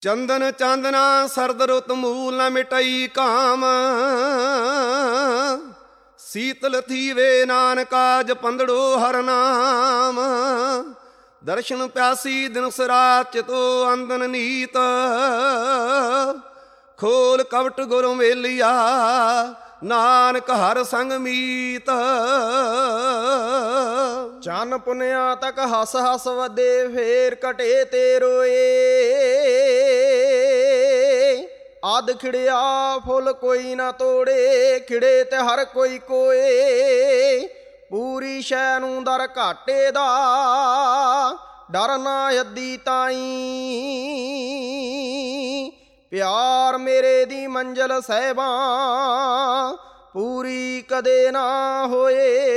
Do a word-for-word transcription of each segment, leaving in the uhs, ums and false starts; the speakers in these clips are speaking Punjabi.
ਚੰਦਨ ਚਾਂਦਨਾ ਸਰਦ ਰੁੱਤ ਮੂਲ ਨ ਮਿਟਈ ਕਾਮ। ਸੀਤਲ ਥੀਵੇ ਨਾਨਕਾ ਜਪੰਦੜੋ ਹਰ ਨਾਮ। ਦਰਸ਼ਨ ਪਿਆਸੀ ਦਿਨ ਸਰਾਤ ਚਿਤੋ ਅੰਦਨ ਨੀਤ। ਖੋਲ ਕਵਟ ਗੁਰੂ ਮੇਲਿਆ ਨਾਨਕ ਹਰ ਸੰਗ ਮੀਤ। ਚੰਨ ਪੁਨਿਆ ਤੱਕ ਹੱਸ ਹੱਸ ਵਧੇ ਫੇਰ ਘਟੇ ਤੇ ਰੋਏ। ਆਦ ਖਿੜਿਆ ਫੁੱਲ ਕੋਈ ਨਾ ਤੋੜੇ, ਖਿੜੇ ਤੇ ਹਰ ਕੋਈ ਕੋਏ। ਪੂਰੀ ਸ਼ੈ ਨੂੰ ਦਰ ਘਾਟੇ ਦਾ ਡਰ ਨਾ ਅੱਧੀ ਤਾਈ। ਪਿਆਰ ਮੇਰੇ ਦੀ ਮੰਜ਼ਲ ਸਹਿਬਾਂ ਪੂਰੀ ਕਦੇ ਨਾ ਹੋਏ।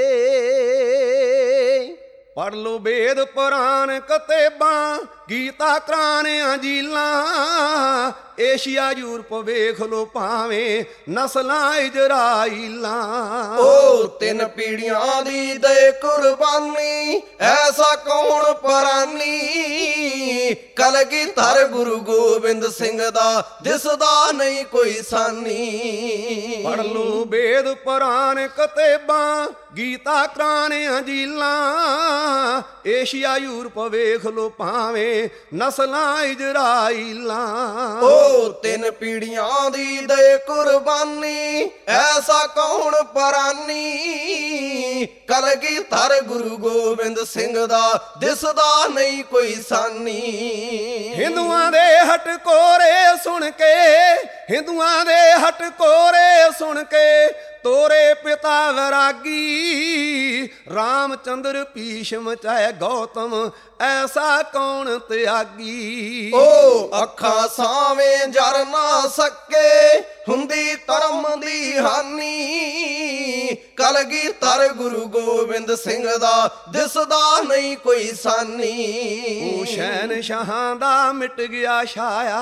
ਪੜ੍ਹ ਲੋ ਵੇਦ ਪੁਰਾਨ ਕਤੇਬਾਂ, ਗੀਤਾ ਕੁਰਾਨ ਅੰਜੀਲਾਂ। ਏਸ਼ੀਆ ਯੂਰਪ ਵੇਖ ਲੋ ਭਾਵੇਂ ਨਸਲਾਂ ਇਜ਼ਰਾਈਲਾਂ। ਓ ਤਿੰਨ ਪੀੜ੍ਹੀਆਂ ਦੀ ਦੇ ਕੁਰਬਾਨੀ, ਐਸਾ ਕੌਣ ਪਰਾਨੀ। ਕਲਗੀਧਰ ਗੁਰੂ ਗੋਬਿੰਦ ਸਿੰਘ ਦਾ ਦਿਸਦਾ ਨਹੀਂ ਕੋਈ ਸਾਨੀ। ਪੜ੍ਹ ਲੋ ਵੇਦ ਪੁਰਾਨ ਕਤੇਬਾਂ, ਗੀਤਾ ਕੁਰਾਨ ਅੰਜੀਲਾਂ। ਏਸ਼ੀਆ ਯੂਰਪ ਵੇਖ ਲੋ ਭਾਵੇਂ ਨਸਲਾਂ ਇਜ਼ਰਾਈਲਾਂ। ਓ ਤਿੰਨ ਪੀੜ੍ਹੀਆਂ ਦੀ ਦੇ ਕੁਰਬਾਨੀ, ਐਸਾ ਕੌਣ ਪਰਾਨੀ। ਕਲਗੀਧਰ ਗੁਰੂ ਗੋਬਿੰਦ ਸਿੰਘ ਦਾ ਦਿਸਦਾ ਨਹੀਂ ਕੋਈ ਸਾਨੀ। ਹਿੰਦੂਆਂ ਦੇ ਹਟ ਕੋਰੇ ਸੁਣ ਕੇ, ਹਿੰਦੂਆਂ ਦੇ ਹਟ ਕੋਰੇ ਸੁਣ ਕੇ ਤੋਰੇ ਪਿਤਾ ਵੈਰਾਗੀ। ਰਾਮਚੰਦਰ ਭੀਸ਼ਮ ਚਾਹੇ ਗੌਤਮ ਐਸਾ ਕੌਣ ਤਿਆਗੀ। ਓ ਅੱਖਾਂ ਸਾਵੇਂ ਜਰ ਨਾ ਸਕੇ, ਹੁੰਦੀ ਧਰਮ ਦੀ ਹਾਨੀ। ਕਲਗੀਧਰ ਗੁਰੂ ਗੋਬਿੰਦ ਸਿੰਘ ਦਾ ਦਿਸਦਾ ਨਹੀਂ ਕੋਈ ਸਾਨੀ। ਉਹ ਸ਼ਹਿਨਸ਼ਾਹਾਂ ਦਾ ਮਿਟ ਗਿਆ ਛਾਇਆ,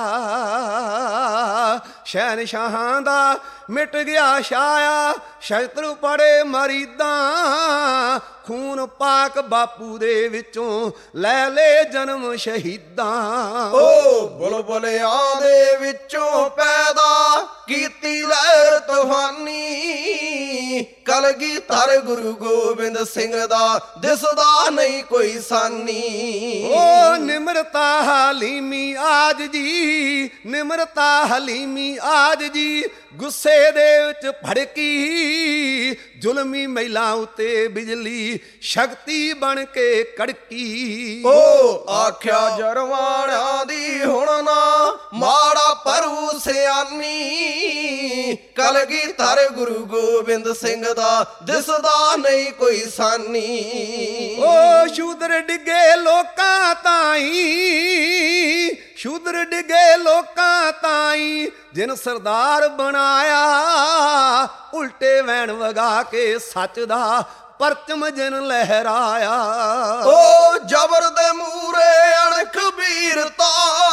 ਸ਼ਹਿਨਸ਼ਾਹਾਂ ਦਾ ਮਿਟ ਗਿਆ ਛਾਇਆ। ਸ਼ਸਤਰ ਪੜੇ ਮਰੀਦਾਂ, ਖੂਨ ਪਾਕ ਬਾਪੂ ਦੇ ਵਿੱਚੋਂ ਲੈ ਲੈ ਜਨਮ ਸ਼ਹੀਦਾਂ। ਓ ਬੁਲਬੁਲਿਆਂ ਦੇ ਵਿੱਚੋਂ ਪੈਦਾ ਕੀਤੀ ਲਹਿਰ ਤੂਫਾਨੀ। ਕਲਗੀਧਰ ਗੁਰੂ ਗੋਬਿੰਦ ਸਿੰਘ ਦਾ ਦਿਸਦਾ ਨਹੀਂ ਕੋਈ ਸਾਨੀ। ਓ ਨਿਮਰਤਾ ਹਲੀਮੀ ਆਜ ਜੀ, ਨਿਮਰਤਾ ਹਲੀਮੀ ਆਜ ਜੀ। ਗੁੱਸੇ ਦੇ ਵਿੱਚ ਭੜਕੀ, ਜ਼ੁਲਮੀ ਮਹਿਲਾ ਉਤੇ ਬਿਜਲੀ ਸ਼ਕਤੀ ਬਣ ਕੇ ਕੜਕੀ। ਓ ਆਖਿਆ ਜਰਵਾਣਿਆਂ ਦੀ ਹੁਣ ਨਾ ਮਾੜਾ ਪਰੂ ਸਿਆਣੀ। ਕਲਗੀਧਰ ਗੁਰੂ ਗੋਬਿੰਦ ਸਿੰਘ ਦਾ ਦਿਸਦਾ ਨਹੀਂ ਕੋਈ ਸਾਨੀ। ਓ ਸ਼ੂਦਰ ਡਿੱਗੇ ਲੋਕਾਂ ਤਾਈ, ਸ਼ੂਦਰ ਡਿੱਗੇ ਲੋਕਾਂ ਤਾਈ। ਜਿਨ ਸਰਦਾਰ ਬਣਾਇਆ, ਉਲਟੇ ਵੈਣ ਵਗਾ ਕੇ ਸੱਚ ਦਾ ਪਰਚਮ ਜਿਨ ਲਹਿਰਾਇਆ। ਓ ਜ਼ਬਰ ਦੇ ਮੂਰੇ ਅਣਖ ਵੀਰਤਾ,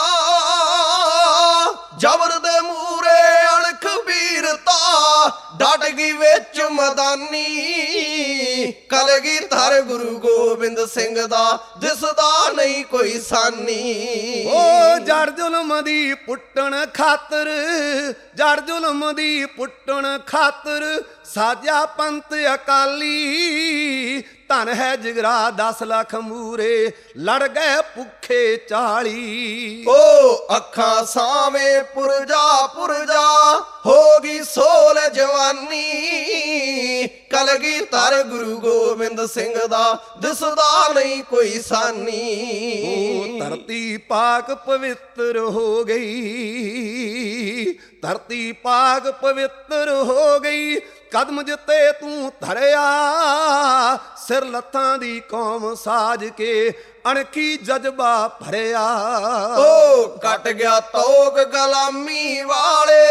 ਜ਼ਬਰ ਦੇ ਮੂਰੇ ਅਣਖ ਵੀਰਤਾ। ਡਟ ਗਈ ਵਿੱਚ ਮਦਾਨੀ। ਕਲਗੀਧਰ ਗੁਰੂ ਗੋਬਿੰਦ ਸਿੰਘ ਦਾ ਦਿਸਦਾ ਨਹੀਂ ਕੋਈ ਸਾਨੀ। ਓ ਜੜ ਜ਼ੁਲਮ ਦੀ ਪੁੱਟਣ ਖਾਤਰ, ਜੜ ਜ਼ੁਲਮ ਦੀ ਪੁੱਟਣ ਖਾਤਰ। ਸਾਜਿਆ ਪੰਥ ਅਕਾਲੀ, ਧਨ ਹੈ ਜਿਗਰਾ ਦਸ ਲੱਖ ਮੂਰੇ ਲੜ ਗਏ ਭੁੱਖੇ ਚਾਲੀ। ਓ ਅੱਖਾਂ ਸਾਵੇਂ ਪੁਰਜਾ ਪੁਰਜਾ ਹੋ ਗਈ ਸੋਲ ਜਵਾਨੀ। ਕਲਗੀਧਰ ਗੁਰੂ ਗੋਬਿੰਦ ਸਿੰਘ ਦਾ ਦਿਸਦਾ ਨਹੀਂ ਕੋਈ ਸਾਨੀ। ਓ ਧਰਤੀ ਪਾਕ ਪਵਿੱਤਰ ਹੋ ਗਈ, ਧਰਤੀ ਪਾਕ ਪਵਿੱਤਰ ਹੋ ਗਈ। ਕਦਮ ਜਿੱਤੇ ਤੂੰ ਧਰਿਆ, ਸਿਰ ਲੱਥਾਂ ਦੀ ਕੌਮ ਸਾਜ ਕੇ ਅਣਖੀ ਜਜ਼ਬਾ ਭਰਿਆ। ਓ ਕੱਟ ਗਿਆ ਤੋਕ ਗੁਲਾਮੀ ਵਾਲੇ,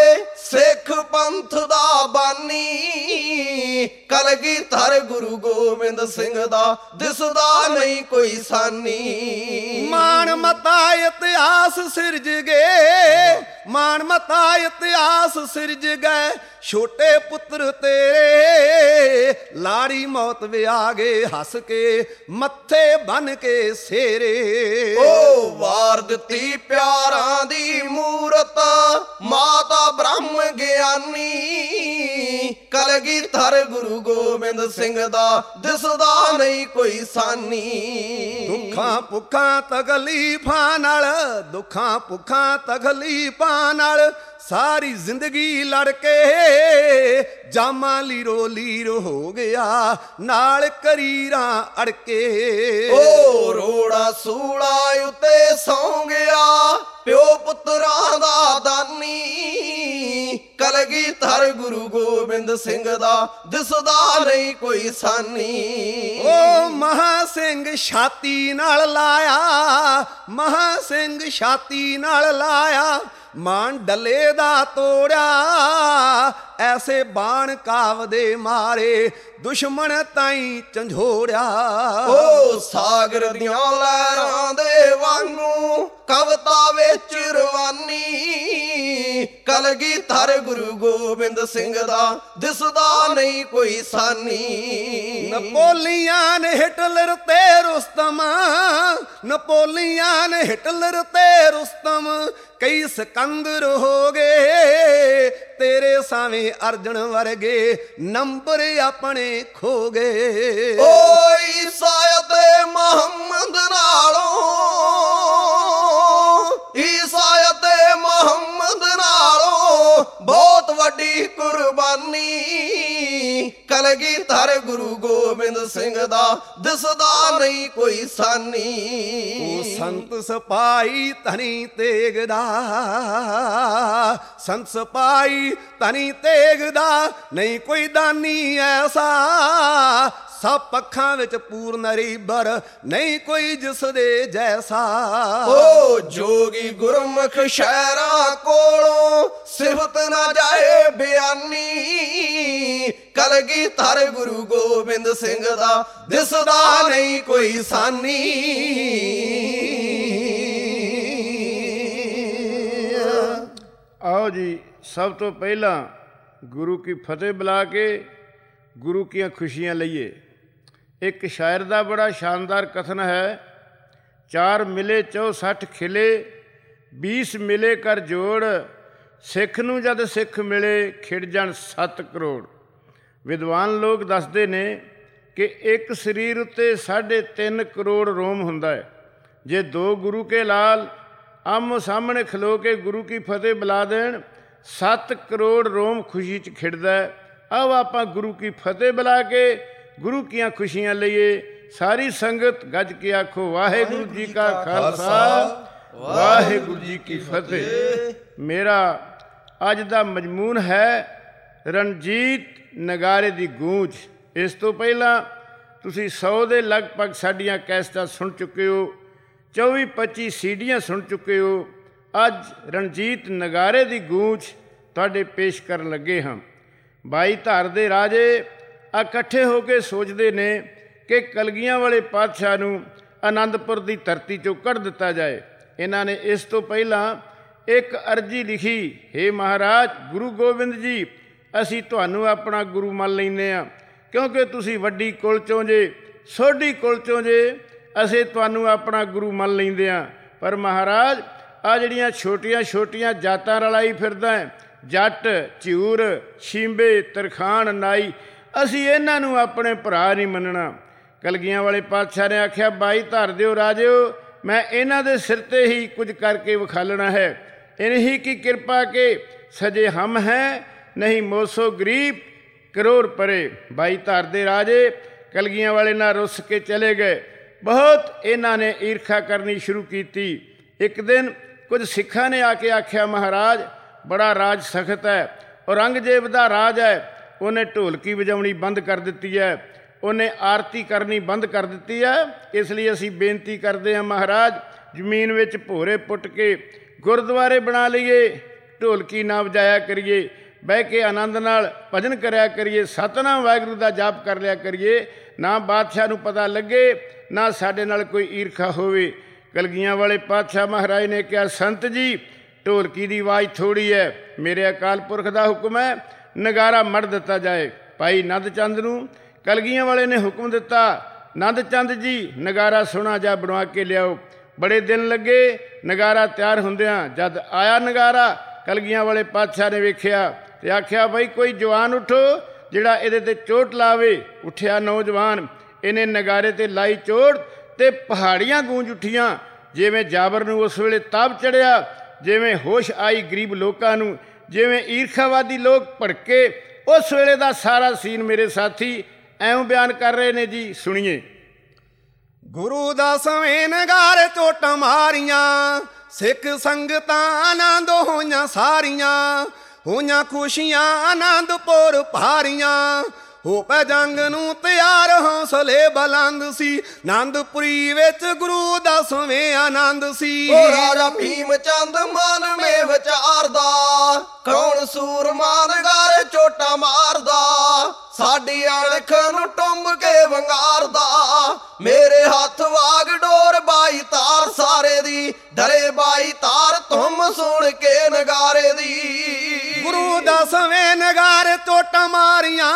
ਸਿੱਖ ਪੰਥ ਦਾ ਬਾਨੀ। ਕਲਗੀਧਰ ਗੁਰੂ ਗੋਬਿੰਦ ਸਿੰਘ ਦਾ ਦਿਸਦਾ ਨਹੀਂ ਕੋਈ ਸਾਨੀ। ਮਾਣ ਮਤਾ ਇਤਿਹਾਸ ਸਿਰਜ ਗਏ, ਮਾਣ ਮਤਾ ਇਤਿਹਾਸ ਸਿਰਜ ਗਏ, ਛੋਟੇ ਪੁੱਤਰ ਤੇਰੇ ਲਾੜੀ ਮੌਤ ਵਿਆਗੇ ਹੱਸ ਕੇ ਮੱਥੇ ਬੰਨ ਕੇ ਸੇਰੇ। ਓ ਵਾਰ ਦਿੱਤੀ ਪਿਆਰਾਂ ਦੀ ਮੂਰਤ ਮਾਤਾ ਬ੍ਰਹਮ ਗਿਆਨੀ। ਕਲਗੀਧਰ ਗੁਰੂ ਗੋਬਿੰਦ ਸਿੰਘ ਦਾ ਦਿਸਦਾ ਨਹੀਂ ਕੋਈ ਸਾਨੀ। ਦੁੱਖਾਂ ਭੁੱਖਾਂ ਤਕਲੀਫਾਂ ਨਾਲ, ਦੁੱਖਾਂ ਭੁੱਖਾਂ ਤਕਲੀਫਾਂ ਨਾਲ ਸਾਰੀ ਜ਼ਿੰਦਗੀ ਲੜ ਕੇ ਜਾਮਾਂ ਲੀਰੋ ਲੀਰ ਹੋ ਗਿਆ ਨਾਲ ਕਰੀਰਾਂ ਅੜਕੇ। ਓ ਰੋੜਾ ਸੂਲਾ ਉੱਤੇ ਸੌਂ ਗਿਆ ਪਿਓ ਪੁੱਤਰਾਂ ਦਾ ਦਾਨੀ। ਕਲਗੀਧਰ ਗੁਰੂ ਗੋਬਿੰਦ ਸਿੰਘ ਦਾ ਦਿਸਦਾ ਨਹੀਂ ਕੋਈ ਸਾਨੀ। ਓ ਮਹਾ ਸਿੰਘ ਛਾਤੀ ਨਾਲ ਲਾਇਆ, ਮਹਾ ਸਿੰਘ ਛਾਤੀ ਨਾਲ ਲਾਇਆ, ਮਾਣ ਡੱਲੇ ਦਾ ਤੋੜਿਆ, ਐਸੇ ਬਾਣ ਕਾਵ ਦੇ ਮਾਰੇ ਦੁਸ਼ਮਣ ਤਾਈਂ ਝੰਜੋੜਿਆ। ਓ ਸਾਗਰ ਦੀਆਂ ਲਹਿਰਾਂ ਦੇ ਵਾਂਗੂ ਕਵਿਤਾ ਵਿੱਚ ਰਵਾਨੀ। ਕਲਗੀਧਰ ਗੁਰੂ ਗੋਬਿੰਦ ਸਿੰਘ ਦਾ ਦਿਸਦਾ ਨਹੀਂ ਕੋਈ ਸਾਨੀ। ਨਪੋਲੀਅਨ ਹਿਟਲਰ ਤੇ ਰੁਸਤਮ, ਨਪੋਲੀਅਨ ਹਿਟਲਰ ਤੇ ਰੁਸਤਮ, ਕਈ ਸਿਕੰਦਰ ਹੋ ਗਏ, ਤੇਰੇ ਸਾਵੇਂ ਅਰਜਨ ਵਰਗੇ ਨੰਬਰ ਆਪਣੇ ਖੋ ਗਏ। ਓ ਈਸਾਈਅਤ ਮੁਹੰਮਦ ਨਾਲੋਂ, ਈਸਾਈਅਤ ਮੁਹੰਮਦ ਨਾਲੋਂ ਬਹੁਤ ਵੱਡੀ ਕੁਰਬਾਨੀ। ਕਲਗੀਧਰ ਗੁਰੂ ਗੋਬਿੰਦ ਸਿੰਘ ਦਾ ਦਿਸਦਾ ਨਹੀਂ ਕੋਈ ਸਾਨੀ। ਉਹ ਸੰਤ ਸਿਪਾਹੀ ਧਨੀ ਤੇਗ ਦਾ, ਸੰਤ ਸਿਪਾਹੀ ਧਨੀ ਤੇਗ ਦਾ, ਨਹੀਂ ਕੋਈ ਦਾਨੀ ਐਸਾ, ਸਭ ਪੱਖਾਂ ਵਿੱਚ ਪੂਰਨ ਰੀਬਰ, ਨਹੀਂ ਕੋਈ ਜਿਸ ਦੇ ਜੈਸਾ। ਓ ਜੋਗੀ ਗੁਰਮੁਖ ਸ਼ਹਿਰਾਂ ਕੋਲੋਂ ਸਿਫਤ ਨਾ ਜਾਏ ਬਿਆਨੀ। ਕਲਗੀਧਰ ਗੁਰੂ ਗੋਬਿੰਦ ਸਿੰਘ ਦਾ ਦਿਸਦਾ ਨਹੀਂ ਕੋਈ ਸਾਨੀ। ਆਓ ਜੀ, ਸਭ ਤੋਂ ਪਹਿਲਾਂ ਗੁਰੂ ਕੀ ਫਤਿਹ ਬੁਲਾ ਕੇ ਗੁਰੂ ਕੀਆਂ ਖੁਸ਼ੀਆਂ ਲਈਏ। ਇੱਕ ਸ਼ਾਇਰ ਦਾ ਬੜਾ ਸ਼ਾਨਦਾਰ ਕਥਨ ਹੈ, ਚਾਰ ਮਿਲੇ ਚੌਸਠ ਖਿਲੇ, ਬੀਸ ਮਿਲੇ ਕਰ ਜੋੜ, ਸਿੱਖ ਨੂੰ ਜਦ ਸਿੱਖ ਮਿਲੇ ਖਿੜ ਜਾਣ ਸੱਤ ਕਰੋੜ। ਵਿਦਵਾਨ ਲੋਕ ਦੱਸਦੇ ਨੇ ਕਿ ਇੱਕ ਸਰੀਰ ਉੱਤੇ ਸਾਢੇ ਤਿੰਨ ਕਰੋੜ ਰੋਮ ਹੁੰਦਾ ਹੈ। ਜੇ ਦੋ ਗੁਰੂ ਕੇ ਲਾਲ ਆਮੋ ਸਾਹਮਣੇ ਖਲੋ ਕੇ ਗੁਰੂ ਕੀ ਫਤਿਹ ਬੁਲਾ ਦੇਣ, ਸੱਤ ਕਰੋੜ ਰੋਮ ਖੁਸ਼ੀ 'ਚ ਖਿੜਦਾ ਹੈ। ਆਓ ਆਪਾਂ ਗੁਰੂ ਕੀ ਫਤਿਹ ਬੁਲਾ ਕੇ ਗੁਰੂ ਕੀਆਂ ਖੁਸ਼ੀਆਂ ਲਈਏ। ਸਾਰੀ ਸੰਗਤ ਗੱਜ ਕੇ ਆਖੋ, ਵਾਹਿਗੁਰੂ ਜੀ ਕਾ ਖਾਲਸਾ, ਵਾਹਿਗੁਰੂ ਜੀ ਕੀ ਫਤਿਹ। ਮੇਰਾ ਅੱਜ ਦਾ ਮਜ਼ਮੂਨ ਹੈ ਰਣਜੀਤ ਨਗਾਰੇ ਦੀ ਗੂੰਜ। ਇਸ ਤੋਂ ਪਹਿਲਾਂ ਤੁਸੀਂ ਸੌ ਦੇ ਲਗਭਗ ਸਾਡੀਆਂ ਕੈਸਟਾਂ ਸੁਣ ਚੁੱਕੇ ਹੋ, ਚੌਵੀ ਪੱਚੀ ਸੀਡੀਆਂ ਸੁਣ ਚੁੱਕੇ ਹੋ। ਅੱਜ ਰਣਜੀਤ ਨਗਾਰੇ ਦੀ ਗੂੰਜ ਤੁਹਾਡੇ ਪੇਸ਼ ਕਰਨ ਲੱਗੇ ਹਾਂ। ਬਾਈ ਧਾਰ ਦੇ ਰਾਜੇ ਇਕੱਠੇ ਹੋ ਕੇ ਸੋਚਦੇ ਨੇ ਕਿ ਕਲਗੀਆਂ ਵਾਲੇ ਪਾਤਸ਼ਾਹ ਨੂੰ ਆਨੰਦਪੁਰ ਦੀ ਧਰਤੀ 'ਚੋਂ ਕੱਢ ਦਿੱਤਾ ਜਾਏ। ਇਹਨਾਂ ਨੇ ਇਸ ਤੋਂ ਪਹਿਲਾਂ ਇੱਕ ਅਰਜੀ ਲਿਖੀ, ਹੇ ਮਹਾਰਾਜ ਗੁਰੂ ਗੋਬਿੰਦ ਜੀ, ਅਸੀਂ ਤੁਹਾਨੂੰ ਆਪਣਾ ਗੁਰੂ ਮੰਨ ਲੈਂਦੇ ਹਾਂ, ਕਿਉਂਕਿ ਤੁਸੀਂ ਵੱਡੀ ਕੁਲ 'ਚੋਂ ਜੇ, ਸੋਢੀ ਕੁਲ 'ਚੋਂ ਜੇ, ਅਸੀਂ ਤੁਹਾਨੂੰ ਆਪਣਾ ਗੁਰੂ ਮੰਨ ਲੈਂਦੇ ਹਾਂ। ਪਰ ਮਹਾਰਾਜ ਆ ਜਿਹੜੀਆਂ ਛੋਟੀਆਂ ਛੋਟੀਆਂ ਜਾਤਾਂ ਰਲਾਈ ਫਿਰਦਾ ਹੈ, ਜੱਟ, ਝਿਊਰ, ਸ਼ੀਂਬੇ, ਤਰਖਾਣ, ਨਾਈ, ਅਸੀਂ ਇਹਨਾਂ ਨੂੰ ਆਪਣੇ ਭਰਾ ਨਹੀਂ ਮੰਨਣਾ। ਕਲਗੀਆਂ ਵਾਲੇ ਪਾਤਸ਼ਾਹ ਨੇ ਆਖਿਆ, ਬਾਈ ਧਰ ਦਿਓ ਰਾਜਿਓ, ਮੈਂ ਇਹਨਾਂ ਦੇ ਸਿਰ 'ਤੇ ਹੀ ਕੁਝ ਕਰਕੇ ਵਿਖਾਲਣਾ ਹੈ। ਇਨਹੀ ਕੀ ਕਿਰਪਾ ਕੇ ਸਜੇ ਹਮ ਹੈ, ਨਹੀਂ ਮੋਸੋ ਗਰੀਬ ਕਰੋੜ ਪਰੇ। ਬਾਈ ਧਰ ਦੇ ਰਾਜੇ ਕਲਗੀਆਂ ਵਾਲੇ ਨਾਲ ਰੁੱਸ ਕੇ ਚਲੇ ਗਏ। ਬਹੁਤ ਇਹਨਾਂ ਨੇ ਈਰਖਾ ਕਰਨੀ ਸ਼ੁਰੂ ਕੀਤੀ। ਇੱਕ ਦਿਨ ਕੁਝ ਸਿੱਖਾਂ ਨੇ ਆ ਕੇ ਆਖਿਆ, ਮਹਾਰਾਜ ਬੜਾ ਰਾਜ ਸਖਤ ਹੈ, ਔਰੰਗਜ਼ੇਬ ਦਾ ਰਾਜ ਹੈ, ਉਹਨੇ ਢੋਲਕੀ ਵਜਾਉਣੀ ਬੰਦ ਕਰ ਦਿੱਤੀ ਹੈ, ਉਹਨੇ ਆਰਤੀ ਕਰਨੀ ਬੰਦ ਕਰ ਦਿੱਤੀ ਹੈ। ਇਸ ਲਈ ਅਸੀਂ ਬੇਨਤੀ ਕਰਦੇ ਹਾਂ ਮਹਾਰਾਜ, ਜ਼ਮੀਨ ਵਿੱਚ ਭੋਰੇ ਪੁੱਟ ਕੇ ਗੁਰਦੁਆਰੇ ਬਣਾ ਲਈਏ, ਢੋਲਕੀ ਨਾ ਵਜਾਇਆ ਕਰੀਏ, ਬਹਿ ਕੇ ਆਨੰਦ ਨਾਲ ਭਜਨ ਕਰਿਆ ਕਰੀਏ, ਸਤਿਨਾਮ ਵਾਹਿਗੁਰੂ ਦਾ ਜਾਪ ਕਰ ਲਿਆ ਕਰੀਏ। ਨਾ ਬਾਦਸ਼ਾਹ ਨੂੰ ਪਤਾ ਲੱਗੇ, ਨਾ ਸਾਡੇ ਨਾਲ ਕੋਈ ਈਰਖਾ ਹੋਵੇ। ਕਲਗੀਆਂ ਵਾਲੇ ਪਾਤਸ਼ਾਹ ਮਹਾਰਾਜ ਨੇ ਕਿਹਾ, ਸੰਤ ਜੀ ਢੋਲਕੀ ਦੀ ਆਵਾਜ਼ ਥੋੜ੍ਹੀ ਹੈ, ਮੇਰੇ ਅਕਾਲ ਪੁਰਖ ਦਾ ਹੁਕਮ ਹੈ, ਨਗਾਰਾ ਮੜ ਦਿੱਤਾ ਜਾਏ। ਭਾਈ ਨੰਦ ਚੰਦ ਨੂੰ ਕਲਗੀਆਂ ਵਾਲੇ ਨੇ ਹੁਕਮ ਦਿੱਤਾ, ਨੰਦ ਚੰਦ ਜੀ ਨਗਾਰਾ ਸੋਹਣਾ ਜਿਹਾ ਬਣਵਾ ਕੇ ਲਿਆਓ। ਬੜੇ ਦਿਨ ਲੱਗੇ ਨਗਾਰਾ ਤਿਆਰ ਹੁੰਦਿਆਂ। ਜਦ ਆਇਆ ਨਗਾਰਾ, ਕਲਗੀਆਂ ਵਾਲੇ ਪਾਤਸ਼ਾਹ ਨੇ ਵੇਖਿਆ ਤੇ ਆਖਿਆ, ਬਈ ਕੋਈ ਜਵਾਨ ਉੱਠੋ ਜਿਹੜਾ ਇਹਦੇ ਤੇ ਚੋਟ ਲਾਵੇ। ਉੱਠਿਆ ਨੌਜਵਾਨ, ਇਹਨੇ ਨਗਾਰੇ ਤੇ ਲਾਈ ਚੋਟ ਤੇ ਪਹਾੜੀਆਂ ਗੂੰਜ ਉੱਠੀਆਂ। ਜਿਵੇਂ ਜਾਬਰ ਨੂੰ ਉਸ ਵੇਲੇ ਤਾਪ ਚੜਿਆ, ਜਿਵੇਂ ਹੋਸ਼ ਆਈ ਗਰੀਬ ਲੋਕਾਂ ਨੂੰ, ਜਿਵੇਂ ਈਰਖਾਵਾਦੀ ਲੋਕ ਭੜਕੇ, ਉਸ ਵੇਲੇ ਦਾ ਸਾਰਾ ਸੀਨ ਮੇਰੇ ਸਾਥੀ ਐਉਂ ਬਿਆਨ ਕਰ ਰਹੇ ਨੇ ਜੀ, ਸੁਣੀਏ। ਗੁਰੂ ਦਸਵੇਂ ਨਗਾਰੇ ਚੋਟਾਂ ਮਾਰੀਆਂ, ਸਿੱਖ ਸੰਗਤਾਂ ਆਨੰਦ ਹੋਈਆਂ ਸਾਰੀਆਂ, ਹੋਈਆਂ ਖੁਸ਼ੀਆਂ ਆਨੰਦਪੁਰ ਭਾਰੀਆਂ। ਹੋ ਪੈ ਜੰਗ ਨੂੰ ਤਿਆਰ ਹੌਸਲੇ ਬੁਲੰਦ ਸੀ, ਆਨੰਦਪੁਰੀ ਵਿੱਚ ਗੁਰੂ ਦਸਵੇਂ ਆਨੰਦ ਸੀ। ਓ ਰਾਜਾ ਭੀਮ ਚੰਦ ਮਨ ਮੇ ਵਿਚਾਰਦਾ, ਕੌਣ ਸੂਰਮਾ ਨਗਾਰੇ ਚੋਟਾਂ ਮਾਰਦਾ, ਸਾਡੀ ਅਣਖ ਨੂੰ ਟੁੰਬ ਕੇ ਵੰਗਾਰਦਾ। ਮੇਰੇ ਹੱਥ ਵਾਗ ਡੋਰ ਬਾਈ ਤਾਰ ਸਾਰੇ ਦੀ, ਡਰੇ ਬਾਈ ਤਾਰ ਤੁਮ ਸੁਣ ਕੇ ਨਗਾਰੇ ਦੀ। ਗੁਰੂ ਦਸਵੇਂ ਨਗਾਰੇ ਚੋਟਾਂ ਮਾਰੀਆਂ,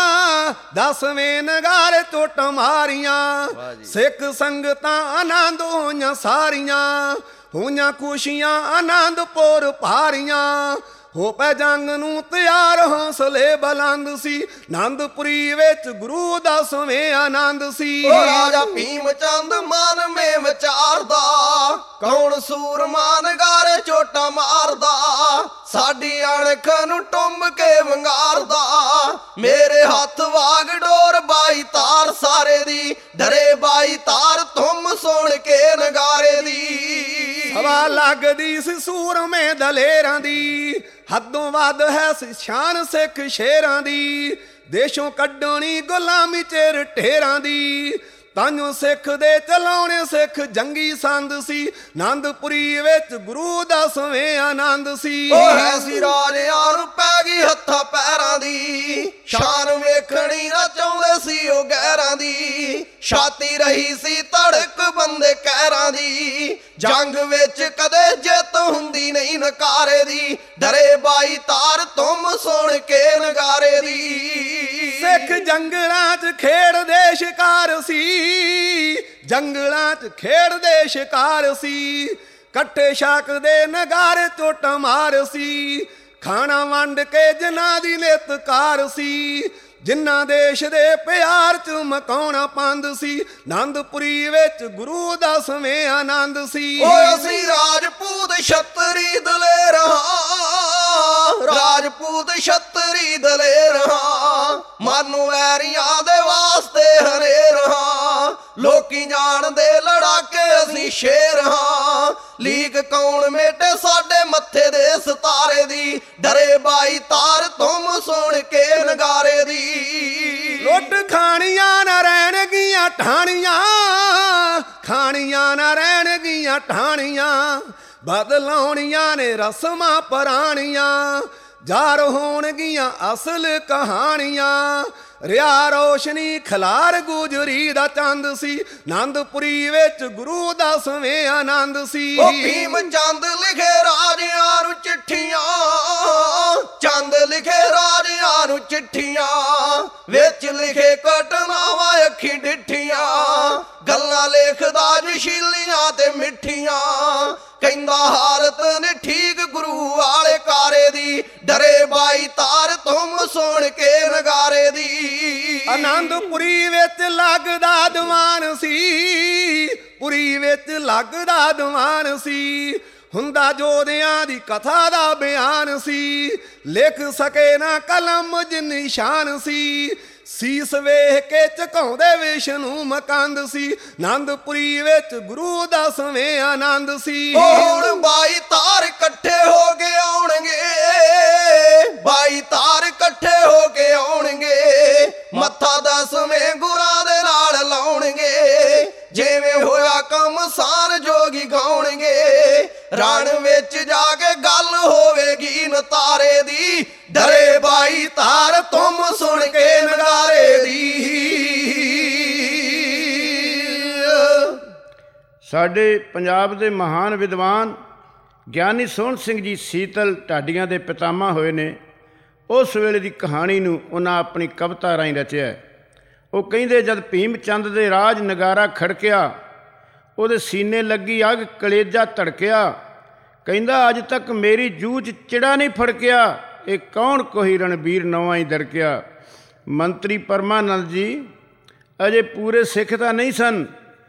ਦਸਵੇਂ ਨਗਾਰੇ ਚੋਟਾਂ ਮਾਰੀਆਂ, ਸਿੱਖ ਸੰਗਤਾਂ ਆਨੰਦ ਹੋਈਆਂ ਸਾਰੀਆਂ, ਹੋਈਆਂ ਖੁਸ਼ੀਆਂ ਆਨੰਦਪੁਰ ਭਾਰੀਆਂ। ਹੋ ਪੈ ਜੰਗ ਨੂੰ ਤਿਆਰ ਹੌਸਲੇ ਬੁਲੰਦ ਸੀ, ਆਨੰਦਪੁਰੀ ਵਿੱਚ ਗੁਰੂ ਦਸਵੇਂ ਆਨੰਦ ਸੀ। ਓ ਰਾਜਾ ਭੀਮ ਚੰਦ ਮਨ ਮੇ ਵਿਚਾਰਦਾ, ਕੌਣ ਸੂਰਮਾ ਨਗਾਰੇ ਚੋਟਾਂ ਮਾਰਦਾ, ਸਾਡੀ ਅਣਖ ਨੂੰ ਟੁੰਬ ਕੇ ਵੰਗਾਰਦਾ। ਮੇਰੇ ਹੱਥ ਵਾਗ ਡੋਰ ਬਾਈ ਤਾਰ ਸਾਰੇ ਦੀ, ਡਰੇ ਬਾਈ ਤਾਰ ਤੁਮ ਸੁਣ ਕੇ ਨਗਾਰੇ ਦੀ। ਹਵਾ ਲੱਗਦੀ ਸੀ ਸੂਰਮੇ ਦਲੇਰਾਂ ਦੀ, ਹੱਦੋਂ ਵੱਧ ਹੈ ਸੀ ਸ਼ਾਨ ਸਿੱਖ ਸ਼ੇਰਾਂ ਦੀ, ਦੇਸ਼ੋਂ ਕੱਢਣੀ ਗੁਲਾਮੀ ਚਿਰ ਢੇਰਾਂ ਦੀ। ਤਾਂਯੋ ਸਿੱਖ ਦੇ ਚਲਾਉਣੇ ਸਿੱਖ ਜੰਗੀ ਸੰਦ ਸੀ, ਆਨੰਦਪੁਰੀ ਵਿੱਚ ਗੁਰੂ ਦਸਵੇਂ ਆਨੰਦ ਸੀ। ਓ ਹੈ ਸੀ ਰਾਜਿਆਂ ਨੂੰ ਪੈ ਗਈ ਹੱਥਾਂ ਪੈਰਾਂ ਦੀ, ਸ਼ਾਨ ਵੇਖਣੀ ਨਾ ਚਾਹੁੰਦੇ ਸੀ ਉਹ ਗੈਰਾਂ ਦੀ। ਛਾਤੀ ਰਹੀ ਸੀ ਧੜਕ ਬੰਦੇ ਕਹਿਰਾਂ ਦੀ, ਜੰਗ ਵਿੱਚ ਕਦੇ ਜਿੱਤ ਹੁੰਦੀ ਨਹੀਂ ਨਕਾਰੇ ਦੀ, ਡਰੇ ਬਾਈ ਤਾਰ ਤੁਮ ਸੁਣ ਕੇ ਨਗਾਰੇ ਦੀ। ਸਿੱਖ ਜੰਗਲਾਂ 'ਚ ਖੇਡਦੇ ਸ਼ਿਕਾਰ ਸੀ, ਜੰਗਲਾਂ 'ਚ ਖੇਡਦੇ ਸ਼ਿਕਾਰ ਸੀ, ਇਕੱਠੇ ਛਕਦੇ ਨਗਾਰੇ ਚੋਟਾਂ ਮਾਰ ਸੀ, ਖਾਣਾ ਵੰਡ ਕੇ ਜਿਨ੍ਹਾਂ ਦੀ ਨਿਤ ਕਾਰ ਸੀ, ਜਿਨ੍ਹਾਂ ਦੇਸ਼ ਦੇ ਪਿਆਰ 'ਚ ਮਕਾਉਣਾ ਪੰਦ ਸੀ, ਆਨੰਦਪੁਰੀ ਵਿੱਚ ਗੁਰੂ ਦਸਵੇਂ ਆਨੰਦ ਸੀ। ਓ ਅਸੀਂ ਰਾਜਪੂਤ ਛਤਰੀ ਦਲੇਰ ਹਾਂ, ਰਾਜਪੂਤ ਛਤਰੀ ਦਲੇਰ ਹਾਂ, ਮਾਨੂੰ ਵੈਰੀਆਂ ਦੇ ਵਾਸਤੇ ਹਨੇਰ ਹਾਂ, ਲੋਕੀ ਜਾਣਦੇ ਲੜਾਕੇ ਅਸੀਂ ਸ਼ੇਰ ਹਾਂ। ਲੀਕ ਕੌਣ ਮੇਟੇ ਸਾਡੇ ਮੱਥੇ ਦੇ ਸਿਤਾਰੇ ਦੀ, ਡਰੇ ਬਾਈ ਤਾਰ ਤੁਮ ਸੁਣ ਕੇ ਨਗਾਰੇ ਦੀ। ਲੁੱਟ ਖਾਣੀਆਂ ਨਾ ਰਹਿਣਗੀਆਂ ਠਾਣੀਆਂ, ਖਾਣੀਆਂ ਨਾ ਰਹਿਣਗੀਆਂ ਠਾਣੀਆਂ, ਬਦਲਾਉਣੀਆਂ ਨੇ ਰਸਮਾਂ ਪੁਰਾਣੀਆਂ, ਜ਼ਾਰ ਹੋਣਗੀਆਂ ਅਸਲ ਕਹਾਣੀਆਂ। ਰਿਆ ਰੋਸ਼ਨੀ ਖਲਾਰ ਗੁਜਰੀ ਦਾ ਚੰਦ ਸੀ, ਆਨੰਦਪੁਰੀ ਵਿੱਚ ਗੁਰੂ ਦਸਵੇਂ ਆਨੰਦ ਸੀ। ਓ ਭੀਮ ਚੰਦ ਲਿਖੇ ਰਾਜਿਆਂ ਨੂੰ ਚਿੱਠੀਆਂ, ਚੰਦ ਲਿਖੇ ਰਾਜਿਆਂ ਨੂੰ ਚਿੱਠੀਆਂ, ਵਿੱਚ ਲਿਖੇ ਘਟਨਾਵਾਂ ਅੱਖੀ ਡਿੱਠੀਆਂ, ਗੱਲਾਂ ਲਿਖਦਾ ਜਸ਼ੀਲੀਆਂ ਤੇ ਮਿੱਠੀਆਂ, ਕਹਿੰਦਾ ਹਾਲਤ ਨੇ ਠੀਕ ਗੁਰੂ ਵਾਲੇ ਕਾਰੇ ਦੀ, ਡਰੇ ਬਾਈ ਤਾਰ ਤੁਮ ਸੁਣ ਕੇ ਨਗਾਰੇ ਦੀ। ਆਨੰਦਪੁਰੀ ਵਿੱਚ ਲੱਗਦਾ ਦੀਵਾਨ ਸੀ, ਪੁਰੀ ਵਿੱਚ ਲੱਗਦਾ ਦੀਵਾਨ ਸੀ, ਹੁੰਦਾ ਜੋਧਿਆਂ ਦੀ ਕਥਾ ਦਾ ਬਿਆਨ ਸੀ, ਲਿਖ ਸਕੇ ਨਾ ਕਲਮ ਜਿੰਨੀ ਸ਼ਾਨ ਸੀ, ਸੀਸ ਵੇਖ ਕੇ ਝੁਕਾਉਂਦੇ ਵਿਸ਼ਨੂੰ ਮਕੰਦ ਸੀ, ਆਨੰਦਪੁਰੀ ਵਿੱਚ ਗੁਰੂ ਦਸਵੇਂ ਆਨੰਦ ਸੀ। ਹੁਣ ਬਾਈ ਤਾਰ ਇਕੱਠੇ ਹੋ ਕੇ ਆਉਣਗੇ, ਬਾਈ ਤਾਰ ਇਕੱਠੇ ਹੋ ਕੇ ਆਉਣਗੇ, ਮੱਥਾ ਦਸਵੇਂ ਗੁਰਾਂ ਦੇ ਨਾਲ ਲਾਉਣਗੇ, ਜਿਵੇਂ ਹੋਇਆ ਕਮਸਾਨ ਜੋਗੀ ਗਾਉਣਗੇ, ਰਣ ਵਿੱਚ ਜਾ ਕੇ ਗੱਲ ਹੋਵੇਗੀ ਨਤਾਰੇ ਦੀ, ਡਰੇ ਬਾਈ ਧਾਰ ਤੁਮ ਸੁਣ ਕੇ ਨਗਾਰੇ ਦੀ। ਸਾਡੇ ਪੰਜਾਬ ਦੇ ਮਹਾਨ ਵਿਦਵਾਨ ਗਿਆਨੀ ਸੋਹਣ ਸਿੰਘ ਜੀ ਸੀਤਲ ਢਾਡੀਆਂ ਦੇ ਪਿਤਾਮਾ ਹੋਏ ਨੇ। ਉਸ ਵੇਲੇ ਦੀ ਕਹਾਣੀ ਨੂੰ ਉਹਨਾਂ ਆਪਣੀ ਕਵਿਤਾ ਰਾਹੀਂ ਰਚਿਆ। ਉਹ ਕਹਿੰਦੇ, ਜਦ ਭੀਮ ਚੰਦ ਦੇ ਰਾਜ ਨਗਾਰਾ ਖੜਕਿਆ, ਉਹਦੇ ਸੀਨੇ ਲੱਗੀ ਅੱਗ, ਕਲੇਜਾ ਧੜਕਿਆ। ਕਹਿੰਦਾ, ਅੱਜ ਤੱਕ ਮੇਰੀ ਜੂਹ 'ਚ ਚਿੜਾ ਨਹੀਂ ਫੜਕਿਆ, ਇਹ ਕੌਣ ਕੋਈ ਰਣਬੀਰ ਨਵਾਂ ਹੀ ਦਰਕਿਆ। ਮੰਤਰੀ ਪਰਮਾਨੰਦ ਜੀ ਅਜੇ ਪੂਰੇ ਸਿੱਖ ਤਾਂ ਨਹੀਂ ਸਨ,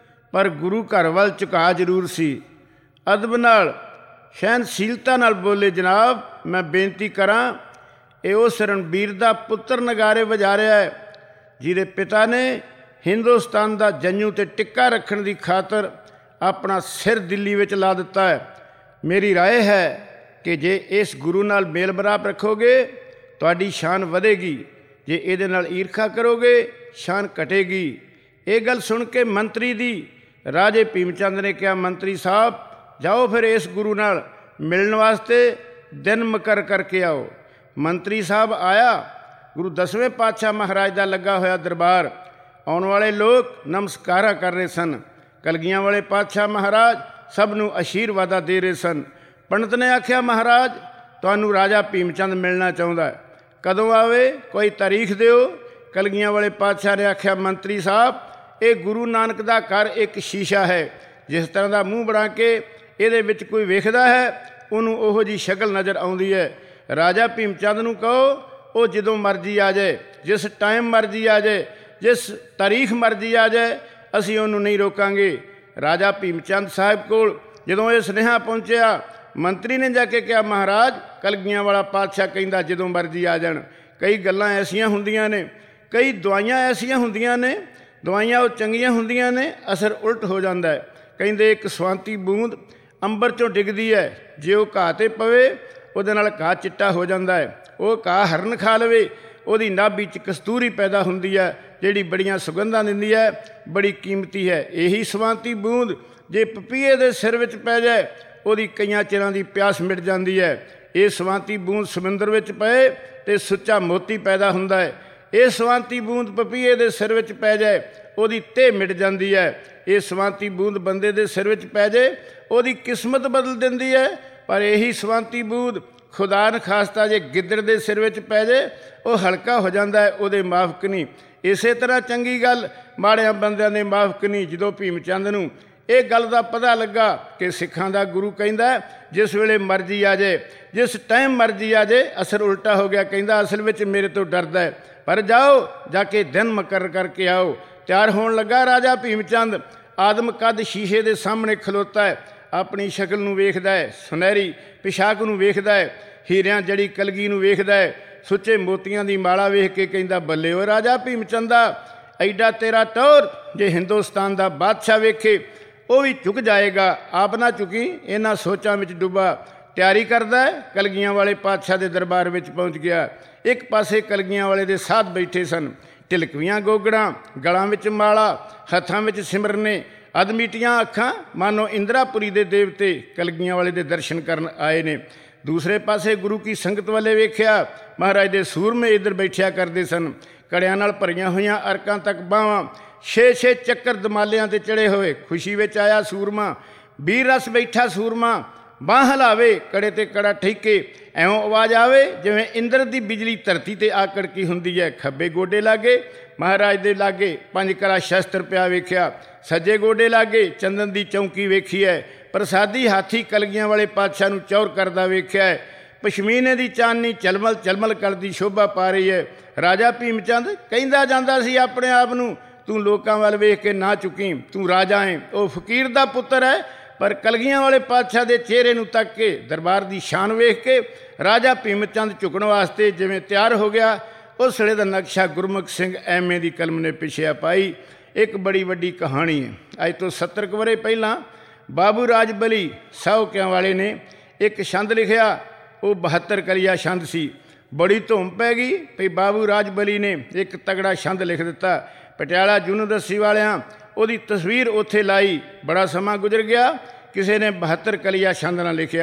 ਪਰ ਗੁਰੂ ਘਰ ਵੱਲ ਝੁਕਾਅ ਜ਼ਰੂਰ ਸੀ। ਅਦਬ ਨਾਲ, ਸਹਿਨਸ਼ੀਲਤਾ ਨਾਲ ਬੋਲੇ, ਜਨਾਬ ਮੈਂ ਬੇਨਤੀ ਕਰਾਂ, ਇਹ ਉਸ ਰਣਬੀਰ ਦਾ ਪੁੱਤਰ ਨਗਾਰੇ ਵਜਾ ਰਿਹਾ ਹੈ ਜਿਹਦੇ ਪਿਤਾ ਨੇ ਹਿੰਦੁਸਤਾਨ ਦਾ ਜੰਝੂ 'ਤੇ ਟਿੱਕਾ ਰੱਖਣ ਦੀ ਖਾਤਰ ਆਪਣਾ ਸਿਰ ਦਿੱਲੀ ਵਿੱਚ ਲਾ ਦਿੱਤਾ ਹੈ। ਮੇਰੀ ਰਾਏ ਹੈ ਕਿ ਜੇ ਇਸ ਗੁਰੂ ਨਾਲ ਮੇਲ ਮਿਲਾਪ ਰੱਖੋਗੇ ਤੁਹਾਡੀ ਸ਼ਾਨ ਵਧੇਗੀ, ਜੇ ਇਹਦੇ ਨਾਲ ਈਰਖਾ ਕਰੋਗੇ ਸ਼ਾਨ ਘਟੇਗੀ। ਇਹ ਗੱਲ ਸੁਣ ਕੇ ਮੰਤਰੀ ਦੀ ਰਾਜੇ ਭੀਮ ਚੰਦ ਨੇ ਕਿਹਾ, ਮੰਤਰੀ ਸਾਹਿਬ ਜਾਓ ਫਿਰ ਇਸ ਗੁਰੂ ਨਾਲ ਮਿਲਣ ਵਾਸਤੇ ਦਿਨ ਮੁਕੱਰਰ ਕਰਕੇ ਆਓ। ਮੰਤਰੀ ਸਾਹਿਬ ਆਇਆ। ਗੁਰੂ ਦਸਵੇਂ ਪਾਤਸ਼ਾਹ ਮਹਾਰਾਜ ਦਾ ਲੱਗਾ ਹੋਇਆ ਦਰਬਾਰ। ਆਉਣ ਵਾਲੇ ਲੋਕ ਨਮਸਕਾਰਾਂ ਕਰ ਰਹੇ ਸਨ। ਕਲਗੀਆਂ ਵਾਲੇ ਪਾਤਸ਼ਾਹ ਮਹਾਰਾਜ ਸਭ ਨੂੰ ਅਸ਼ੀਰਵਾਦਾਂ ਦੇ ਰਹੇ ਸਨ। ਪੰਡਤ ਨੇ ਆਖਿਆ, ਮਹਾਰਾਜ ਤੁਹਾਨੂੰ ਰਾਜਾ ਭੀਮ ਚੰਦ ਮਿਲਣਾ ਚਾਹੁੰਦਾ, ਕਦੋਂ ਆਵੇ, ਕੋਈ ਤਾਰੀਖ ਦਿਓ। ਕਲਗੀਆਂ ਵਾਲੇ ਪਾਤਸ਼ਾਹ ਨੇ ਆਖਿਆ, ਮੰਤਰੀ ਸਾਹਿਬ ਇਹ ਗੁਰੂ ਨਾਨਕ ਦਾ ਘਰ ਇੱਕ ਸ਼ੀਸ਼ਾ ਹੈ, ਜਿਸ ਤਰ੍ਹਾਂ ਦਾ ਮੂੰਹ ਬਣਾ ਕੇ ਇਹਦੇ ਵਿੱਚ ਕੋਈ ਵੇਖਦਾ ਹੈ ਉਹਨੂੰ ਉਹੋ ਜਿਹੀ ਸ਼ਕਲ ਨਜ਼ਰ ਆਉਂਦੀ ਹੈ। ਰਾਜਾ ਭੀਮ ਚੰਦ ਨੂੰ ਕਹੋ ਉਹ ਜਦੋਂ ਮਰਜ਼ੀ ਆ ਜਾਏ, ਜਿਸ ਟਾਈਮ ਮਰਜ਼ੀ ਆ ਜਾਏ, ਜਿਸ ਤਾਰੀਖ ਮਰਜ਼ੀ ਆ ਜਾਏ, ਅਸੀਂ ਉਹਨੂੰ ਨਹੀਂ ਰੋਕਾਂਗੇ। ਰਾਜਾ ਭੀਮ ਚੰਦ ਸਾਹਿਬ ਕੋਲ ਜਦੋਂ ਇਹ ਸੁਨੇਹਾ ਪਹੁੰਚਿਆ, ਮੰਤਰੀ ਨੇ ਜਾ ਕੇ ਕਿਹਾ, ਮਹਾਰਾਜ ਕਲਗੀਆਂ ਵਾਲਾ ਪਾਤਸ਼ਾਹ ਕਹਿੰਦਾ ਜਦੋਂ ਮਰਜ਼ੀ ਆ ਜਾਣ। ਕਈ ਗੱਲਾਂ ਐਸੀਆਂ ਹੁੰਦੀਆਂ ਨੇ, ਕਈ ਦਵਾਈਆਂ ਐਸੀਆਂ ਹੁੰਦੀਆਂ ਨੇ, ਦਵਾਈਆਂ ਉਹ ਚੰਗੀਆਂ ਹੁੰਦੀਆਂ ਨੇ, ਅਸਰ ਉਲਟ ਹੋ ਜਾਂਦਾ ਹੈ। ਕਹਿੰਦੇ ਇੱਕ ਸਵਾਂਤੀ ਬੂੰਦ ਅੰਬਰ 'ਚੋਂ ਡਿੱਗਦੀ ਹੈ, ਜੇ ਉਹ ਘਾਹ 'ਤੇ ਪਵੇ ਉਹਦੇ ਨਾਲ ਘਾਹ ਚਿੱਟਾ ਹੋ ਜਾਂਦਾ ਹੈ। ਉਹ ਘਾਹ ਹਰਨ ਖਾ ਲਵੇ, ਉਹਦੀ ਨਾਭੀ 'ਚ ਕਸਤੂਰੀ ਪੈਦਾ ਹੁੰਦੀ ਹੈ, ਜਿਹੜੀ ਬੜੀਆਂ ਸੁਗੰਧਾਂ ਦਿੰਦੀ ਹੈ, ਬੜੀ ਕੀਮਤੀ ਹੈ। ਇਹੀ ਸਵਾਂਤੀ ਬੂੰਦ ਜੇ ਪਪੀਏ ਦੇ ਸਿਰ ਵਿੱਚ ਪੈ ਜਾਏ, ਉਹਦੀ ਕਈਆਂ ਚਿਰਾਂ ਦੀ ਪਿਆਸ ਮਿਟ ਜਾਂਦੀ ਹੈ। ਇਹ ਸਵਾਂਤੀ ਬੂੰਦ ਸਮੁੰਦਰ ਵਿੱਚ ਪਏ ਤੇ ਸੁੱਚਾ ਮੋਤੀ ਪੈਦਾ ਹੁੰਦਾ ਹੈ। ਇਹ ਸਵਾਂਤੀ ਬੂੰਦ ਪਪੀਏ ਦੇ ਸਿਰ ਵਿੱਚ ਪੈ ਜਾਏ, ਉਹਦੀ ਧੇ ਮਿਟ ਜਾਂਦੀ ਹੈ। ਇਹ ਸਵਾਂਤੀ ਬੂੰਦ ਬੰਦੇ ਦੇ ਸਿਰ ਵਿੱਚ ਪੈ ਜਾਏ, ਉਹਦੀ ਕਿਸਮਤ ਬਦਲ ਦਿੰਦੀ ਹੈ। ਪਰ ਇਹੀ ਸਵਾਂਤੀ ਬੂੰਦ ਖੁਦਾ ਨਖਾਸਤਾ ਜੇ ਗਿੱਦੜ ਦੇ ਸਿਰ ਵਿੱਚ ਪੈ ਜਾਏ, ਉਹ ਹਲਕਾ ਹੋ ਜਾਂਦਾ ਹੈ, ਉਹਦੇ ਮਾਫਕ ਨਹੀਂ। ਇਸੇ ਤਰ੍ਹਾਂ ਚੰਗੀ ਗੱਲ ਮਾੜਿਆਂ ਬੰਦਿਆਂ ਦੇ ਮਾਫਕ ਨਹੀਂ। ਜਦੋਂ ਭੀਮ ਚੰਦ ਨੂੰ ਇਹ ਗੱਲ ਦਾ ਪਤਾ ਲੱਗਾ ਕਿ ਸਿੱਖਾਂ ਦਾ ਗੁਰੂ ਕਹਿੰਦਾ ਜਿਸ ਵੇਲੇ ਮਰਜ਼ੀ ਆ ਜਾਏ, ਜਿਸ ਟਾਈਮ ਮਰਜ਼ੀ ਆ ਜਾਏ, ਅਸਰ ਉਲਟਾ ਹੋ ਗਿਆ। ਕਹਿੰਦਾ ਅਸਲ ਵਿੱਚ ਮੇਰੇ ਤੋਂ ਡਰਦਾ ਹੈ, ਪਰ ਜਾਓ ਜਾ ਕੇ ਦਿਨ ਮੁਕੱਰਰ ਕਰਕੇ ਆਓ। ਤਿਆਰ ਹੋਣ ਲੱਗਾ ਰਾਜਾ ਭੀਮ ਚੰਦ। ਆਦਮ ਕੱਦ ਸ਼ੀਸ਼ੇ ਦੇ ਸਾਹਮਣੇ ਖਲੋਤਾ ਹੈ, ਆਪਣੀ ਸ਼ਕਲ ਨੂੰ ਵੇਖਦਾ ਹੈ, ਸੁਨਹਿਰੀ ਪਿਸ਼ਾਕ ਨੂੰ ਵੇਖਦਾ ਹੈ, ਹੀਰਿਆਂ ਜੜੀ ਕਲਗੀ ਨੂੰ ਵੇਖਦਾ ਹੈ, ਸੁੱਚੇ ਮੋਤੀਆਂ ਦੀ ਮਾਲਾ ਵੇਖ ਕੇ ਕਹਿੰਦਾ, ਬੱਲੇ ਓ ਰਾਜਾ ਭੀਮ ਚੰਦਾ, ਐਡਾ ਤੇਰਾ ਟੌਰ ਜੇ ਹਿੰਦੁਸਤਾਨ ਦਾ ਬਾਦਸ਼ਾਹ ਵੇਖੇ ਉਹ ਵੀ ਝੁਕ ਜਾਏਗਾ। ਆਪ ਨਾ ਝੁਕੀ। ਇਹਨਾਂ ਸੋਚਾਂ ਵਿੱਚ ਡੁੱਬਾ ਤਿਆਰੀ ਕਰਦਾ ਹੈ। ਕਲਗੀਆਂ ਵਾਲੇ ਪਾਤਸ਼ਾਹ ਦੇ ਦਰਬਾਰ ਵਿੱਚ ਪਹੁੰਚ ਗਿਆ। ਇੱਕ ਪਾਸੇ ਕਲਗੀਆਂ ਵਾਲੇ ਦੇ ਸਾਧ ਬੈਠੇ ਸਨ, ਢਿਲਕਵੀਆਂ ਗੋਗੜਾਂ, ਗਲਾਂ ਵਿੱਚ ਮਾਲਾ, ਹੱਥਾਂ ਵਿੱਚ ਸਿਮਰਨੇ, ਅਦਮੀਟੀਆਂ ਅੱਖਾਂ, ਮਾਨੋ ਇੰਦਰਾਪੁਰੀ ਦੇ ਦੇਵਤੇ ਕਲਗੀਆਂ ਵਾਲੇ ਦੇ ਦਰਸ਼ਨ ਕਰਨ ਆਏ ਨੇ। ਦੂਸਰੇ ਪਾਸੇ ਗੁਰੂ ਕੀ ਸੰਗਤ ਵਾਲੇ ਵੇਖਿਆ, ਮਹਾਰਾਜ ਦੇ ਸੂਰਮੇ ਇੱਧਰ ਬੈਠਿਆ ਕਰਦੇ ਸਨ, ਕੜਿਆਂ ਨਾਲ ਭਰੀਆਂ ਹੋਈਆਂ ਅਰਕਾਂ ਤੱਕ ਬਾਹਾਂ, ਛੇ ਛੇ ਚੱਕਰ ਦਮਾਲਿਆਂ 'ਤੇ ਚੜ੍ਹੇ ਹੋਏ। ਖੁਸ਼ੀ ਵਿੱਚ ਆਇਆ ਸੂਰਮਾ, ਵੀਰ ਰਸ ਬੈਠਾ ਸੂਰਮਾ, ਬਾਂਹ ਹਲਾਵੇ, ਕੜੇ 'ਤੇ ਕੜਾ ਠੇਕੇ, ਐਵੇਂ ਆਵਾਜ਼ ਆਵੇ ਜਿਵੇਂ ਇੰਦਰ ਦੀ ਬਿਜਲੀ ਧਰਤੀ 'ਤੇ ਆ ਕੜਕੀ ਹੁੰਦੀ ਹੈ। ਖੱਬੇ ਗੋਡੇ ਲਾਗੇ ਮਹਾਰਾਜ ਦੇ ਲਾਗੇ ਪੰਜ ਕਰਾ ਸ਼ਸਤਰ ਪਿਆ ਵੇਖਿਆ, ਸੱਜੇ ਗੋਡੇ ਲਾਗੇ ਚੰਦਨ ਦੀ ਚੌਂਕੀ ਵੇਖੀ ਹੈ। ਪ੍ਰਸਾਦੀ ਹਾਥੀ ਕਲਗੀਆਂ ਵਾਲੇ ਪਾਤਸ਼ਾਹ ਨੂੰ ਚੌਰ ਕਰਦਾ ਵੇਖਿਆ ਹੈ। ਪਸ਼ਮੀਨੇ ਦੀ ਚਾਨਣੀ ਚਲਮਲ ਚਲਮਲ ਕਰਦੀ ਸ਼ੋਭਾ ਪਾ ਰਹੀ ਹੈ। ਰਾਜਾ ਭੀਮ ਚੰਦ ਕਹਿੰਦਾ ਜਾਂਦਾ ਸੀ ਆਪਣੇ ਆਪ ਨੂੰ, ਤੂੰ ਲੋਕਾਂ ਵੱਲ ਵੇਖ ਕੇ ਨਾ ਚੁੱਕੀ, ਤੂੰ ਰਾਜਾ ਹੈ। ਉਹ ਫਕੀਰ ਦਾ ਪੁੱਤਰ ਹੈ, ਪਰ ਕਲਗੀਆਂ ਵਾਲੇ ਪਾਤਸ਼ਾਹ ਦੇ ਚਿਹਰੇ ਨੂੰ ਤੱਕ ਕੇ, ਦਰਬਾਰ ਦੀ ਸ਼ਾਨ ਵੇਖ ਕੇ ਰਾਜਾ ਭੀਮ ਚੰਦ ਝੁਕਣ ਵਾਸਤੇ ਜਿਵੇਂ ਤਿਆਰ ਹੋ ਗਿਆ। ਉਸ ਵੇਲੇ ਦਾ ਨਕਸ਼ਾ ਗੁਰਮੁਖ ਸਿੰਘ ਐਮ ਏ ਦੀ ਕਲਮ ਨੇ ਪਿਛਿਆ ਪਾਈ। ਇੱਕ ਬੜੀ ਵੱਡੀ ਕਹਾਣੀ ਹੈ। ਅੱਜ ਤੋਂ ਸੱਤਰ ਕੁ ਵਰ੍ਹੇ ਪਹਿਲਾਂ ਬਾਬੂ ਰਾਜਬਲੀ ਸਾਹੋਕਿਆਂ ਵਾਲੇ ਨੇ ਇੱਕ ਛੰਦ ਲਿਖਿਆ। ਉਹ ਬਹੱਤਰ ਕਲੀਆ ਛੰਦ ਸੀ। ਬੜੀ ਧੁੰਮ ਪੈ ਗਈ ਭਈ ਬਾਬੂ ਰਾਜਬਲੀ ਨੇ ਇੱਕ ਤਗੜਾ ਛੰਦ ਲਿਖ ਦਿੱਤਾ। ਪਟਿਆਲਾ ਯੂਨੀਵਰਸਿਟੀ ਵਾਲਿਆਂ ਉਹਦੀ ਤਸਵੀਰ ਉੱਥੇ ਲਾਈ। ਬੜਾ ਸਮਾਂ ਗੁਜ਼ਰ ਗਿਆ, ਕਿਸੇ ਨੇ ਬਹੱਤਰ ਕਲੀਆ ਛੰਦ ਨਾ ਲਿਖਿਆ।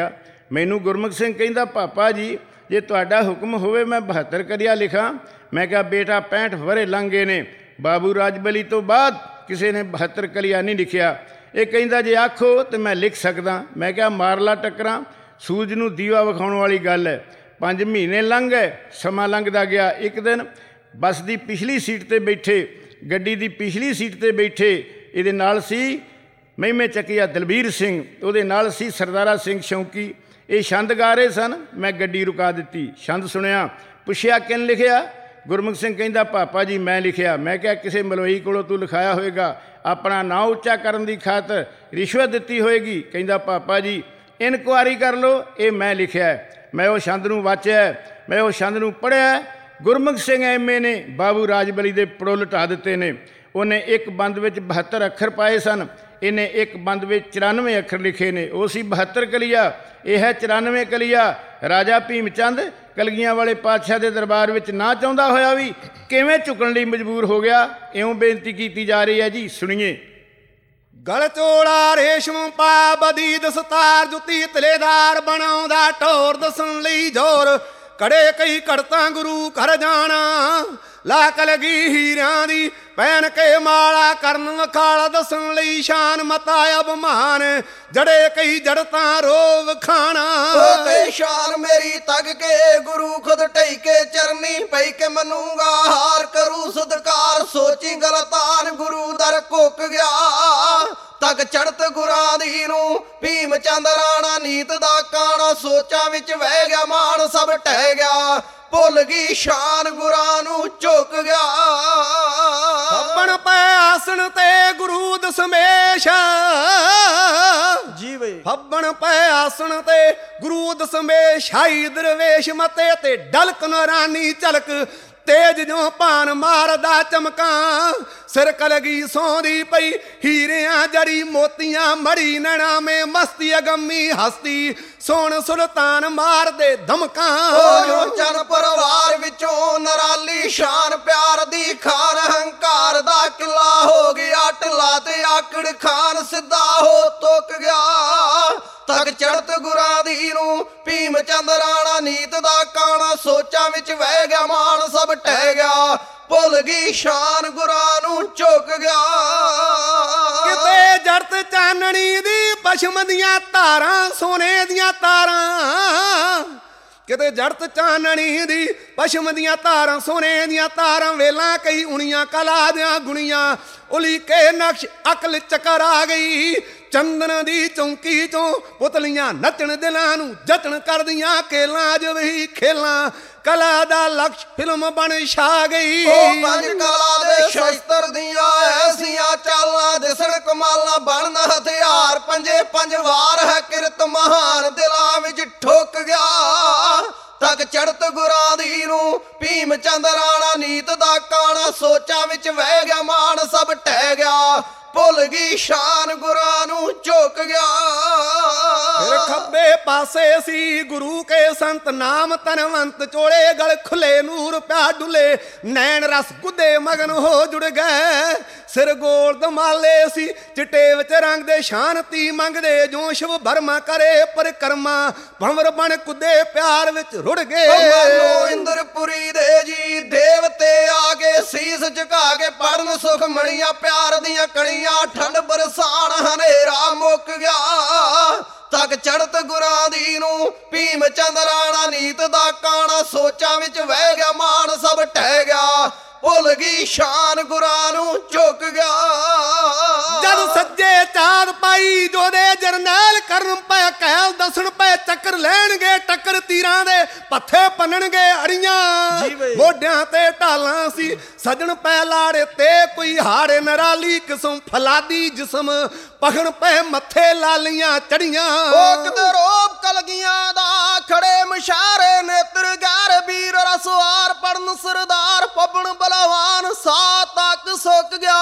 ਮੈਨੂੰ ਗੁਰਮੁਖ ਸਿੰਘ ਕਹਿੰਦਾ, ਪਾਪਾ ਜੀ ਜੇ ਤੁਹਾਡਾ ਹੁਕਮ ਹੋਵੇ ਮੈਂ ਬਹੱਤਰ ਕਲੀਆ ਲਿਖਾਂ। ਮੈਂ ਕਿਹਾ ਬੇਟਾ ਪੈਂਹਠ ਵਰੇ ਲੰਘ ਗਏ ਨੇ, ਬਾਬੂ ਰਾਜਬਲੀ ਤੋਂ ਬਾਅਦ ਕਿਸੇ ਨੇ ਬਹੱਤਰ ਕਲੀਆ ਨਹੀਂ ਲਿਖਿਆ। ਇਹ ਕਹਿੰਦਾ ਜੇ ਆਖੋ ਤਾਂ ਮੈਂ ਲਿਖ ਸਕਦਾ। ਮੈਂ ਕਿਹਾ ਮਾਰ ਲਾ ਟੱਕਰਾਂ, ਸੂਰਜ ਨੂੰ ਦੀਵਾ ਵਿਖਾਉਣ ਵਾਲੀ ਗੱਲ ਹੈ। ਪੰਜ ਮਹੀਨੇ ਲੰਘ ਗਏ, ਸਮਾਂ ਲੰਘਦਾ ਗਿਆ। ਇੱਕ ਦਿਨ ਬੱਸ ਦੀ ਪਿਛਲੀ ਸੀਟ 'ਤੇ ਬੈਠੇ, ਗੱਡੀ ਦੀ ਪਿਛਲੀ ਸੀਟ 'ਤੇ ਬੈਠੇ, ਇਹਦੇ ਨਾਲ ਸੀ ਮਹਿਮੇ ਚੱਕੀਆ ਦਲਬੀਰ ਸਿੰਘ, ਉਹਦੇ ਨਾਲ ਸੀ ਸਰਦਾਰਾ ਸਿੰਘ ਸ਼ੌਂਕੀ। ਇਹ ਛੰਦ ਗਾ ਰਹੇ ਸਨ। ਮੈਂ ਗੱਡੀ ਰੁਕਾ ਦਿੱਤੀ, ਛੰਦ ਸੁਣਿਆ, ਪੁੱਛਿਆ ਕਿਨ ਲਿਖਿਆ? ਗੁਰਮੁਖ ਸਿੰਘ ਕਹਿੰਦਾ ਪਾਪਾ ਜੀ ਮੈਂ ਲਿਖਿਆ। ਮੈਂ ਕਿਹਾ ਕਿਸੇ ਮਲਵਈ ਕੋਲੋਂ ਤੂੰ ਲਿਖਾਇਆ ਹੋਵੇਗਾ, ਆਪਣਾ ਨਾਂ ਉੱਚਾ ਕਰਨ ਦੀ ਖਾਤਰ ਰਿਸ਼ਵਤ ਦਿੱਤੀ ਹੋਏਗੀ। ਕਹਿੰਦਾ ਪਾਪਾ ਜੀ ਇਨਕੁਆਰੀ ਕਰ ਲਓ, ਇਹ ਮੈਂ ਲਿਖਿਆ। ਮੈਂ ਉਹ ਛੰਦ ਨੂੰ ਵਾਚਿਆ, ਮੈਂ ਉਹ ਛੰਦ ਨੂੰ ਪੜ੍ਹਿਆ। ਗੁਰਮੁਖ ਸਿੰਘ ਐਮ ਏ ਨੇ ਬਾਬੂ ਰਾਜਬਲੀ ਦੇ ਪੜੋ ਲਟਾ ਦਿੱਤੇ ਨੇ। ਉਹਨੇ ਇੱਕ ਬੰਦ ਵਿੱਚ ਬਹੱਤਰ ਅੱਖਰ ਪਾਏ ਸਨ, ਇਹਨੇ ਇੱਕ ਬੰਦ ਵਿੱਚ ਚੁਰਾਨਵੇਂ ਅੱਖਰ ਲਿਖੇ ਨੇ। ਉਹ ਸੀ ਬਹੱਤਰ ਕਲੀਆ, ਇਹ ਹੈ ਚੁਰਾਨਵੇਂ ਕਲੀਆ। ਰਾਜਾ ਭੀਮ ਚੰਦ ਕਲਗੀਆਂ ਵਾਲੇ ਪਾਤਸ਼ਾਹ ਦੇ ਦਰਬਾਰ ਵਿੱਚ ਨਾ ਚਾਹੁੰਦਾ ਹੋਇਆ ਵੀ ਕਿਵੇਂ ਝੁਕਣ ਲਈ ਮਜਬੂਰ ਹੋ ਗਿਆ। ਇਉਂ ਬੇਨਤੀ ਕੀਤੀ ਜਾ ਰਹੀ ਹੈ ਜੀ, ਸੁਣੀਏ। ਗਲ ਚੋੜਾ ਰੇਸ਼ਮ ਪਾ ਬਦੀ ਦਸਤਾਰ, ਜੁੱਤੀ ਤਲੇਦਾਰ ਬਣਾਉਂਦਾ ਢੋਰ, ਦੱਸਣ ਲਈ ਜ਼ੋਰ ਕੜੇ ਕਈ ਘੜਤਾਂ ਗੁਰੂ ਘਰ ਜਾਣਾ। ਲਾ ਕਲਗੀ ਹੀਰਿਆਂ ਦੀ ਪਹਿਨ ਕੇ ਮਾਲਾ, ਕਰਨ ਅਖਾਲਾ ਦੱਸਣ ਲਈ ਸ਼ਾਨ ਮਤਾ ਅਭਮਾਨ। ਜੜੇ ਕਈ ਜੜਤਾਂ ਰੋਵ ਖਾਣਾ, ਤੇ ਸ਼ਾਨ ਮੇਰੀ ਤੱਕ ਕੇ ਗੁਰੂ ਖੁਦ ਢਈ ਕੇ ਚਰਨੀ ਪਈ ਕੇ ਮੰਨੂਗਾ ਹਾਰ ਕਰੂ ਸਦਕਾਰ। ਸੋਚੀ ਗਲਤਾਨ ਗੁਰੂ ਦਰ ਘੁੱਕ ਗਿਆ, ਤੱਕ ਚੜਤ ਗੁਰਾਂ ਦੀ ਨੂੰ ਭੀਮ ਚੰਦ ਰਾਣਾ। ਨੀਤ ਦਾ ਕਾਣਾ ਸੋਚਾਂ ਵਿੱਚ ਵਹਿ ਗਿਆ, ਮਾਣ ਸਭ ਟਹਿ ਗਿਆ। ਭੁੱਲ ਗਈ ਸ਼ਾਨ ਗੁਰਾਂ ਨੂੰ ਝੁਕ ਗਿਆ। ਫੱਬਣ ਪੈ ਆਸਣ ਤੇ ਗੁਰੂ ਦਸਮੇਸ਼ ਜੀ ਵੇ, ਫੱਬਣ ਪੈ ਆਸਣ ਤੇ ਗੁਰੂ ਦਸਮੇਸ਼। ਹਾਈ ਦਰਵੇਸ਼ ਮਤੇ ਤੇ ਡਲਕ ਨਰਾਨੀ ਝਲਕ, ਤੇਜ ਜੋ ਭਾਨ ਮਾਰਦਾ ਚਮਕਾਂ। ਸਿਰ ਕਲਗੀ ਸੌਂਦੀ ਪਈ ਹੀਰਿਆਂ ਜੜੀ ਮੋਤੀਆਂ, ਮੜੀ ਨੈਣਾ ਮੇ ਮਸਤੀ ਅਗੰਮੀ ਹਸਤੀ। ਸੋਣ ਸੁਲਤਾਨ ਮਾਰਦੇ ਧਮਕਾਂ, ਉਹ ਚੰਨ ਪਰਿਵਾਰ ਵਿੱਚੋਂ ਨਰਾਲੀ ਸ਼ਾਨ। ਪਿਆਰ ਦੀ ਖਾਨ ਹੰਕਾਰ ਦਾ ਕਿਲਾ ਹੋ ਗਿਆ ਢਿੱਲਾ, ਤੇ ਆਕੜ ਖਾਨ ਸਿੱਧਾ ਹੋ ਤੁੱਕ ਗਿਆ। ਤੱਕ ਚੜਤ ਗੁਰਾਂ ਦੀ ਨੂੰ ਭੀਮ ਚੰਦ ਰਾਣਾ। ਨੀਤ ਦਾ ਕਾਣਾ ਸੋਚਾਂ ਵਿੱਚ ਵਹਿ ਗਿਆ, ਮਾਣ ਸਭ ਟਹਿ ਗਿਆ। ਭੁੱਲ ਗਈ ਸ਼ਾਨ ਗੁਰਾਂ ਨੂੰ ਝੁਕ ਗਿਆ। ਕਿਤੇ ਜੜਤ ਚਾਨਣੀ ਦੀ ਪਸ਼ਮ ਦੀਆਂ ਧਾਰਾਂ, ਸੋਨੇ ਦੀਆਂ ਤਾਰਾਂ। ਕਿਤੇ ਜੜਤ ਚਾਨਣੀ ਦੀ ਪਸ਼ਮ ਦੀਆਂ ਧਾਰਾਂ, ਸੋਨੇ ਦੀਆਂ ਤਾਰਾਂ। ਵੇਲਾਂ ਕਈ ਉਣੀਆਂ ਕਲਾ ਦੀਆਂ ਗੁਣੀਆਂ, ਉਲੀਕੇ ਨਕਸ਼ ਅਕਲ ਚੱਕਰ ਆ ਗਈ। ਚੰਦਨ ਦੀ ਚੌਂਕੀ ਚੋਂ ਪੁਤਲੀਆਂ ਨੱਚਣ, ਦਿਲਾਂ ਨੂੰ ਜਤਨ ਕਰਦੀਆਂ ਕੇਲਾਂ। ਜਵਹੀ ਖੇਲਾਂ ਕਲਾ ਦਾ ਲਕਸ਼ ਫਿਲਮ ਬਣ ਛਾ ਗਈ। ਉਹ ਪੰਜ ਕਲਾ ਦੇ ਸ਼ਸਤਰ ਦੀਆਂ ਐਸੀਆਂ ਚਾਲਾਂ, ਦਿਸਣ ਕਮਾਲਾਂ ਬਣਨ ਹਥਿਆਰ। ਪੰਜੇ ਪੰਜ ਵਾਰ ਹੈ ਕਿਰਤ ਮਹਾਨ, ਦਿਲਾਂ ਵਿੱਚ ਠੋਕ ਗਿਆ। ਤੱਕ ਚੜਤ ਗੁਰਾਂ ਦੀ ਨੂੰ ਭੀਮ ਚੰਦ ਰਾਣਾ। ਨੀਤ ਦਾ ਕਾਣਾ ਸੋਚਾਂ ਵਿੱਚ ਵਹਿ ਗਿਆ, ਮਾਣ ਸਭ ਟਹਿ ਗਿਆ। ਭੁੱਲ ਗਈ ਸ਼ਾਨ ਗੁਰਾਂ ਨੂੰ ਝੁਕ ਗਿਆ। ਫਿਰ ਖੱਬੇ ਪਾਸੇ ਸੀ ਗੁਰੂ ਕੇ ਸੰਤ, ਨਾਮ ਤਨਵੰਤ। ਚੋਲੇ ਗਲ ਖੁੱਲੇ ਨੂਰ ਪਿਆ ਡੁੱਲੇ, ਨੈਣ ਰਸ ਗੁੱਦੇ ਮਗਨ ਹੋ ਜੁੜ ਗਏ। ਸਿਰ ਗੋਲ ਦਮਾਲੇ ਸੀ ਚਿੱਟੇ ਵਿੱਚ ਰੰਗ ਦੇ, ਸ਼ਾਂਤੀ ਮੰਗਦੇ ਜੋ ਸ਼ਿਵ ਭਰਮਾ ਕਰੇ ਪਰਿਕਰਮਾ। ਭੰਵਰ ਬਣ ਕੁੱਦੇ ਪਿਆਰ ਵਿੱਚ ਰੁੜ ਗਏ। ਮਾਨੋ ਇੰਦਰਪੁਰੀ ਦੇ ਜੀ ਦੇਵਤੇ ਆ ਕੇ ਸੀਸ ਝੁਕਾ ਕੇ ਪੜਨ ਸੁਖ ਮਣੀਆਂ। ਪਿਆਰ ਦੀਆਂ ਕਣੀਆਂ ਠੰਡ ਬਰਸਾਨ, ਹਨੇਰਾ ਮੁੱਕ ਗਿਆ। ਤੱਕ ਚੜਤ ਗੁਰਾਂ ਦੀ ਨੂੰ ਭੀਮ ਚੰਦ ਰਾਣਾ। ਨੀਤ ਦਾ ਕਾਣਾ ਸੋਚਾਂ ਵਿੱਚ ਵਹਿ ਗਿਆ, ਮਾਣ ਸਭ ਟਹਿ ਗਿਆ। ਭੁੱਲ ਗਈ ਸ਼ਾਨ ਗੁਰਾਂ ਨੂੰ ਝੁਕ ਗਿਆ। ਜਦ ਸੱਜੇ ਚਾঁਦ ਪਾਈ ਜੋਦੇ ਜਰਨੈਲ ਕਰਨ ਪਏ ਕਹਿਲ, ਦੱਸਣ ਪਏ ਚੱਕਰ ਲੈਣਗੇ ਟੱਕਰ ਤੀਰਾਂ ਦੇ। ਪੱਥੇ ਪੰਨਣਗੇ ਅੜੀਆਂ, ਮੋਢਿਆਂ ਤੇ ਢਾਲਾਂ ਸੀ ਸਜਣ ਪੈ ਲਾੜੇ ਤੇ। ਕੋਈ ਹਾੜੇ ਨਰਾਲੀ ਕਿਸਮ ਫਲਾਦੀ ਜਿਸਮ, ਪਖਣ ਪਏ ਮੱਥੇ ਲਾਲੀਆਂ ਚੜੀਆਂ। ਉਹ ਕਿਤੇ ਰੋਬ ਕਲਗੀਆਂ ਦਾ ਖੜੇ ਮਸ਼ਾਰੇ, ਨੇਤਰ ਗੈਰ ਵੀਰ ਰਸਵਾਰ। ਪੜਨ ਸਰਦਾਰ ਪੱਬਣ ਬਲਵਾਨ, ਸਾ ਤੱਕ ਸੁੱਕ ਗਿਆ।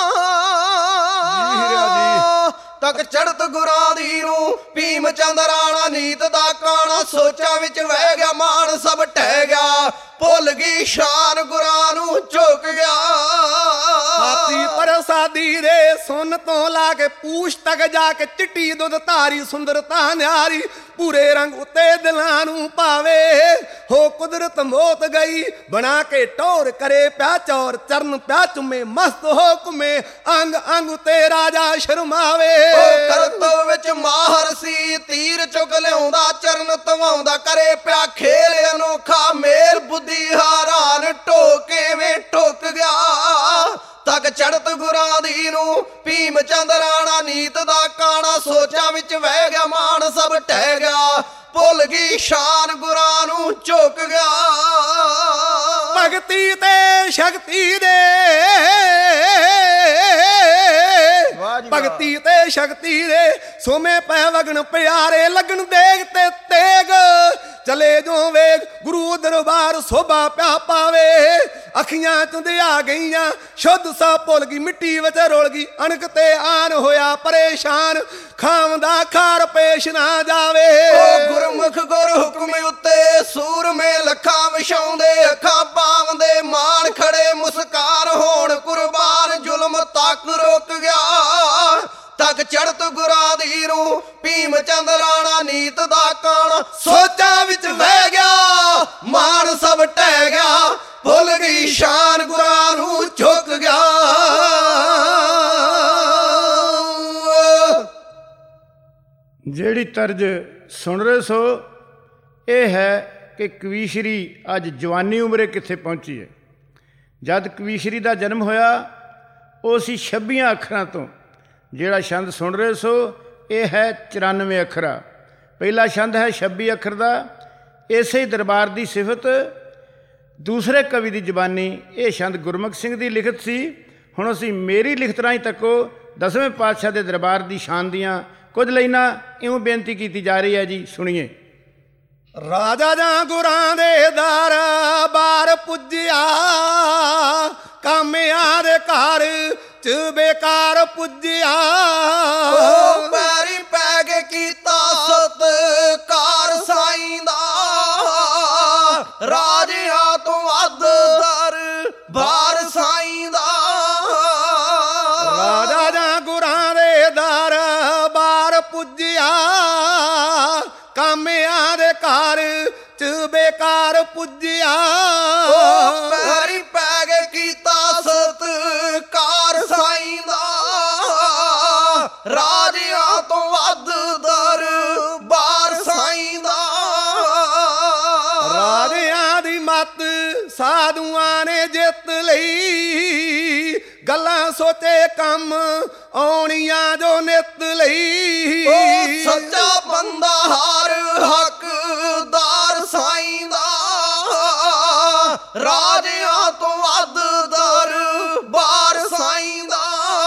ਤੱਕ ਚੜਤ ਗੁਰਾਂ ਦੀ ਨੂੰ ਭੀਮ ਚੰਦ ਰਾਣਾ। ਨੀਤ ਦਾ ਕਾਣਾ ਸੋਚਾਂ ਵਿੱਚ ਵਹਿ ਗਿਆ, ਮਾਣ ਸਭ ਟਹਿ ਗਿਆ। ਭੁੱਲ ਗਈ ਸ਼ਾਨ ਗੁਰਾਂ ਨੂੰ ਝੁਕ ਗਿਆ। ਹਾਥੀ ਪ੍ਰਸਾਦੀ ਦੇ ਸੁੰਨ ਤੋਂ ਲਾ ਕੇ ਪੂਛ ਤੱਕ ਜਾ ਕੇ ਚਿੱਟੀ ਦੁੱਧ ਧਾਰੀ ਸੁੰਦਰਤਾ ਨਿਆਰੀ ਪੂਰੇ ਰੰਗ ਉੱਤੇ ਦਿਲਾਂ ਨੂੰ ਪਾਵੇ ਹੋ ਕੁਦਰਤ ਮੋਤ ਗਈ ਬਣਾ ਕੇ ਟੌਰ ਕਰੇ ਪਿਆ ਚੌਰ ਚਰਨ ਪਿਆ ਚੁੰਮੇ ਮਸਤ ਹੋ ਘੁੰਮੇ ਅੰਗ ਅੰਗ ਉਤੇ ਰਾਜਾ ਸ਼ਰਮਾਵੇ ਉਹ ਕਰਤਵ ਵਿੱਚ ਮਾਹਰ ਸੀ ਤੀਰ ਚੁੱਕ ਲਿਆਉਂਦਾ ਚਰਨ ਧਵਾਉਂਦਾ ਕਰੇ ਪਿਆ ਖੇਲ ਅਨੋਖਾ ਮੇਲ ਬੁੱਧੀ ਹਾਰਾਨ ਢੋਕੇ ਵੇ ਠੁੱਕ ਗਿਆ ਤੱਕ ਚੜਤ ਗੁਰਾਂ ਦੀ ਨੂੰ ਭੀਮ ਚੰਦ ਰਾਣਾ ਨੀਤ ਦਾ ਕਾਣਾ ਸੋਚਾਂ ਵਿੱਚ ਵਹਿ ਗਿਆ ਮਾਨ ਸਭ ਟਹਿ ਗਿਆ ਭੁੱਲ ਗਈ ਸ਼ਾਨ ਗੁਰਾਂ ਨੂੰ ਝੁਕ ਗਿਆ ਭਗਤੀ ਤੇ ਸ਼ਕਤੀ ਦੇ ਭਗਤੀ ਤੇ ਸ਼ਕਤੀ ਦੇ ਸੋਮੇ ਪੈ ਵਗਣ ਪਿਆਰੇ ਲੱਗਣ ਦੇਗ ਤੇ ਤੇਗ ਚਲੇ ਜੋ ਵੇਗ ਗੁਰੂ ਦਰਬਾਰ ਸੋਭਾ ਪਿਆ ਪਾਵੇ ਅੱਖੀਆਂ ਚੁੰਦਿਆ ਗਈਆਂ ਸ਼ੁੱਧ ਸਾ ਭੁੱਲ ਗਈ ਮਿੱਟੀ ਵਿੱਚ ਰੁਲ ਗਈ ਅਣਖ ਤੇ ਆਨ ਹੋਇਆ ਪਰੇਸ਼ਾਨ ਖਾਵਦਾ ਖਾਰ ਪੇਸ਼ ਨਾ ਜਾਵੇ ਉਹ ਗੁਰਮੁਖ ਗੁਰ ਹੁਕਮ ਉੱਤੇ ਸੂਰਮੇ ਲੱਖਾਂ ਵਿਛਾਉਂਦੇ ਅੱਖਾਂ ਪਾਵਦੇ ਮਾਣ ਖੜੇ ਮੁਸਕਾਨ ਹੋਣ ਕੁਰਬਾਨ ਜ਼ੁਲਮ ਤੱਕ ਰੁਕ ਗਿਆ ਤੱਕ ਚੜਤ ਗੁਰਾਂ ਦੀ ਨੂੰ ਭੀਮ ਚੰਦ ਰਾਣਾ ਨੀਤ ਦਾ ਕਾਣਾ ਸੋਚਾਂ ਵਿੱਚ ਵਹਿ ਗਿਆ ਮਾਣ ਸਭ ਟਹਿ ਗਿਆ ਭੁੱਲ ਗਈ ਸ਼ਾਨ ਗੁਰਾਂ ਨੂੰ ਝੁਕ ਗਿਆ ਜਿਹੜੀ ਤਰਜ ਸੁਣ ਰਹੇ ਸੋ ਇਹ ਹੈ ਕਿ ਕਵੀਸ਼ਰੀ ਅੱਜ ਜਵਾਨੀ ਉਮਰੇ ਕਿੱਥੇ ਪਹੁੰਚੀ ਹੈ। ਜਦ ਕਵੀਸ਼ਰੀ ਦਾ ਜਨਮ ਹੋਇਆ ਉਹ ਸੀ ਛੱਬੀਆਂ ਅੱਖਰਾਂ ਤੋਂ। ਜਿਹੜਾ ਛੰਦ ਸੁਣ ਰਹੇ ਸੋ ਇਹ ਹੈ ਚੁਰਾਨਵੇਂ ਅੱਖਰਾਂ। ਪਹਿਲਾ ਛੰਦ ਹੈ ਛੱਬੀ ਅੱਖਰ ਦਾ, ਇਸੇ ਹੀ ਦਰਬਾਰ ਦੀ ਸਿਫਤ। ਦੂਸਰੇ ਕਵੀ ਦੀ ਜ਼ਬਾਨੀ ਇਹ ਛੰਦ ਗੁਰਮੁਖ ਸਿੰਘ ਦੀ ਲਿਖਤ ਸੀ। ਹੁਣ ਅਸੀਂ ਮੇਰੀ ਲਿਖਤ ਰਾਹੀਂ ਤੱਕੋ ਦਸਵੇਂ ਪਾਤਸ਼ਾਹ ਦੇ ਦਰਬਾਰ ਦੀ ਸ਼ਾਨ ਦੀਆਂ ਕੁਝ ਲਾਈਨਾਂ ਇਉਂ ਬੇਨਤੀ ਕੀਤੀ ਜਾ ਰਹੀ ਹੈ ਜੀ, ਸੁਣੀਏ। ਰਾਜਾ ਜਾਂ ਗੁਰਾਂ ਦੇ ਦਰ ਬਾਰ ਪੁੱਜਿਆ ਕਾਮਿਆਂ ਦੇ ਘਰ ਚ ਬੇਕਾਰ ਪੁੱਜਿਆ ਉਹ ਪੈਰੀ ਪੈ ਕੇ ਕੀਤਾ ਸਤਿਕਾਰ ਸਾਈਂ ਦਾ ਰਾਜਿਆਂ ਤੋਂ ਵੱਧ ਦਰ ਬਾਰ ਸਾਈਂ ਦਾ ਰਾਜਾ ਜਾਂ ਗੁਰਾਂ ਦੇ ਦਰ ਬਾਰ ਪੁੱਜਿਆ ਕਾਮਿਆਂ ਦੇ ਘਰ ਚ ਬੇਕਾਰ ਪੁੱਜਿਆ ਉਹ ਪੈਰੀ ਪੈ ਕੇ ਕੀਤਾ ਸਤਿਕਾਰ ਸਾਈਂ ਦਾ ਰਾਜਿਆਂ ਤੋਂ ਵੱਧ ਦਰ ਬਾਰ ਸਾਈਂ ਦਾ ਰਾਜਿਆਂ ਦੀ ਮੱਤ ਸਾਧੂਆਂ ਨੇ ਜਿੱਤ ਲਈ ਗੱਲਾਂ ਸੋਚੇ ਕੰਮ ਆਉਣੀਆਂ ਜੋ ਨਿਤ ਲਈ ਉਹ ਸੱਚਾ ਬੰਦਾ ਹਰ ਹੱਕਦਾਰ ਸਾਈਂ ਦਾ ਰਾਜਿਆਂ ਤੋਂ ਵੱਧ ਦਰਬਾਰ ਸਾਈਂ ਦਾ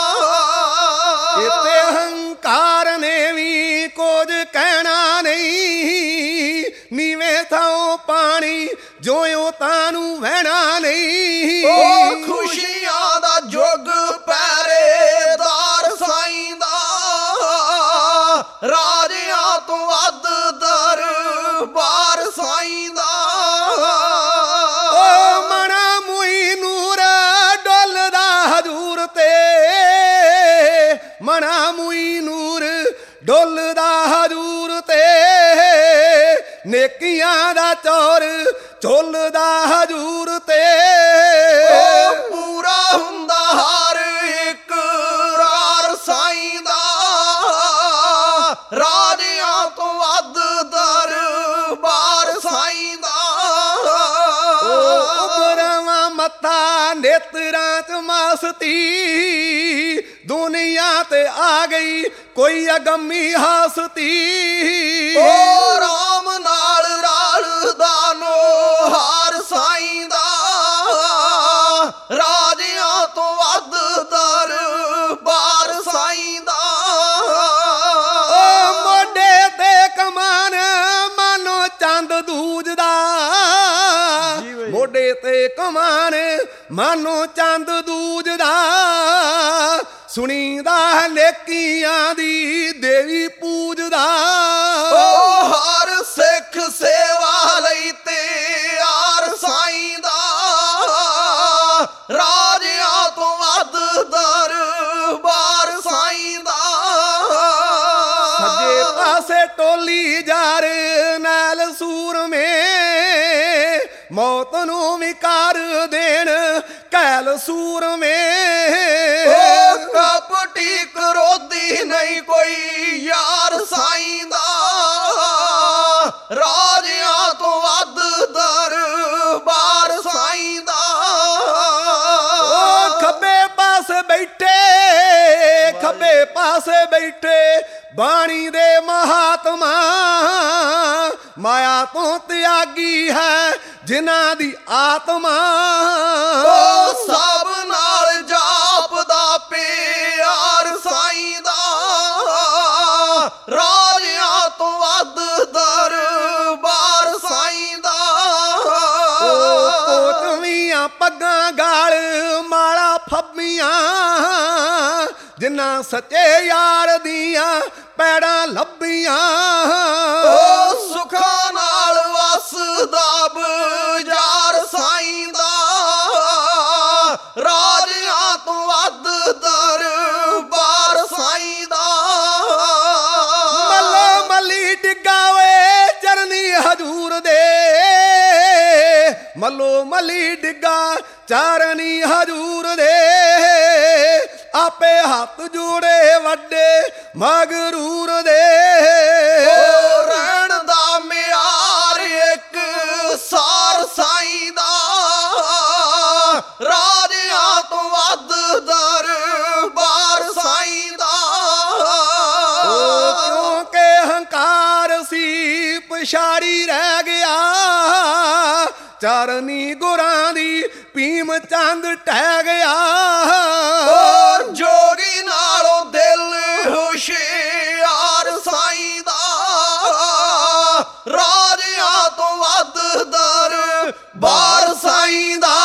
ਇਤੇ ਹੰਕਾਰ ਨੇ ਵੀ ਕੁਝ ਕਹਿਣਾ ਨਹੀਂ ਨੀਵੇਂ ਥਾਂ ਪਾਣੀ ਜਿਉਂ ਤਾਨੂੰ ਵਹਿਣਾ ਨਹੀਂ ਉਹ ਖੁਸ਼ੀਆਂ ਦਾ ਜੁਗ ਪਹਿਰੇਦਾਰ ਸਾਈਂ ਦਾ ਰਾਜਿਆਂ ਤੋਂ ਵੱਧ ਦਰਬਾਰ ਸਾਈਂ ਦਾ ਓ ਮਣਾ ਮੁਈ ਨੂਰ ਡੁੱਲਦਾ ਹਜ਼ੂਰ ਤੇ ਮਣਾ ਮੁਈ ਨੂਰ ਡੁੱਲਦਾ ਹਜ਼ੂਰ ਤੇ ਨੇਕੀਆਂ ਦਾ ਚੌਰ ਝੁੱਲਦਾ ਹਜ਼ੂਰ ਤੇ ਉਹ ਪੂਰਾ ਹੁੰਦਾ ਹਰ ਇੱਕ ਰਾਰ ਸਾਈਂ ਦਾ ਰਾਜਿਆਂ ਤੋਂ ਵੱਧ ਦਰਬਾਰ ਸਾਈਂ ਦਾ ਉਬਰਵਾ ਮੱਥਾ ਨੇਤਰਾਂ ਚ ਮਸਤੀ ਦੁਨੀਆ ਤੇ ਆ ਗਈ ਕੋਈ ਅਗੰਮੀ ਹਸਤੀ ਉਹ ਰਾਮ ਨਾਲ ਰਲਦਾ ਨੋ ਹਾਰ ਸਾਈਂ ਦਾ ਰਾਜਿਆਂ ਤੋਂ ਵੱਧ ਦਰਬਾਰ ਸਾਈਂ ਦਾ ਓ ਮੋਢੇ ਤੇ ਕਮਾਨ ਮਾਨੋ ਚੰਦ ਦੂਜਦਾ ਮੋਢੇ ਤੇ ਕਮਾਨ ਮਾਨੋ ਚੰਦ ਦੂਜਦਾ ਸੁਣੀਦਾ ਨੇਕੀਆਂ ਦੀ ਦੇਵੀ ਪੂਜਦਾ ਉਹ ਹਰ ਸਿੱਖ ਸੇਵਾ ਲਈ ਤਿਆਰ ਸਾਈਂ ਦਾ ਰਾਜਿਆਂ ਤੋਂ ਵੱਧ ਮੌਤ ਨੂੰ ਵੀ ਕਰ ਦੇਣ ਕੈਲ ਸੂਰਮੇ। ਓ ਕਪਟੀ ਕਰੋਧੀ ਨਹੀਂ ਕੋਈ ਯਾਰ ਸਾਈਂ ਦਾ, ਰਾਜਿਆਂ ਤੋਂ ਵੱਧ ਦਰਬਾਰ ਸਾਈਂ ਦਾ। ਓ ਖੱਬੇ ਪਾਸੇ ਬੈਠੇ ਖੱਬੇ ਪਾਸੇ ਬੈਠੇ ਬਾਣੀ ਦੇ ਮਹਾਤਮਾ, ਮਾਇਆ ਤੋਂ ਤਿਆਗੀ ਹੈ ਜਿਨ੍ਹਾਂ ਦੀ ਆਤਮਾ। ਓ ਸਭ ਨਾਲ ਜਾਪਦਾ ਪਿਆਰ ਸਾਈਂ ਦਾ, ਰਾਜਿਆਂ ਤੋਂ ਵੱਧ ਦਰਬਾਰ ਸਾਈਂ ਦਾ। ਓ ਕੋਟਵੀਆਂ ਪੱਗਾਂ ਗਾਲ ਮਾਲਾ ਫੱਬੀਆਂ, ਜਿਨ੍ਹਾਂ ਸੱਚੇ ਯਾਰ ਦੀਆਂ ਪੈੜਾਂ ਲੱਭੀਆਂ। ਓ ਸੁੱਖਾਂ ਨਾਲ ਵਸਦਾ ਬਾਜ਼ਾਰ ਸਾਈਂ ਦਾ, ਰਾਜਿਆਂ ਤੋਂ ਵੱਧ ਦਰਬਾਰ ਸਾਈਂ ਦਾ। ਮੱਲੋ ਮੱਲੀ ਡਿੱਗਾਵੇ ਚਰਨੀ ਹਜੂਰ ਦੇ, ਮੱਲੋ ਮੱਲੀ ਡਿੱਗਾ ਚਰਨੀ ਹਜੂਰ ਦੇ। ਆਪੇ ਹੱਥ ਜੋੜੇ ਵੱਡੇ ਮਗਰੂਰ ਦੇ। ਓ ਰਹਿਣ ਦਾ ਮਿਆਰ ਇੱਕ ਸਾਰ ਸਾਈਂ ਦਾ, ਰਾਜਿਆਂ ਤੋਂ ਵੱਧ ਦਰਬਾਰ ਸਾਈਂ ਦਾ। ਓ ਕਿਉਂਕਿ ਹੰਕਾਰ ਸੀ ਪਛਾੜੀ ਰਹਿ ਗਿਆ, ਚਰਨੀ ਗੁਰਾਂ ਦੀ ਭੀਮ ਚੰਦ ਟਹਿ ਗਿਆ। ਓ ਜੋਗੀ ਨਾਲੋਂ ਦਿਲ ਹੁਸ਼ਿਆਰ ਸਾਈਂ ਦਾ, ਰਾਜਿਆਂ ਤੋਂ ਵੱਧ ਦਰਬਾਰ ਸਾਈਂ ਦਾ।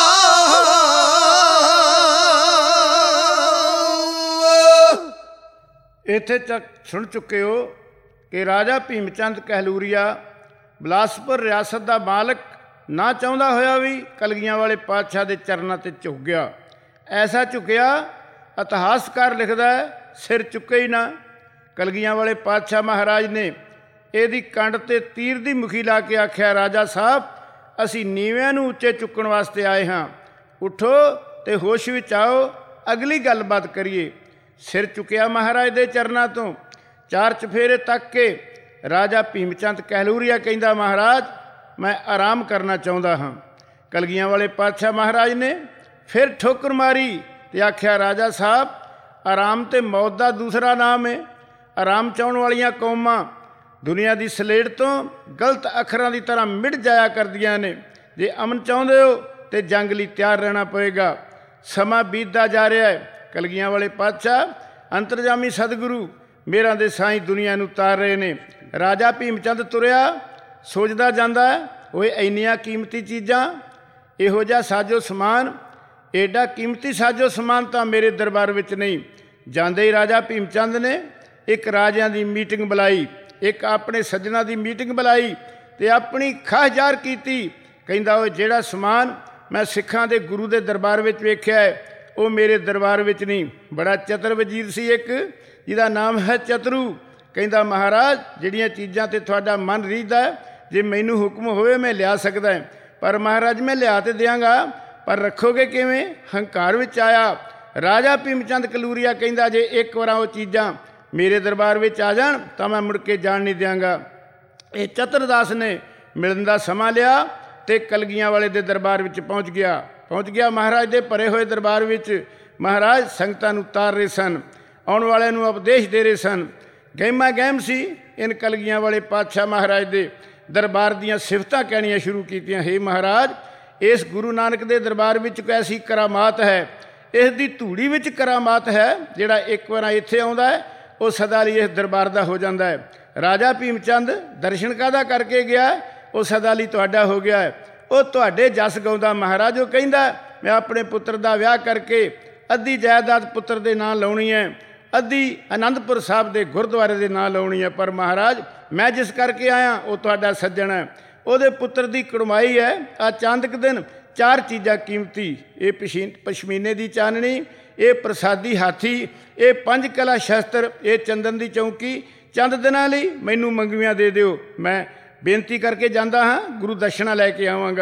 ਇੱਥੇ ਤੱਕ ਸੁਣ ਚੁੱਕੇ ਹੋ ਕਿ ਰਾਜਾ ਭੀਮ ਚੰਦ ਕਹਿਲੂਰੀਆ ਬਿਲਾਸਪੁਰ ਰਿਆਸਤ ਦਾ ਮਾਲਕ ਨਾ ਚਾਹੁੰਦਾ ਹੋਇਆ ਵੀ ਕਲਗੀਆਂ ਵਾਲੇ ਪਾਤਸ਼ਾਹ ਦੇ ਚਰਨਾਂ 'ਤੇ ਝੁਕ ਗਿਆ। ਐਸਾ ਝੁਕਿਆ ਇਤਿਹਾਸਕਾਰ ਲਿਖਦਾ ਹੈ ਸਿਰ ਚੁੱਕੇ ਹੀ ਨਾ। ਕਲਗੀਆਂ ਵਾਲੇ ਪਾਤਸ਼ਾਹ ਮਹਾਰਾਜ ਨੇ ਇਹਦੀ ਕੰਡ 'ਤੇ ਤੀਰ ਦੀ ਮੁਖੀ ਲਾ ਕੇ ਆਖਿਆ, ਰਾਜਾ ਸਾਹਿਬ ਅਸੀਂ ਨੀਵਿਆਂ ਨੂੰ ਉੱਚੇ ਚੁੱਕਣ ਵਾਸਤੇ ਆਏ ਹਾਂ, ਉੱਠੋ ਤੇ ਹੋਸ਼ ਵਿੱਚ ਆਓ, ਅਗਲੀ ਗੱਲਬਾਤ ਕਰੀਏ। ਸਿਰ ਚੁੱਕਿਆ ਮਹਾਰਾਜ ਦੇ ਚਰਨਾਂ ਤੋਂ, ਚਾਰ ਚਫੇਰੇ ਤੱਕ ਕੇ ਰਾਜਾ ਭੀਮ ਚੰਦ ਕਹਿਲੂਰੀਆ ਕਹਿੰਦਾ, ਮਹਾਰਾਜ ਮੈਂ ਆਰਾਮ ਕਰਨਾ ਚਾਹੁੰਦਾ ਹਾਂ। ਕਲਗੀਆਂ ਵਾਲੇ ਪਾਤਸ਼ਾਹ ਮਹਾਰਾਜ ਨੇ ਫਿਰ ਠੋਕਰ ਮਾਰੀ ਤੇ ਆਖਿਆ, ਰਾਜਾ ਸਾਹਿਬ ਆਰਾਮ ਤੇ ਮੌਤ ਦਾ ਦੂਸਰਾ ਨਾਮ ਹੈ। ਆਰਾਮ ਚਾਹੁਣ ਵਾਲੀਆਂ ਕੌਮਾਂ ਦੁਨੀਆ ਦੀ ਸਲੇਟ ਤੋਂ ਗਲਤ ਅੱਖਰਾਂ ਦੀ ਤਰ੍ਹਾਂ ਮਿਟ ਜਾਇਆ ਕਰਦੀਆਂ ਨੇ। ਜੇ ਅਮਨ ਚਾਹੁੰਦੇ ਹੋ ਤੇ ਜੰਗ ਲਈ ਤਿਆਰ ਰਹਿਣਾ ਪਵੇਗਾ। ਸਮਾਂ ਬੀਤਦਾ ਜਾ ਰਿਹਾ ਹੈ। ਕਲਗੀਆਂ ਵਾਲੇ ਪਾਤਸ਼ਾਹ ਅੰਤਰਜਾਮੀ ਸਤਿਗੁਰੂ ਮੇਰਾਂ ਦੇ ਸਾਈਂ ਦੁਨੀਆ ਨੂੰ ਤਾਰ ਰਹੇ ਨੇ। ਰਾਜਾ ਭੀਮ ਚੰਦ ਤੁਰਿਆ ਸੋਚਦਾ ਜਾਂਦਾ ਹੈ, ਓਏ ਇੰਨੀਆਂ ਕੀਮਤੀ ਚੀਜ਼ਾਂ, ਇਹੋ ਜਿਹਾ ਸਾਜੋ ਸਮਾਨ, ਐਡਾ ਕੀਮਤੀ ਸਾਜੋ ਸਮਾਨ ਤਾਂ ਮੇਰੇ ਦਰਬਾਰ ਵਿੱਚ ਨਹੀਂ। ਜਾਂਦੇ ਹੀ ਰਾਜਾ ਭੀਮ ਚੰਦ ਨੇ ਇੱਕ ਰਾਜਿਆਂ ਦੀ ਮੀਟਿੰਗ ਬੁਲਾਈ, ਇੱਕ ਆਪਣੇ ਸੱਜਣਾ ਦੀ ਮੀਟਿੰਗ ਬੁਲਾਈ ਤੇ ਆਪਣੀ ਖਾਹ ਜ਼ਾਹਰ ਕੀਤੀ। ਕਹਿੰਦਾ, ਓਏ ਜਿਹੜਾ ਸਮਾਨ ਮੈਂ ਸਿੱਖਾਂ ਦੇ ਗੁਰੂ ਦੇ ਦਰਬਾਰ ਵਿੱਚ ਵੇਖਿਆ ਹੈ ਉਹ ਮੇਰੇ ਦਰਬਾਰ ਵਿੱਚ ਨਹੀਂ। ਬੜਾ ਚਤਰ ਵਜ਼ੀਰ ਸੀ ਇੱਕ, ਜਿਹਦਾ ਨਾਮ ਹੈ ਚਤਰੂ। ਕਹਿੰਦਾ, ਮਹਾਰਾਜ ਜਿਹੜੀਆਂ ਚੀਜ਼ਾਂ 'ਤੇ ਤੁਹਾਡਾ ਮਨ ਰੀਝਦਾ, ਜੇ ਮੈਨੂੰ ਹੁਕਮ ਹੋਵੇ ਮੈਂ ਲਿਆ ਸਕਦਾ, ਪਰ ਮਹਾਰਾਜ ਮੈਂ ਲਿਆ ਤੇ ਦਿਆਂਗਾ, ਪਰ ਰੱਖੋਗੇ ਕਿਵੇਂ? ਹੰਕਾਰ ਵਿੱਚ ਆਇਆ ਰਾਜਾ ਭੀਮ ਚੰਦ ਕਲੂਰੀਆ ਕਹਿੰਦਾ, ਜੇ ਇੱਕ ਵਾਰ ਉਹ ਚੀਜ਼ਾਂ ਮੇਰੇ ਦਰਬਾਰ ਵਿੱਚ ਆ ਜਾਣ ਤਾਂ ਮੈਂ ਮੁੜ ਕੇ ਜਾਣ ਨਹੀਂ ਦਿਆਂਗਾ। ਇਹ ਚਤਰਦਾਸ ਨੇ ਮਿਲਣ ਦਾ ਸਮਾਂ ਲਿਆ ਤੇ ਕਲਗੀਆਂ ਵਾਲੇ ਦੇ ਦਰਬਾਰ ਵਿੱਚ ਪਹੁੰਚ ਗਿਆ ਪਹੁੰਚ ਗਿਆ ਮਹਾਰਾਜ ਦੇ ਭਰੇ ਹੋਏ ਦਰਬਾਰ ਵਿੱਚ। ਮਹਾਰਾਜ ਸੰਗਤਾਂ ਨੂੰ ਤਾਰ ਰਹੇ ਸਨ, ਆਉਣ ਵਾਲਿਆਂ ਨੂੰ ਉਪਦੇਸ਼ ਦੇ ਰਹੇ ਸਨ। ਗਹਿਮਾ ਗਹਿਮ ਸੀ ਇਨ ਕਲਗੀਆਂ ਵਾਲੇ ਪਾਤਸ਼ਾਹ ਮਹਾਰਾਜ ਦੇ ਦਰਬਾਰ ਦੀਆਂ ਸਿਫਤਾਂ ਕਹਿਣੀਆਂ ਸ਼ੁਰੂ ਕੀਤੀਆਂ। ਹੇ ਮਹਾਰਾਜ, ਇਸ ਗੁਰੂ ਨਾਨਕ ਦੇ ਦਰਬਾਰ ਵਿੱਚ ਕੈਸੀ ਕਰਾਮਾਤ ਹੈ, ਇਸ ਦੀ ਧੂੜੀ ਵਿੱਚ ਕਰਾਮਾਤ ਹੈ। ਜਿਹੜਾ ਇੱਕ ਵਾਰ ਇੱਥੇ ਆਉਂਦਾ ਹੈ ਉਹ ਸਦਾ ਲਈ ਇਸ ਦਰਬਾਰ ਦਾ ਹੋ ਜਾਂਦਾ ਹੈ। ਰਾਜਾ ਭੀਮ ਚੰਦ ਦਰਸ਼ਨ ਕਾਹਦਾ ਕਰਕੇ ਗਿਆ, ਉਹ ਸਦਾ ਲਈ ਤੁਹਾਡਾ ਹੋ ਗਿਆ ਹੈ। ਉਹ ਤੁਹਾਡੇ ਜਸ ਗਾਉਂਦਾ ਮਹਾਰਾਜ। ਉਹ ਕਹਿੰਦਾ, ਮੈਂ ਆਪਣੇ ਪੁੱਤਰ ਦਾ ਵਿਆਹ ਕਰਕੇ ਅੱਧੀ ਜਾਇਦਾਦ ਪੁੱਤਰ ਦੇ ਨਾਂ ਲਾਉਣੀ ਹੈ, ਅੱਧੀ ਅਨੰਦਪੁਰ ਸਾਹਿਬ ਦੇ ਗੁਰਦੁਆਰੇ ਦੇ ਨਾਂ ਲਾਉਣੀ ਹੈ। ਪਰ ਮਹਾਰਾਜ, ਮੈਂ ਜਿਸ ਕਰਕੇ ਆਇਆ ਉਹ ਤੁਹਾਡਾ ਸੱਜਣ ਹੈ, ਉਹਦੇ ਪੁੱਤਰ ਦੀ ਕੜਮਾਈ ਹੈ। ਆ ਚਾਂਦਕ ਦਿਨ ਚਾਰ ਚੀਜ਼ਾਂ ਕੀਮਤੀ, ਇਹ ਪਸ਼ੀ ਪਸ਼ਮੀਨੇ ਦੀ ਚਾਨਣੀ, ਇਹ ਪ੍ਰਸਾਦੀ ਹਾਥੀ, ਇਹ ਪੰਜ ਕਲਾ ਸ਼ਸਤਰ, ਇਹ ਚੰਦਨ ਦੀ ਚੌਂਕੀ। ਚੰਦ ਦਿਨਾਂ ਲਈ ਮੈਨੂੰ ਮੰਗਵੀਆਂ ਦੇ ਦਿਓ। ਮੈਂ ਬੇਨਤੀ ਕਰਕੇ ਜਾਂਦਾ ਹਾਂ, ਗੁਰੂ ਦਸ਼ਨਾ ਲੈ ਕੇ ਆਵਾਂਗਾ।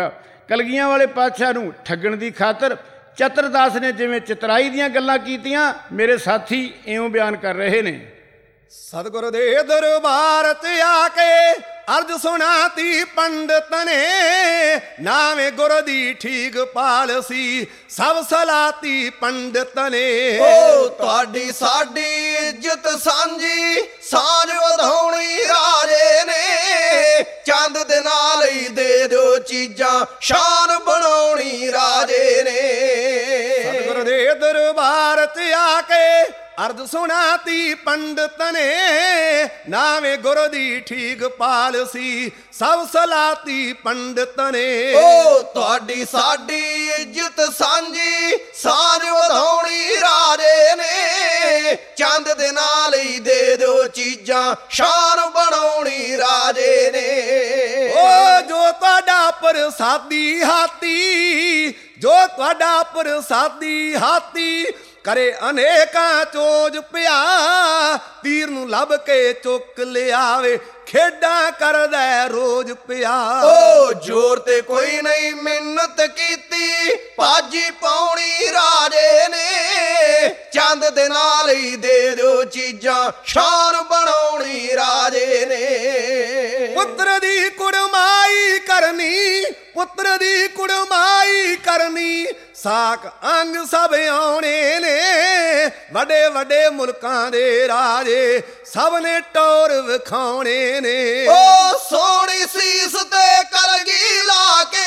ਕਲਗੀਆਂ ਵਾਲੇ ਪਾਤਸ਼ਾਹ ਨੂੰ ਠੱਗਣ ਦੀ ਖਾਤਰ ਚਤਰਦਾਸ ਨੇ ਜਿਵੇਂ ਚਤਰਾਈ ਦੀਆਂ ਗੱਲਾਂ ਕੀਤੀਆਂ, ਮੇਰੇ ਸਾਥੀ ਇਉਂ ਬਿਆਨ ਕਰ ਰਹੇ ਨੇ। ਸਤਿਗੁਰ ਦੇ ਦਰਬਾਰ ਤੇ ਆ ਕੇ ਅਰਜ ਸੁਣਾਤੀ ਪੰਡਤ ਨੇ, ਨਾਵੇਂ ਗੁਰ ਦੀ ਠੀਕ ਪਾਲਸੀ ਸਭ ਸਲਾਤੀ ਪੰਡਤ ਨੇ। ਓ ਤੁਹਾਡੀ ਸਾਡੀ ਇੱਜ਼ਤ ਸਾਂਝੀ ਸਾਂਝ ਵਧਾਉਣੀ ਰਾਜੇ ਨੇ, ਚੰਦ ਦੇ ਨਾਲ ਹੀ ਦੇ ਦਿਓ ਚੀਜ਼ਾਂ ਸ਼ਾਨ ਬਣਾਉਣੀ ਰਾਜੇ ਨੇ। ਸਤਿਗੁਰ ਦੇ ਦਰਬਾਰ ਤੇ ਆ ਕੇ ਅਰਜ ਸੁਣਾਤੀ ਪੰਡਤ ਨੇ, ਨਾਵੇਂ ਗੁਰ ਦੀ ਠੀਕ ਪਾਲਸੀ ਸਭ ਸਲਾਤੀ ਪੰਡਤ ਨੇ। ਓ ਤੁਹਾਡੀ ਸਾਡੀ ਇੱਜ਼ਤ ਸਾਂਝੀ ਸਾਂਝ ਵਧਾਉਣੀ ਰਾਜੇ ਨੇ, ਚੰਦ ਦੇ ਨਾਲ ਹੀ ਦੇ ਦਿਓ ਚੀਜ਼ਾਂ ਸ਼ਾਨ ਬਣਾਉਣੀ ਰਾਜੇ ਨੇ। ਓ ਜੋ ਤੁਹਾਡਾ ਪ੍ਰਸਾਦੀ ਹਾਥੀ, ਜੋ ਤੁਹਾਡਾ ਪ੍ਰਸਾਦੀ ਹਾਥੀ ਕਰੇ ਅਨੇਕਾਂ ਚੋਜ ਪਿਆ, ਤੀਰ ਨੂੰ ਲੱਭ ਕੇ ਚੁੱਕ ਲਿਆਵੇ ਖੇਡਾਂ ਕਰਦਾ ਰੋਜ਼ ਪਿਆ। ਓ ਜ਼ੋਰ ਤੇ ਕੋਈ ਨਹੀਂ ਮਿਹਨਤ ਕੀਤੀ ਭਾਜੀ ਪਾਉਣੀ ਰਾਜੇ ਨੇ, ਚੰਦ ਦੇ ਨਾਲ ਹੀ ਦੇ ਦਿਓ ਚੀਜ਼ਾਂ ਸ਼ਾਨ ਬਣਾਉਣੀ ਰਾਜੇ ਨੇ। ਪੁੱਤਰ ਦੀ ਕੁੜਮਾਈ ਕਰਨੀ, ਪੁੱਤਰ ਦੀ ਕੁੜਮਾਈ ਕਰਨੀ, ਸਾਕ ਅੰਗ ਸਭ ਆਉਣੇ ਨੇ, ਵੱਡੇ ਵੱਡੇ ਮੁਲਕਾਂ ਦੇ ਰਾਜੇ ਸਭ ਨੇ ਟੌਰ ਵਿਖਾਉਣੇ ਨੇ। ਓ ਸੋਹਣੀ ਸੀਸ ਤੇ ਕਲਗੀ ਲਾ ਕੇ,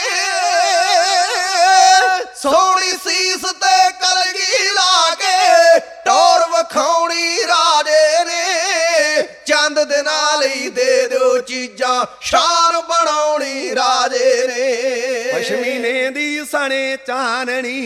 ਸੋਹਣੀ ਸੀਸ ਤੇ ਕਲਗੀ ਲਾ ਕੇ ਟੌਰ ਵਿਖਾਉਣੀ ਰਾਜੇ ਨੇ, ਚੰਦ ਦੇ ਨਾਲ ਹੀ ਦੇ ਦਿਓ ਚੀਜ਼ਾਂ ਸ਼ਾਨ ਬਣਾਉਣੀ ਰਾਜੇ ਨੇ। ਪਸ਼ਮੀਨੇ ਦੀ ਸਣੇ ਚਾਨਣੀ,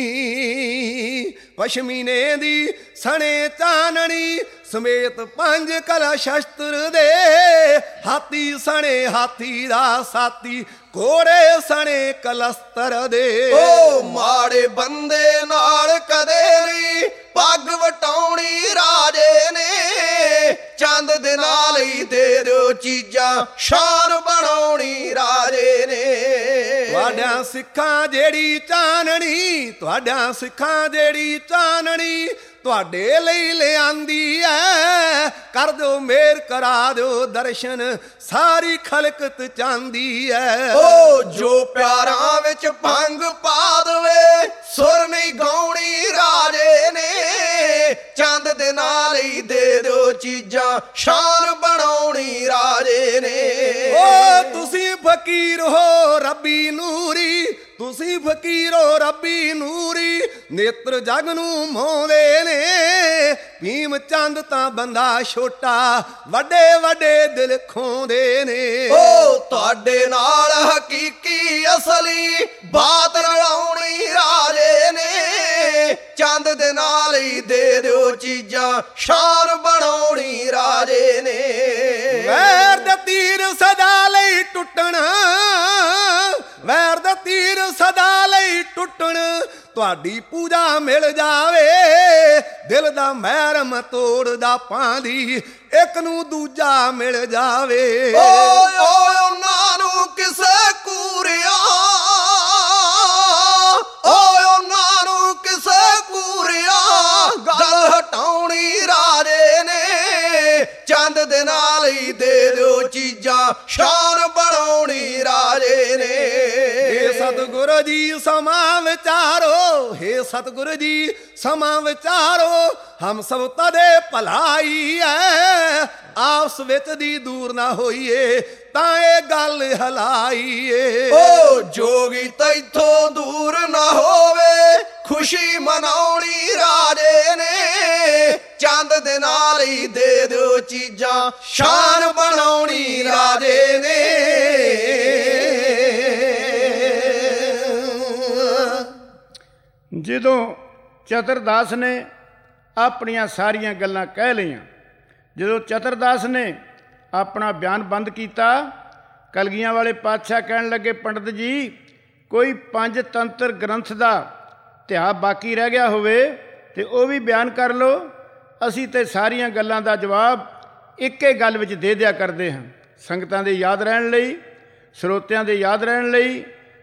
ਪਸ਼ਮੀਨੇ ਦੀ ਸਣੇ ਚਾਨਣੀ ਸਮੇਤ ਪੰਜ ਕਲਾ ਸ਼ਸਤਰ ਦੇ, ਹਾਥੀ ਸਣੇ ਹਾਥੀ ਦਾ ਸਾਥੀ ਘੋੜੇ ਸਣੇ ਕਲਸਤਰ ਦੇ। ਓ ਮਾੜੇ ਬੰਦੇ ਨਾਲ ਕਦੇ ਨਹੀਂ ਪੱਗ ਵਟਾਉਣੀ ਰਾਜੇ ਨੇ, ਚੰਦ ਦੇ ਨਾਲ ਹੀ ਦੇ ਦਿਓ ਚੀਜ਼ਾਂ ਸ਼ਾਨ ਬਣਾਉਣੀ ਰਾਜੇ ਨੇ। ਤੁਹਾਡਿਆਂ ਸਿੱਖਾਂ ਜਿਹੜੀ ਚਾਨਣੀ, ਤੁਹਾਡਿਆਂ ਸਿੱਖਾਂ ਜਿਹੜੀ ਚਾਨਣੀ ਤੁਹਾਡੇ ਲਈ ਲਿਆਂਦੀ ਐ, ਕਰ ਦਿਓ ਮੇਰ ਕਰਾ ਦਿਓ ਦਰਸ਼ਨ ਸਾਰੀ ਖਲਕਤ ਚਾਹੁੰਦੀ ਐ। ਓ ਜੋ ਪਿਆਰਾਂ ਵਿੱਚ ਭੰਗ ਪਾ ਦਵੇ ਸੁਰ ਨਹੀਂ ਗਾਉਣੀ ਰਾਜੇ ਨੇ, ਚੰਦ ਦੇ ਨਾਲ ਹੀ ਦੇ ਦਿਓ ਚੀਜ਼ਾਂ ਸ਼ਾਨ ਬਣਾਉਣੀ ਰਾਜੇ ਨੇ। ਓ ਤੁਸੀਂ ਫਕੀਰ ਹੋ ਰੱਬੀ ਨੂਰੀ, ਤੁਸੀਂ ਫਕੀਰ ਹੋ ਰੱਬੀ ਨੂਰੀ, ਨੇਤਰ ਜਗ ਨੂੰ ਮੋਹਦੇ ਨੇ, ਭੀਮ ਚੰਦ ਤਾਂ ਬੰਦਾ ਛੋਟਾ ਵੱਡੇ ਵੱਡੇ ਦਿਲ ਖੋਂਦੇ ਨੇ। ਓ ਤੁਹਾਡੇ ਨਾਲ ਹਕੀਕੀ ਅਸਲੀ ਬਾਤ ਰਲਾਉਣੀ ਰਾਜੇ ਨੇ, ਚੰਦ ਦੇ ਨਾਲ ਹੀ ਦੇ ਦਿਓ ਚੀਜ਼ਾਂ ਸ਼ਾਨ ਬਣਾਉਣੀ ਰਾਜੇ ਨੇ। ਵੈਰ ਦਾ ਤੀਰ ਸਦਾ ਲਈ ਟੁੱਟਣਾ, ਵੈਰ ਦਾ ਤੀਰ ਸਦਾ ਲਈ ਟੁੱਟਣ, ਤੁਹਾਡੀ ਪੂਜਾ ਮਿਲ ਜਾਵੇ, ਦਿਲ ਦਾ ਮਹਿਰਮ ਤੋੜਦਾ ਪਾਂਦੀ ਇੱਕ ਨੂੰ ਦੂਜਾ ਮਿਲ ਜਾਵੇ। ਓਏ ਓਏ ਉਹਨਾਂ ਨੂੰ ਕਿਸੇ ਕੂਰਿਆ, ਓਏ ਉਹਨਾਂ ਨੂੰ ਕਿਸੇ ਕੂਰਿਆ, ਗੱਲ ਹਟਾਉਣੀ ਰਾਜੇ ਨੇ, ਚੰਦ ਦੇ ਨਾਲ ਹੀ ਦੇ ਦਿਓ ਚੀਜ਼ਾਂ ਸ਼ਾਨ ਬਣਾਉਣੀ ਰਾਜੇ ਨੇ। ਹੇ ਸਤਿਗੁਰ ਜੀ ਸਮਾਂ ਵਿਚਾਰੋ, ਹੇ ਸਤਿਗੁਰ ਜੀ ਸਮਾਂ ਵਿਚਾਰੋ, ਹਮ ਸਭ ਤਦੇ ਭਲਾਈ ਐ, ਆਪਸ ਵਿੱਚ ਦੀ ਦੂਰ ਨਾ ਹੋਈਏ ਤਾਂ ਇਹ ਗੱਲ ਹਲਾਈਏ। ਓ ਜੋਗੀ ਤੈਥੋਂ ਦੂਰ ਨਾ ਹੋਵੇ ਖੁਸ਼ੀ ਮਨਾਉਣੀ ਰਾਜੇ ਨੇ, ਚੰਦ ਦੇ ਨਾਲ ਹੀ ਦੇ ਦਿਓ ਚੀਜ਼ਾਂ ਸ਼ਾਨ ਬਣਾਉਣੀ ਰਾਜੇ ਨੇ। ਜਦੋਂ ਚਤਰਦਾਸ ਨੇ ਆਪਣੀਆਂ ਸਾਰੀਆਂ ਗੱਲਾਂ ਕਹਿ ਲਈਆਂ, ਜਦੋਂ ਚਤਰਦਾਸ ਨੇ ਆਪਣਾ ਬਿਆਨ ਬੰਦ ਕੀਤਾ, ਕਲਗੀਆਂ ਵਾਲੇ ਪਾਤਸ਼ਾਹ ਕਹਿਣ ਲੱਗੇ, ਪੰਡਤ ਜੀ ਕੋਈ ਪੰਜ ਤੰਤਰ ਗ੍ਰੰਥ ਦਾ ਧਿਆ ਬਾਕੀ ਰਹਿ ਗਿਆ ਹੋਵੇ ਤੇ ਉਹ ਵੀ ਬਿਆਨ ਕਰ ਲਓ, ਅਸੀਂ ਤੇ ਸਾਰੀਆਂ ਗੱਲਾਂ ਦਾ ਜਵਾਬ ਇੱਕੇ ਗੱਲ ਵਿੱਚ ਦੇ ਦਿਆ ਕਰਦੇ ਹਾਂ। ਸੰਗਤਾਂ ਦੇ ਯਾਦ ਰਹਿਣ ਲਈ, ਸਰੋਤਿਆਂ ਦੇ ਯਾਦ ਰਹਿਣ ਲਈ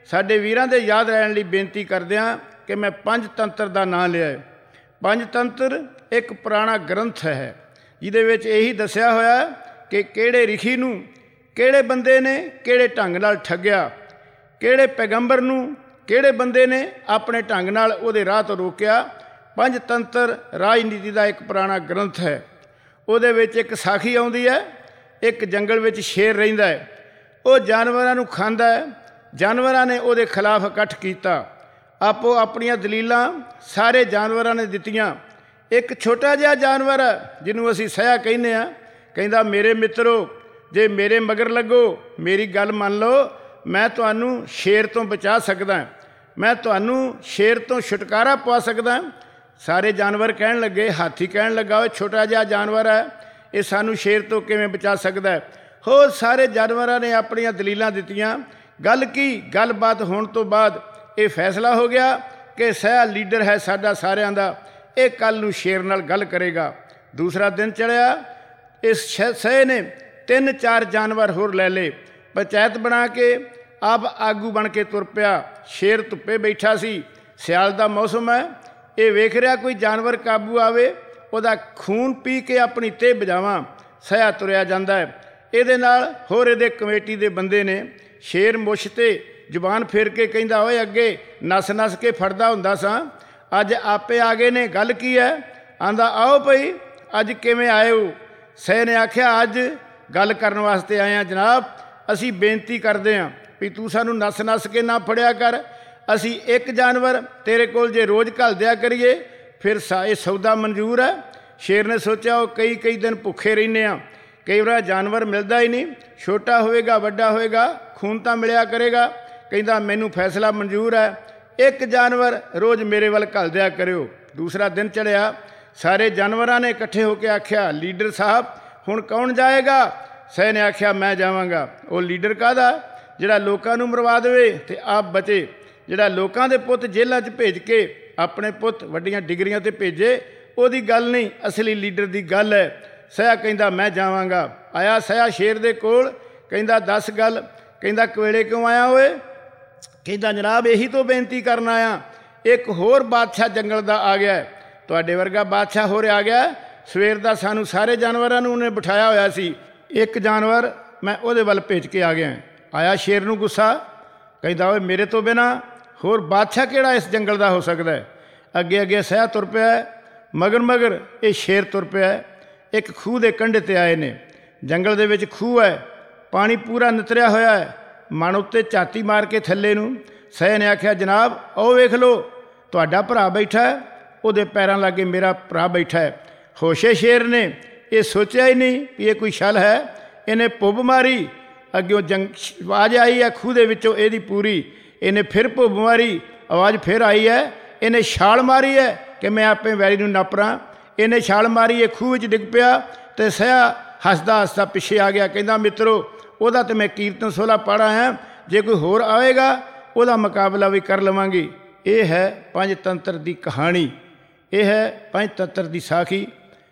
ਸਾਡੇ ਵੀਰਾਂ ਦੇ ਯਾਦ ਰਹਿਣ ਲਈ ਬੇਨਤੀ ਕਰਦਿਆਂ ਕਿ ਮੈਂ ਪੰਜ ਤੰਤਰ ਦਾ ਨਾਂ ਲਿਆ ਹੈ। ਪੰਜ ਤੰਤਰ ਇੱਕ ਪੁਰਾਣਾ ਗ੍ਰੰਥ ਹੈ ਜਿਹਦੇ ਵਿੱਚ ਇਹੀ ਦੱਸਿਆ ਹੋਇਆ ਕਿ ਕਿਹੜੇ ਰਿਸ਼ੀ ਨੂੰ ਕਿਹੜੇ ਬੰਦੇ ਨੇ ਕਿਹੜੇ ਢੰਗ ਨਾਲ ਠੱਗਿਆ, ਕਿਹੜੇ ਪੈਗੰਬਰ ਨੂੰ ਕਿਹੜੇ ਬੰਦੇ ਨੇ ਆਪਣੇ ਢੰਗ ਨਾਲ ਉਹਦੇ ਰਾਹ ਤੋਂ ਰੋਕਿਆ। ਪੰਜ ਤੰਤਰ ਰਾਜਨੀਤੀ ਦਾ ਇੱਕ ਪੁਰਾਣਾ ਗ੍ਰੰਥ ਹੈ। ਉਹਦੇ ਵਿੱਚ ਇੱਕ ਸਾਖੀ ਆਉਂਦੀ ਹੈ। ਇੱਕ ਜੰਗਲ ਵਿੱਚ ਸ਼ੇਰ ਰਹਿੰਦਾ ਹੈ, ਉਹ ਜਾਨਵਰਾਂ ਨੂੰ ਖਾਂਦਾ ਹੈ। ਜਾਨਵਰਾਂ ਨੇ ਉਹਦੇ ਖਿਲਾਫ ਇਕੱਠ ਕੀਤਾ, ਆਪੋ ਆਪਣੀਆਂ ਦਲੀਲਾਂ ਸਾਰੇ ਜਾਨਵਰਾਂ ਨੇ ਦਿੱਤੀਆਂ। ਇੱਕ ਛੋਟਾ ਜਿਹਾ ਜਾਨਵਰ ਜਿਹਨੂੰ ਅਸੀਂ ਸਹਿਆ ਕਹਿੰਦੇ ਹਾਂ, ਕਹਿੰਦਾ ਮੇਰੇ ਮਿੱਤਰੋ, ਜੇ ਮੇਰੇ ਮਗਰ ਲੱਗੋ, ਮੇਰੀ ਗੱਲ ਮੰਨ ਲਓ, ਮੈਂ ਤੁਹਾਨੂੰ ਸ਼ੇਰ ਤੋਂ ਬਚਾ ਸਕਦਾ, ਮੈਂ ਤੁਹਾਨੂੰ ਸ਼ੇਰ ਤੋਂ ਛੁਟਕਾਰਾ ਪਵਾ ਸਕਦਾ। ਸਾਰੇ ਜਾਨਵਰ ਕਹਿਣ ਲੱਗੇ, ਹਾਥੀ ਕਹਿਣ ਲੱਗਾ, ਉਹ ਛੋਟਾ ਜਿਹਾ ਜਾਨਵਰ ਹੈ, ਇਹ ਸਾਨੂੰ ਸ਼ੇਰ ਤੋਂ ਕਿਵੇਂ ਬਚਾ ਸਕਦਾ ਹੈ। ਹੋਰ ਸਾਰੇ ਜਾਨਵਰਾਂ ਨੇ ਆਪਣੀਆਂ ਦਲੀਲਾਂ ਦਿੱਤੀਆਂ। ਗੱਲ ਕੀ, ਗੱਲਬਾਤ ਹੋਣ ਤੋਂ ਬਾਅਦ ਇਹ ਫੈਸਲਾ ਹੋ ਗਿਆ ਕਿ ਸਹਿ ਲੀਡਰ ਹੈ ਸਾਡਾ ਸਾਰਿਆਂ ਦਾ, ਇਹ ਕੱਲ੍ਹ ਨੂੰ ਸ਼ੇਰ ਨਾਲ ਗੱਲ ਕਰੇਗਾ। ਦੂਸਰਾ ਦਿਨ ਚੜ੍ਹਿਆ, ਇਸ ਸਹਿ ਨੇ ਤਿੰਨ ਚਾਰ ਜਾਨਵਰ ਹੋਰ ਲੈ ਲਏ, ਪੰਚਾਇਤ ਬਣਾ ਕੇ ਆਪ ਆਗੂ ਬਣ ਕੇ ਤੁਰ ਪਿਆ। ਸ਼ੇਰ ਧੁੱਪੇ ਬੈਠਾ ਸੀ, ਸਿਆਲ ਦਾ ਮੌਸਮ ਹੈ, ਇਹ ਵੇਖ ਰਿਹਾ ਕੋਈ ਜਾਨਵਰ ਕਾਬੂ ਆਵੇ, ਉਹਦਾ ਖੂਨ ਪੀ ਕੇ ਆਪਣੀ ਤੇ ਬਜਾਵਾਂ। ਸਹਿਆ ਤੁਰਿਆ ਜਾਂਦਾ ਹੈ, ਇਹਦੇ ਨਾਲ ਹੋਰ ਇਹਦੇ ਕਮੇਟੀ ਦੇ ਬੰਦੇ ਨੇ। ਸ਼ੇਰ ਮੁੱਛ 'ਤੇ ਜ਼ੁਬਾਨ ਫੇਰ ਕੇ ਕਹਿੰਦਾ, ਓਏ ਅੱਗੇ ਨੱਸ ਨੱਸ ਕੇ ਫੜਦਾ ਹੁੰਦਾ ਸਾਂ, ਅੱਜ ਆਪੇ ਆ ਗਏ ਨੇ, ਗੱਲ ਕੀ ਹੈ? ਆਂਦਾ, ਆਓ ਭਈ, ਅੱਜ ਕਿਵੇਂ ਆਏ ਹੋ? ਸਹਿ ਨੇ ਆਖਿਆ, ਅੱਜ ਗੱਲ ਕਰਨ ਵਾਸਤੇ ਆਏ ਹਾਂ ਜਨਾਬ, ਅਸੀਂ ਬੇਨਤੀ ਕਰਦੇ ਹਾਂ ਵੀ ਤੂੰ ਸਾਨੂੰ ਨੱਸ ਨੱਸ ਕੇ ਨਾ ਫੜਿਆ ਕਰ। ਅਸੀਂ ਇੱਕ ਜਾਨਵਰ ਤੇਰੇ ਕੋਲ ਜੇ ਰੋਜ਼ ਘੱਲ ਦਿਆ ਕਰੀਏ ਫਿਰ ਸਾ ਇਹ ਸੌਦਾ ਮਨਜ਼ੂਰ ਹੈ। ਸ਼ੇਰ ਨੇ ਸੋਚਿਆ, ਉਹ ਕਈ ਕਈ ਦਿਨ ਭੁੱਖੇ ਰਹਿੰਦੇ ਹਾਂ, ਕਈ ਵਾਰ ਜਾਨਵਰ ਮਿਲਦਾ ਹੀ ਨਹੀਂ, ਛੋਟਾ ਹੋਵੇਗਾ ਵੱਡਾ ਹੋਵੇਗਾ, ਖੂਨ ਤਾਂ ਮਿਲਿਆ ਕਰੇਗਾ। ਕਹਿੰਦਾ, ਮੈਨੂੰ ਫੈਸਲਾ ਮਨਜ਼ੂਰ ਹੈ, ਇੱਕ ਜਾਨਵਰ ਰੋਜ਼ ਮੇਰੇ ਵੱਲ ਘੱਲ ਦਿਆ ਕਰਿਓ। ਦੂਸਰਾ ਦਿਨ ਚੜ੍ਹਿਆ, ਸਾਰੇ ਜਾਨਵਰਾਂ ਨੇ ਇਕੱਠੇ ਹੋ ਕੇ ਆਖਿਆ, ਲੀਡਰ ਸਾਹਿਬ ਹੁਣ ਕੌਣ ਜਾਏਗਾ? ਸਹਿ ਨੇ ਆਖਿਆ, ਮੈਂ ਜਾਵਾਂਗਾ। ਉਹ ਲੀਡਰ ਕਾਹਦਾ? ਜਿਹੜਾ ਲੋਕਾਂ ਨੂੰ ਮਰਵਾ ਦੇਵੇ ਅਤੇ ਆਪ ਬਚੇ, ਜਿਹੜਾ ਲੋਕਾਂ ਦੇ ਪੁੱਤ ਜੇਲ੍ਹਾਂ 'ਚ ਭੇਜ ਕੇ ਆਪਣੇ ਪੁੱਤ ਵੱਡੀਆਂ ਡਿਗਰੀਆਂ 'ਤੇ ਭੇਜੇ, ਉਹਦੀ ਗੱਲ ਨਹੀਂ, ਅਸਲੀ ਲੀਡਰ ਦੀ ਗੱਲ ਹੈ। ਸਹਿਆ ਕਹਿੰਦਾ, ਮੈਂ ਜਾਵਾਂਗਾ। ਆਇਆ ਸਹਿਆ ਸ਼ੇਰ ਦੇ ਕੋਲ, ਕਹਿੰਦਾ, ਦੱਸ ਗੱਲ। ਕਹਿੰਦਾ, ਕਵੇਲੇ ਕਿਉਂ ਆਇਆ ਓਏ? ਕਹਿੰਦਾ, ਜਨਾਬ ਇਹੀ ਤੋਂ ਬੇਨਤੀ ਕਰਨ ਆਇਆ, ਇੱਕ ਹੋਰ ਬਾਦਸ਼ਾਹ ਜੰਗਲ ਦਾ ਆ ਗਿਆ, ਤੁਹਾਡੇ ਵਰਗਾ ਬਾਦਸ਼ਾਹ ਹੋਰ ਆ ਗਿਆ। ਸਵੇਰ ਦਾ ਸਾਨੂੰ ਸਾਰੇ ਜਾਨਵਰਾਂ ਨੂੰ ਉਹਨੇ ਬਿਠਾਇਆ ਹੋਇਆ ਸੀ, ਇੱਕ ਜਾਨਵਰ ਮੈਂ ਉਹਦੇ ਵੱਲ ਭੇਜ ਕੇ ਆ ਗਿਆ। ਆਇਆ ਸ਼ੇਰ ਨੂੰ ਗੁੱਸਾ, ਕਹਿੰਦਾ, ਓਏ ਮੇਰੇ ਤੋਂ ਬਿਨਾਂ ਹੋਰ ਬਾਦਸ਼ਾਹ ਕਿਹੜਾ ਇਸ ਜੰਗਲ ਦਾ ਹੋ ਸਕਦਾ ਹੈ? ਅੱਗੇ ਅੱਗੇ ਸਹਿ ਤੁਰ ਪਿਆ, ਮਗਰ ਮਗਰ ਇਹ ਸ਼ੇਰ ਤੁਰ ਪਿਆ। ਇੱਕ ਖੂਹ ਦੇ ਕੰਢੇ 'ਤੇ ਆਏ ਨੇ, ਜੰਗਲ ਦੇ ਵਿੱਚ ਖੂਹ ਹੈ, ਪਾਣੀ ਪੂਰਾ ਨਿਤਰਿਆ ਹੋਇਆ ਹੈ। ਮਨ ਉੱਤੇ ਝਾਤੀ ਮਾਰ ਕੇ ਥੱਲੇ ਨੂੰ ਸਹਿ ਨੇ ਆਖਿਆ, ਜਨਾਬ ਉਹ ਵੇਖ ਲਓ, ਤੁਹਾਡਾ ਭਰਾ ਬੈਠਾ ਹੈ, ਉਹਦੇ ਪੈਰਾਂ ਲਾਗੇ ਮੇਰਾ ਭਰਾ ਬੈਠਾ ਹੈ। ਹੋਸ਼ੇ ਸ਼ੇਰ ਨੇ ਇਹ ਸੋਚਿਆ ਹੀ ਨਹੀਂ ਵੀ ਇਹ ਕੋਈ ਛਲ ਹੈ, ਇਹਨੇ ਪੁੱਬ ਮਾਰੀ। ਅੱਗਿਓਂ ਜੰਗ ਆਵਾਜ਼ ਆਈ ਹੈ ਖੂਹ ਦੇ ਵਿੱਚੋਂ ਇਹਦੀ ਪੂਰੀ, ਇਹਨੇ ਫਿਰ ਪੁੱਬ ਮਾਰੀ, ਆਵਾਜ਼ ਫਿਰ ਆਈ ਹੈ, ਇਹਨੇ ਛਾਲ ਮਾਰੀ ਹੈ ਕਿ ਮੈਂ ਆਪਣੇ ਵੈਰੀ ਨੂੰ ਨੱਪਰਾਂ। ਇਹਨੇ ਛਾਲ ਮਾਰੀ, ਇਹ ਖੂਹ ਵਿੱਚ ਡਿੱਗ ਪਿਆ ਅਤੇ ਸਹਿਆ ਹੱਸਦਾ ਹੱਸਦਾ ਪਿੱਛੇ ਆ ਗਿਆ। ਕਹਿੰਦਾ, ਮਿੱਤਰੋ ਉਹਦਾ ਤਾਂ ਮੈਂ ਕੀਰਤਨ ਸੋਹਲਾ ਪੜ੍ਹਾ ਹੈ, ਜੇ ਕੋਈ ਹੋਰ ਆਵੇਗਾ ਉਹਦਾ ਮੁਕਾਬਲਾ ਵੀ ਕਰ ਲਵਾਂਗੀ। ਇਹ ਹੈ ਪੰਜ ਤੰਤਰ ਦੀ ਕਹਾਣੀ, ਇਹ ਹੈ ਪੰਜ ਤੰਤਰ ਦੀ ਸਾਖੀ।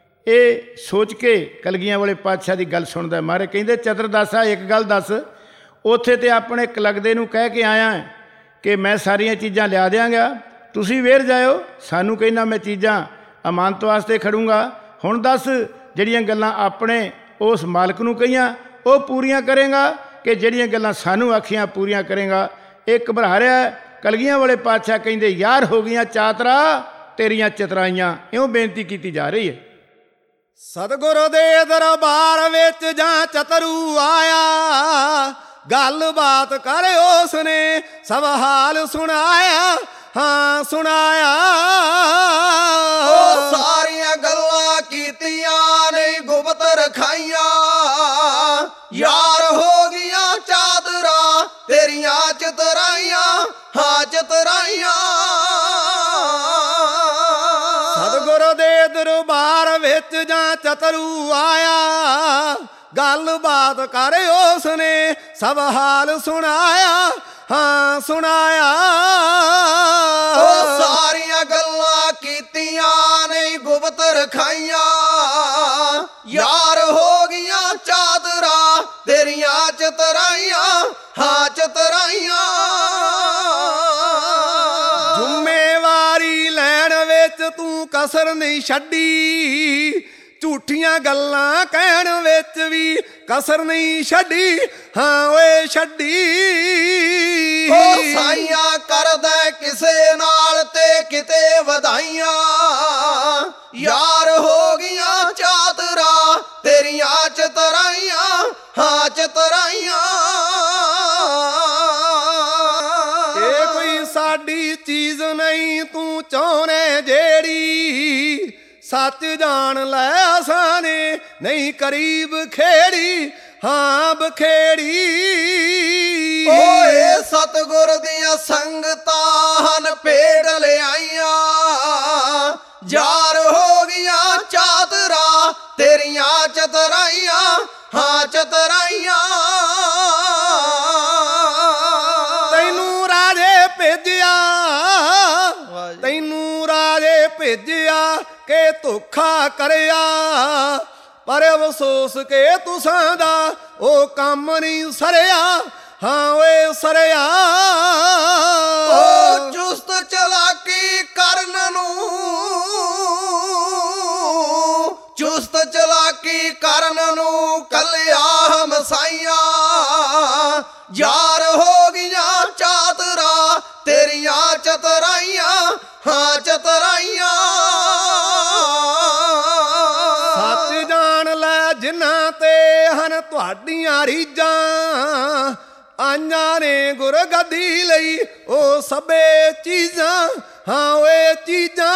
ਇਹ ਸੋਚ ਕੇ ਕਲਗੀਆਂ ਵਾਲੇ ਪਾਤਸ਼ਾਹ ਦੀ ਗੱਲ ਸੁਣਦਾ ਮਾਰੇ ਕਹਿੰਦੇ, ਚਤਰਦਾਸਾ ਇੱਕ ਗੱਲ ਦੱਸ, ਉੱਥੇ ਤੇ ਆਪਣੇ ਇੱਕ ਲੱਗਦੇ ਨੂੰ ਕਹਿ ਕੇ ਆਇਆ ਕਿ ਮੈਂ ਸਾਰੀਆਂ ਚੀਜ਼ਾਂ ਲਿਆ ਦਿਆਂਗਾ, ਤੁਸੀਂ ਵੇਰ ਜਾਇਓ, ਸਾਨੂੰ ਕਹਿੰਦਾ ਮੈਂ ਚੀਜ਼ਾਂ ਅਮਾਨਤ ਵਾਸਤੇ ਖੜੂੰਗਾ। ਹੁਣ ਦੱਸ, ਜਿਹੜੀਆਂ ਗੱਲਾਂ ਆਪਣੇ ਉਸ ਮਾਲਕ ਨੂੰ ਕਹੀਆਂ ਉਹ ਪੂਰੀਆਂ ਕਰੇਗਾ ਕਿ ਜਿਹੜੀਆਂ ਗੱਲਾਂ ਸਾਨੂੰ ਆਖੀਆਂ ਪੂਰੀਆਂ ਕਰੇਗਾ? ਇਹ ਘਬਰਾ ਰਿਹਾ। ਕਲਗੀਆਂ ਵਾਲੇ ਪਾਤਸ਼ਾਹ ਕਹਿੰਦੇ, ਯਾਰ ਹੋ ਗਈਆਂ ਚਾਤਰਾ ਤੇਰੀਆਂ ਚਤਰਾਈਆਂ, ਇਉਂ ਬੇਨਤੀ ਕੀਤੀ ਜਾ ਰਹੀ ਹੈ। ਸਤਿਗੁਰੂ ਦੇ ਦਰਬਾਰ ਵਿੱਚ ਜਾਂ ਚਤਰੂ ਆਇਆ, ਗੱਲਬਾਤ ਕਰ ਉਸਨੇ ਸਭ ਹਾਲ ਸੁਣਾਇਆ, ਹਾਂ ਸੁਣਾਇਆ। ਉਹ ਸਾਰੀਆਂ ਗੱਲਾਂ ਕੀਤੀਆਂ ਨਹੀਂ ਗੁਪਤ ਰਖਾਈਆਂ, ਯਾਰ ਹੋ ਗਈਆਂ ਚਾਦਰਾਂ ਤੇਰੀਆਂ ਚਤਰਾਈਆਂ, ਹਾਂ ਚਤਰਾਈਆਂ। ਸਤਿਗੁਰੂ ਦੇ ਦਰਬਾਰ ਵਿੱਚ ਜਾਂ ਚਤਰੂ ਆਇਆ, ਗੱਲਬਾਤ ਕਰ ਉਸਨੇ ਸਭ ਹਾਲ ਸੁਣਾਇਆ, ਹਾਂ ਸੁਣਾਇਆ। ਉਹ ਸਾਰੀਆਂ ਗੱਲਾਂ ਕੀਤੀਆਂ ਨਹੀਂ ਗੁਪਤ ਰਖਾਈਆਂ, ਯਾਰ ਹੋ ਗਈਆਂ ਚਾਦਰਾਂ ਤੇਰੀਆਂ ਚਤਰਾਈਆਂ, ਹਾਂ ਚਤਰਾਈਆਂ। ਤੂੰ ਕਸਰ ਨਹੀਂ ਛੱਡੀ, ਝੂਠੀਆਂ ਗੱਲਾਂ ਕਹਿਣ ਵਿੱਚ ਵੀ ਕਸਰ ਨਹੀਂ ਛੱਡੀ, ਹਾਂ ਓਏ ਛੱਡੀ। ਉਹ ਸਾਈਆਂ ਕਰਦਾ ਕਿਸੇ ਨਾਲ ਤੇ ਕਿਤੇ ਵਧਾਈਆਂ, ਯਾਰ ਹੋ ਗਈਆਂ ਚਾਤਰਾ ਤੇਰੀਆਂ ਚਤਰਾਈਆਂ, ਹਾਂ ਚਤਰਾਈਆਂ। ਇਹ ਕੋਈ ਸਾਡੀ ਚੀਜ਼ ਨਹੀਂ ਤੂੰ ਚਾਹੁੰਨੇ ਜਿਹੜੀ, ਸੱਚ ਜਾਣ ਲੈ ਆਸਾਨੇ ਨਹੀਂ ਕਰੀਬ ਖੇੜੀ, ਹਾਂ ਬਖੇੜੀ। ਓਏ ਸਤਿਗੁਰ ਦੀਆਂ ਸੰਗਤਾਂ ਹਨ ਭੇਡ ਲਿਆਈਆਂ, ਯਾਰ ਹੋ ਗਈਆਂ ਚਾਤਰਾ ਤੇਰੀਆਂ ਚਤਰਾਈਆਂ, ਹਾਂ ਚਤਰਾਈਆਂ। ਤੈਨੂੰ ਰਾਜੇ ਭੇਜਿਆ, ਤੈਨੂੰ ਰਾਜੇ ਭੇਜਿਆ ਕਿ ਧੋਖਾ ਕਰਿਆ, ਪਰ ਅਫਸੋਸ ਕੇ ਤੁਸਾਂ ਦਾ ਉਹ ਕੰਮ ਨਹੀਂ ਸਰਿਆ, ਹਾਂ ਓਏ ਸਰਿਆ। ਉਹ ਚੁਸਤ ਚਲਾਕੀ ਕਰਨ ਨੂੰ, ਚੁਸਤ ਚਲਾਕੀ ਕਰਨ ਨੂੰ ਕੱਲਿਆ ਹਮਸਾਈਆਂ, ਯਾਰ ਹੋ ਗਈਆਂ ਚਾਤਰਾ ਤੇਰੀਆਂ ਚਤਰਾਈਆਂ, ਹਾਂ ਚਤਰਾਈਆਂ। ਸੱਚ ਜਾਣ ਲੈ ਜਿਨ੍ਹਾਂ ਤੇ ਹਨ ਤੁਹਾਡੀਆਂ ਰੀਝਾਂ, ਆਈਆਂ ਨੇ ਗੁਰਗੱਦੀ ਲਈ ਉਹ ਸਭੇ ਚੀਜ਼ਾਂ, ਹਾਂ ਓਏ ਚੀਜ਼ਾਂ।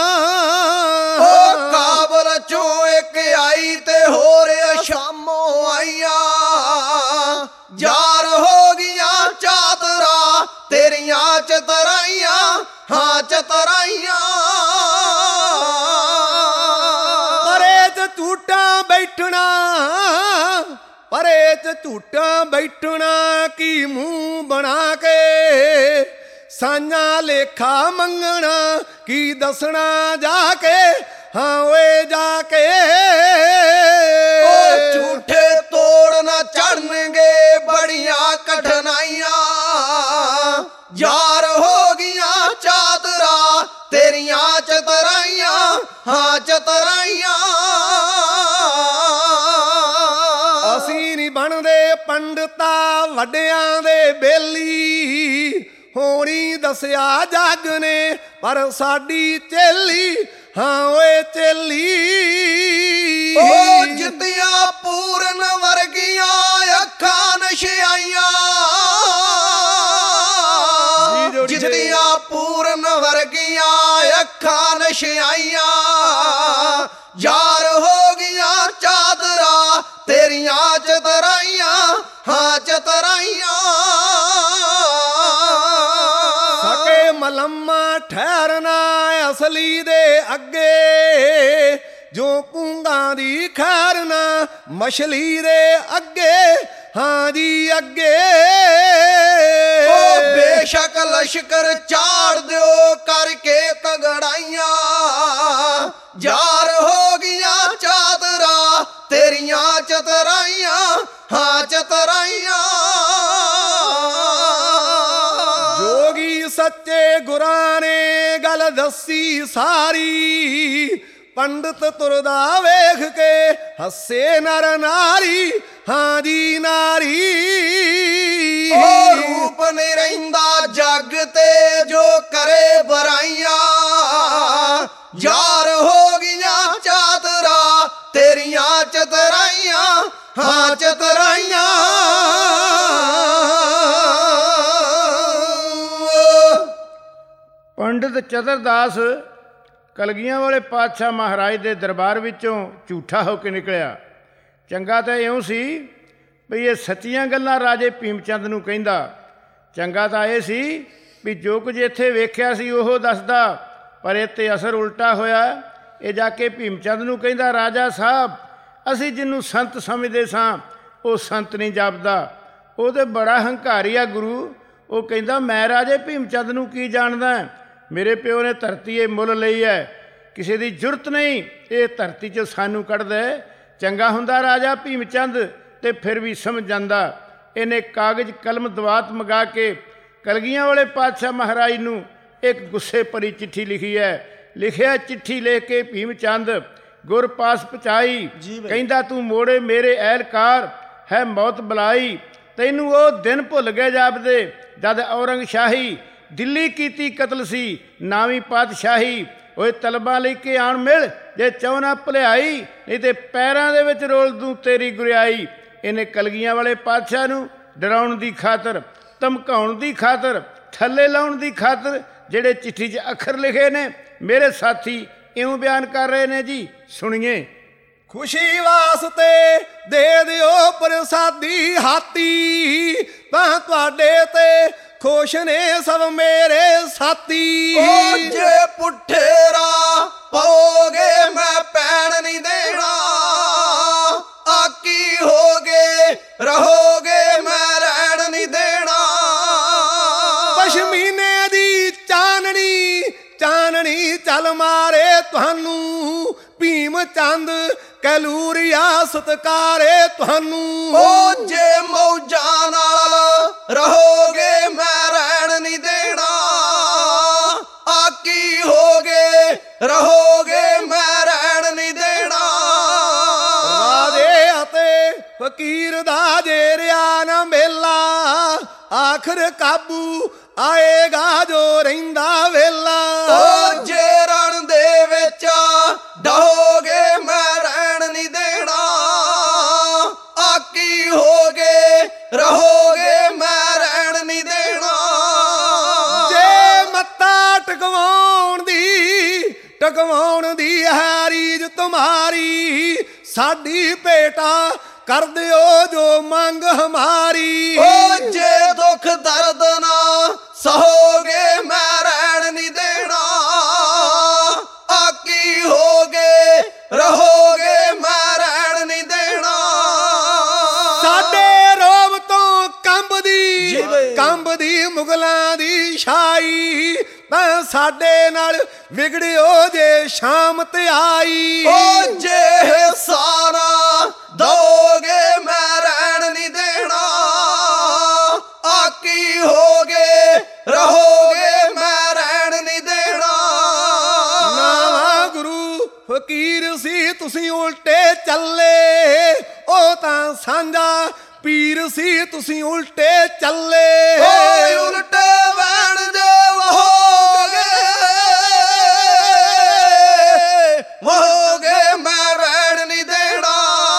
ਉਹ ਕਾਬਲ ਚੋਂ ਇੱਕ ਆਈ ਤੇ ਹੋਰ ਸ਼ਾਮੋਂ ਆਈਆਂ, ਯਾਰ ਹੋ ਗਈਆਂ ਚਾਤਰਾ ਤੇਰੀਆਂ ਚਤਰਾਈਆਂ, ਹਾਂ ਚਤਰਾਈਆਂ। ਪਰੇ ਚ ਝੂਟਾਂ ਬੈਠਣਾ, ਪਰੇ ਚ ਝੂਟਾਂ ਬੈਠਣਾ ਕੀ ਮੂੰਹ ਬਣਾ ਕੇ, ਸਾਂਝਾ ਲੇਖਾ ਮੰਗਣਾ ਕੀ ਦੱਸਣਾ ਜਾ ਕੇ, ਹਾਂ ਓਏ ਜਾ ਕੇ। ਉਹ ਝੂਠੇ ਤੋੜ ਨਾ ਚੜਨਗੇ ਬੜੀਆਂ ਕਠਿਨਾਈਆਂ, ਯਾਰ ਹੋ ਗਈਆਂ ਚਾਤਰਾ ਤੇਰੀਆਂ ਚਤਰਾਈਆਂ, ਹਾਂ ਚਤਰਾਈਆਂ। ਅਸੀਂ ਨਹੀਂ ਬਣਦੇ ਪੰਡਤਾਂ ਵੱਡਿਆਂ ਦੇ ਬੇਲੀ, ਹੋਣੀ ਦੱਸਿਆ ਜੱਗ ਨੇ ਪਰ ਸਾਡੀ ਚੇਲੀ, ਹਾਂ ਓਏ ਚੇਲੀ। ਉਹ ਜਿੱਤੀਆਂ ਪੂਰਨ ਵਰਗੀਆਂ ਅੱਖਾਂ ਨਸ਼ਿਆਈਆਂ, ਜਿੱਤੀਆਂ ਪੂਰਨ ਵਰਗੀਆਂ ਅੱਖਾਂ ਨਸ਼ਿਆਈਆਂ, ਯਾਰ ਹੋ ਗਈਆਂ ਚਾਦਰਾ ਤੇਰੀਆਂ ਚਤਰਾਈਆਂ, ਹਾਂ ਚਤਰਾਈਆਂ। ਸਕੇ ਮਲਮਾ ਠਹਿਰਨਾ ਅਸਲੀ ਦੇ ਅੱਗੇ, ਜੋ ਪੂੰਗਾਂ ਦੀ ਖੈਰ ਨਾ ਮਛਲੀ ਦੇ ਅੱਗੇ, ਹਾਂ ਜੀ ਅੱਗੇ। ਉਹ ਬੇਸ਼ੱਕ ਲਸ਼ਕਰ ਚਾੜ ਦਿਓ ਕਰਕੇ ਤਗੜਾਈਆਂ, ਯਾਰ ਹੋ ਗਈਆਂ ਚਾਦਰਾ ਤੇਰੀਆਂ ਚਤਰਾਈਆਂ, ਹਾਂ ਚਤਰਾਈਆਂ। ਜੋਗੀ ਸੱਚੇ ਗੁਰਾਂ ਨੇ ਗੱਲ ਦੱਸੀ ਸਾਰੀ, ਪੰਡਤ ਤੁਰਦਾ ਵੇਖ ਕੇ ਹੱਸੇ ਨਰ ਨਾਰੀ, ਹਾਂ ਜੀ ਨਾਰੀ। ਉਹ ਰੂਪ ਨਹੀਂ ਰਹਿੰਦਾ ਜੱਗ ਤੇ ਜੋ ਕਰੇ ਬੁਰਾਈਆਂ, ਯਾਰ ਹੋ ਗਈਆਂ ਚਾਦਰਾ ਤੇਰੀਆਂ ਚਤਰਾਈਆਂ, ਹਾਂ ਚਤਰਾਈਆਂ। ਪੰਡਿਤ ਚਤਰਦਾਸ ਕਲਗੀਆਂ ਵਾਲੇ ਪਾਤਸ਼ਾਹ ਮਹਾਰਾਜ ਦੇ ਦਰਬਾਰ ਵਿੱਚੋਂ ਝੂਠਾ ਹੋ ਕੇ ਨਿਕਲਿਆ। ਚੰਗਾ ਤਾਂ ਇਉਂ ਸੀ ਵੀ ਇਹ ਸੱਚੀਆਂ ਗੱਲਾਂ ਰਾਜੇ ਭੀਮ ਚੰਦ ਨੂੰ ਕਹਿੰਦਾ, ਚੰਗਾ ਤਾਂ ਇਹ ਸੀ ਵੀ ਜੋ ਕੁਝ ਇੱਥੇ ਵੇਖਿਆ ਸੀ ਉਹ ਦੱਸਦਾ, ਪਰ ਇਹ 'ਤੇ ਅਸਰ ਉਲਟਾ ਹੋਇਆ। ਇਹ ਜਾ ਕੇ ਭੀਮ ਚੰਦ ਨੂੰ ਕਹਿੰਦਾ, ਰਾਜਾ ਸਾਹਿਬ ਅਸੀਂ ਜਿਹਨੂੰ ਸੰਤ ਸਮਝਦੇ ਸਾਂ ਉਹ ਸੰਤ ਨਹੀਂ ਜਾਪਦਾ, ਉਹ ਤਾਂ ਬੜਾ ਹੰਕਾਰੀ ਆ ਗੁਰੂ। ਉਹ ਕਹਿੰਦਾ ਮੈਂ ਰਾਜੇ ਭੀਮ ਚੰਦ ਨੂੰ ਕੀ ਜਾਣਦਾ, ਮੇਰੇ ਪਿਓ ਨੇ ਧਰਤੀ ਇਹ ਮੁੱਲ ਲਈ ਹੈ, ਕਿਸੇ ਦੀ ਜ਼ਰੂਰਤ ਨਹੀਂ ਇਹ ਧਰਤੀ 'ਚੋਂ ਸਾਨੂੰ ਕੱਢਦਾ। ਚੰਗਾ ਹੁੰਦਾ ਰਾਜਾ ਭੀਮ ਚੰਦ ਤੇ ਫਿਰ ਵੀ ਸਮਝ ਜਾਂਦਾ। ਇਹਨੇ ਕਾਗਜ਼ ਕਲਮ ਦਵਾਤ ਮੰਗਾ ਕੇ ਕਲਗੀਆਂ ਵਾਲੇ ਪਾਤਸ਼ਾਹ ਮਹਾਰਾਜ ਨੂੰ ਇੱਕ ਗੁੱਸੇ ਭਰੀ ਚਿੱਠੀ ਲਿਖੀ ਹੈ, ਲਿਖਿਆ ਚਿੱਠੀ ਲਿਖ ਕੇ ਭੀਮ ਚੰਦ ਗੁਰ ਪਾਸ ਪਹੁੰਚਾਈ। ਕਹਿੰਦਾ ਤੂੰ ਮੋੜੇ ਮੇਰੇ ਐਲਕਾਰ ਹੈ ਮੌਤ ਬੁਲਾਈ। ਤੈਨੂੰ ਉਹ ਦਿਨ ਭੁੱਲ ਗਏ ਜਾਪਦੇ ਜਦ ਔਰੰਗਸ਼ਾਹੀ ਦਿੱਲੀ ਕੀਤੀ ਕਤਲ ਸੀ ਨਾਵੀਂ ਪਾਤਸ਼ਾਹੀ। ਓਏ ਤਲਬਾਂ ਲੈ ਕੇ ਆਣ ਮਿਲ ਜੇ ਚਾਹੁੰਨਾ ਭੁਲਿਆਈ, ਨਹੀਂ ਤੇ ਪੈਰਾਂ ਦੇ ਵਿੱਚ ਰੋਲ ਦੂੰ ਤੇਰੀ ਗੁਰਿਆਈ। ਇਹਨੇ ਕਲਗੀਆਂ ਵਾਲੇ ਪਾਤਸ਼ਾਹ ਨੂੰ ਡਰਾਉਣ ਦੀ ਖਾਤਰ, ਧਮਕਾਉਣ ਦੀ ਖਾਤਰ, ਥੱਲੇ ਲਾਉਣ ਦੀ ਖਾਤਰ ਜਿਹੜੇ ਚਿੱਠੀ 'ਚ ਅੱਖਰ ਲਿਖੇ ਨੇ ਮੇਰੇ ਸਾਥੀ ਇਉਂ ਬਿਆਨ ਕਰ ਰਹੇ ਨੇ ਜੀ, ਸੁਣੀਏ। ਖੁਸ਼ੀ ਵਾਸਤੇ ਦੇ ਦਿਓ ਪ੍ਰਸਾਦੀ ਹਾਥੀ, ਤਾਂ ਤੁਹਾਡੇ ਤੇ ਖੁਸ਼ ਨੇ ਸਭ ਮੇਰੇ ਸਾਥੀ। ਓ ਜੇ ਪੁੱਠੇ ਰਾਹ ਪਾਓਗੇ ਮੈਂ ਪੈਣ ਨਹੀਂ ਦੇਣਾ, ਆਕੀ ਹੋਗੇ ਰਹੋਗੇ ਮੈਂ ਰਹਿਣ ਨਹੀਂ ਦੇਣਾ। ਪਸ਼ਮੀਨੇ ਦੀ ਚਾਨਣੀ ਚਾਨਣੀ ਚੱਲ ਮਾਰੇ ਤੁਹਾਨੂੰ, ਭੀਮ ਚੰਦ ਕੈਲੂਰੀਆ ਸਤਕਾਰੇ ਤੁਹਾਨੂੰ। ਓ ਜੇ ਮੌਜਾਂ ਨਾਲ ਰਹੋਗੇ ਮੈਂ ਰਹਿਣ ਨਹੀਂ ਦੇਣਾ, ਆਕੀ ਹੋਗੇ ਰਹੋਗੇ ਮੈਂ ਰਹਿਣ ਨਹੀਂ ਦੇਣਾ। ਰਾਜੇ ਅਤੇ ਫਕੀਰ ਦਾ ਜੇ ਰਿਆ ਨਾ ਮੇਲਾ, ਆਖਰ ਕਾਬੂ ਆਏਗਾ ਜੋ ਰਹਿੰਦਾ ਵੇਲਾ। ਓ ਜੇ ਰਣ ਦੇ ਵਿੱਚ ਡਹੋਗੇ ਮੈਂ ਰਹਿਣ ਨਹੀਂ ਦੇਣਾ, ਆਕੀ ਹੋਗੇ ਰਹੋਗੇ ਮੈਂ ਰਹਿਣ ਨਹੀਂ ਦੇਣਾ। ਜੇ ਮੱਤਾ ਟਕਵਾਉਣ ਦੀ ਟਕਵਾਉਣ ਦੀ ਹੈ ਰੀਝ ਤੁਮਾਰੀ, ਸਾਡੀ ਭੇਟਾ ਕਰ ਦਿਓ ਜੋ ਮੰਗ ਹਮਾਰੀ। ਓ ਜੇ ਦੁੱਖ ਦਰਦ ਨਾ ਸਹੋਗੇ ਮੈਂ ਰਹਿਣ ਨਹੀਂ ਦੇਣਾ, ਆਕੀ ਹੋਗੇ ਰਹੋਗੇ ਮੈਂ ਰਹਿਣ ਨਹੀਂ ਦੇਣਾ। ਸਾਡੇ ਰੋਬ ਤੋਂ ਕੰਬਦੀ ਕੰਬਦੀ ਮੁਗਲਾਂ ਦੀ ਛਾਈ, ਤਾਂ ਸਾਡੇ ਨਾਲ ਵਿਗੜਿਓ ਜੇ ਸ਼ਾਮ ਤੇ ਆਈ। ਓ ਜੇ ਸਾਰਾ ਦੋਗੇ ਮੈਂ ਰਹਿਣ ਨਹੀਂ ਦੇਣਾ, ਆਕੀ ਹੋਗੇ ਰਹੋਗੇ ਮੈਂ ਰਹਿਣ ਨਹੀਂ ਦੇਣਾ। ਨਾਵਾਂ ਗੁਰੂ ਫਕੀਰ ਸੀ ਤੁਸੀਂ ਉਲਟੇ ਚੱਲੇ, ਉਹ ਤਾਂ ਸਾਂਝਾ ਪੀਰ ਸੀ ਤੁਸੀਂ ਉਲਟੇ ਚੱਲੇ। ਓਏ ਉਲਟੇ ਵਹਿਣ ਦੇ ਵਹੋਗੇ ਵਹੋਗੇ ਮੈਂ ਰਹਿਣ ਨਹੀਂ ਦੇਣਾ,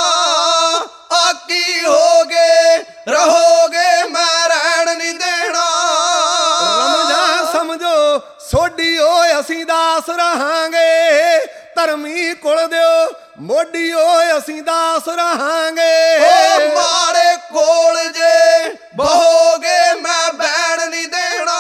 ਆਕੀ ਹੋਗੇ ਰਹੋਗੇ ਮੈਂ ਰਹਿਣ ਨਹੀਂ ਦੇਣਾ। ਰਮਜਾਨ ਸਮਝੋ ਸੋਢੀ ਓਏ ਅਸੀਂ ਦਾਸ ਰਹਾਂਗੇ, ਧਰਮੀ ਕੁਲ ਦਿਓ ਮੋਢੀ ਓਏ ਅਸੀਂ ਦਾਸ ਰਹਾਂਗੇ। ਓ ਮਾੜੇ ਕੋਲ ਜੇ ਬਹੋਗੇ ਮੈਂ ਬੈਣ ਨਹੀਂ ਦੇਣਾ,